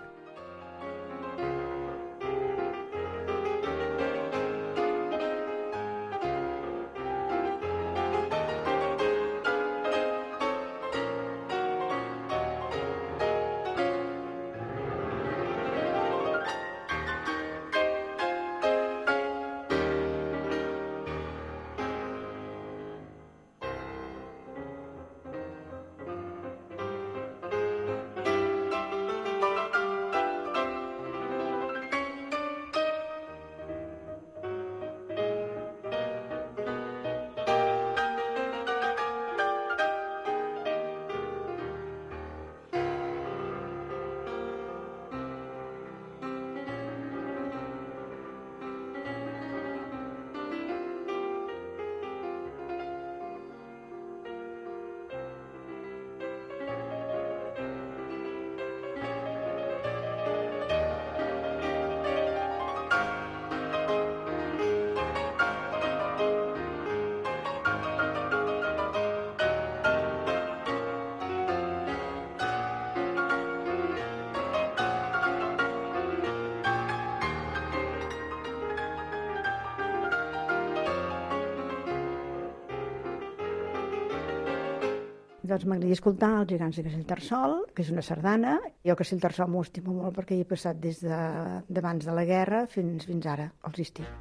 Doncs m'agradaria escoltar Els gegants de Castellterçol, que és una sardana. Jo Castellterçol m'ho estimo molt perquè hi he passat des d'abans de la guerra fins ara, els estius.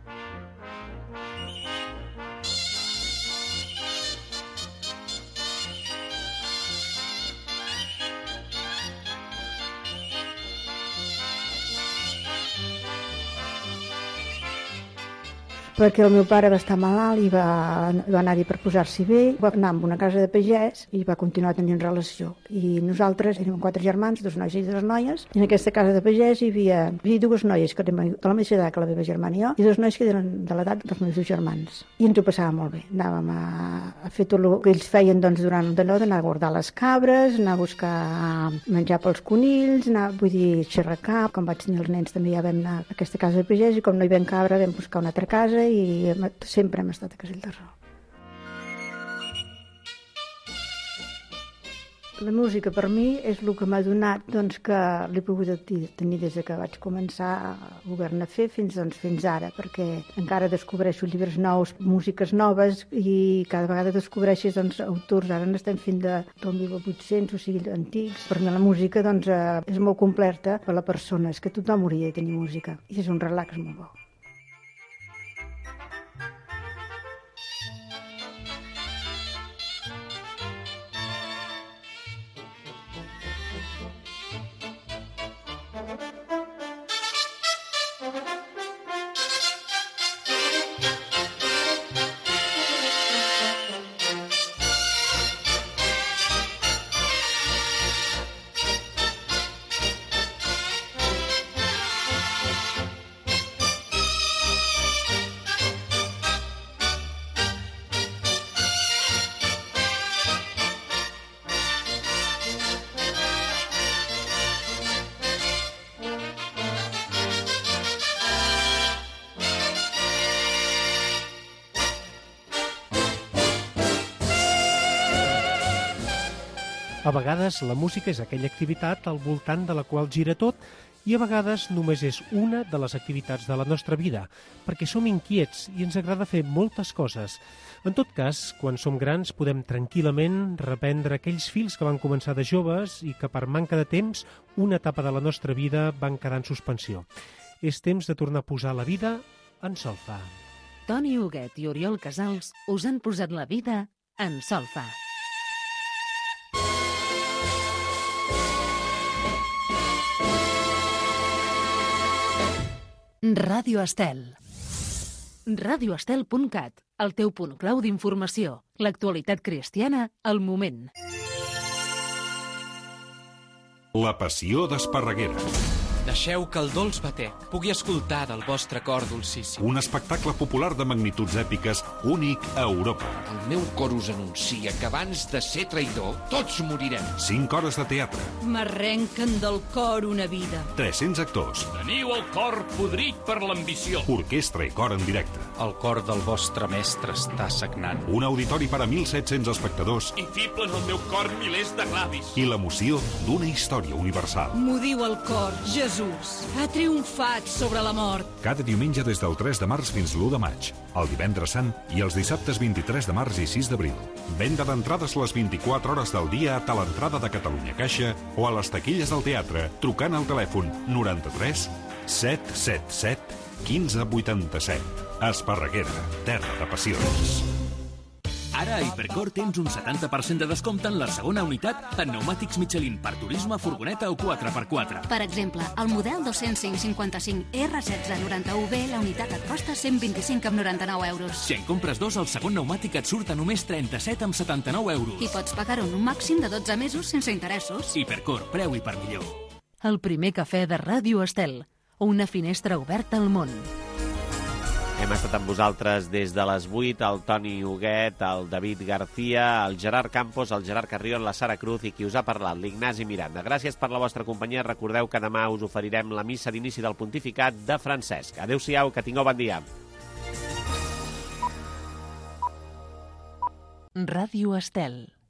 Perquè el meu pare va estar malalt i va anar-hi per posar-s'hi bé, va anar a una casa de pagès i va continuar tenint relació. I nosaltres érem 4 germans, 2 nois i 2 noies, i en aquesta casa de pagès hi havia 2 noies que eren de la mateixa edat que la meva germana i jo, i 2 nois que eren de l'edat dels meus 2 germans. I ens ho passàvem molt bé. Anàvem a fer tot el que ells feien durant d'allò, d'anar a guardar les cabres, anar a buscar menjar pels conills, vull dir, xerracar. Com vaig tenir els nens també ja vam anar a aquesta casa de pagès i com no hi vam cabra vam buscar una altra casa i sempre hem estat a Castellterçol. La música per mi és el que m'ha donat que l'he pogut tenir des que vaig començar a voler-ne fer fins ara, perquè encara descobreixo llibres nous, músiques noves i cada vegada descobreixes autors, ara n'estem fent del 1800, o sigui, antics. Per mi la música és molt completa per a la persona, és que tothom hauria de tenir música i és un relax molt bo. A vegades la música és aquella activitat al voltant de la qual gira tot i a vegades només és una de les activitats de la nostra vida, perquè som inquiets i ens agrada fer moltes coses. En tot cas, quan som grans podem tranquil·lament reprendre aquells fils que van començar de joves i que per manca de temps una etapa de la nostra vida van quedar en suspensió. És temps de tornar a posar la vida en solfa. Toni Huguet i Oriol Casals us han posat la vida en solfa. Ràdio Estel. radioestel.cat, el teu punt clau d'informació. L'actualitat cristiana al moment. La passió d'Esparreguera. Deixeu que el dolç batec pugui escoltar del vostre cor dolcíssim. Un espectacle popular de magnituds èpiques únic a Europa. El meu cor us anuncia que abans de ser traïdor, tots morirem. 5 hores de teatre. M'arrenquen del cor una vida. 300 actors. Teniu el cor podrit per l'ambició. Orquestra i cor en directe. El cor del vostre mestre està sagnant. Un auditori per a 1.700 espectadors. I fiblen al meu cor milers de clavis. I l'emoció d'una història universal. M'ho diu el cor, Jesús. Ha triomfat sobre la mort. Cada diumenge des del 3 de març fins l'1 de maig, el divendres sant i els dissabtes 23 de març i 6 d'abril. Venda d'entrades les 24 hores del dia a l'entrada de Catalunya Caixa o a les taquilles del teatre trucant al telèfon 93 777 1587. Esparreguera, terra de passions. Ara a Hipercor tens un 70% de descompte en la segona unitat en pneumàtics Michelin per turisme, furgoneta o 4x4. Per exemple, el model 205-55 R1691B, la unitat et costa 125,99 euros. Si en compres dos, el segon pneumàtic et surt a només 37,79 euros. I pots pagar-ho en un màxim de 12 mesos sense interessos. Hipercor, preu i per millor. El primer cafè de Ràdio Estel, una finestra oberta al món. Hem estat amb vosaltres des de les 8, el Toni Huguet, el David García, el Gerard Campos, el Gerard Carrión, la Sara Cruz i qui us ha parlat, l'Ignasi Miranda. Gràcies per la vostra companyia. Recordeu que demà us oferirem la missa d'inici del pontificat de Francesc. Adéu-siau, que tingueu bon dia. Ràdio Estel.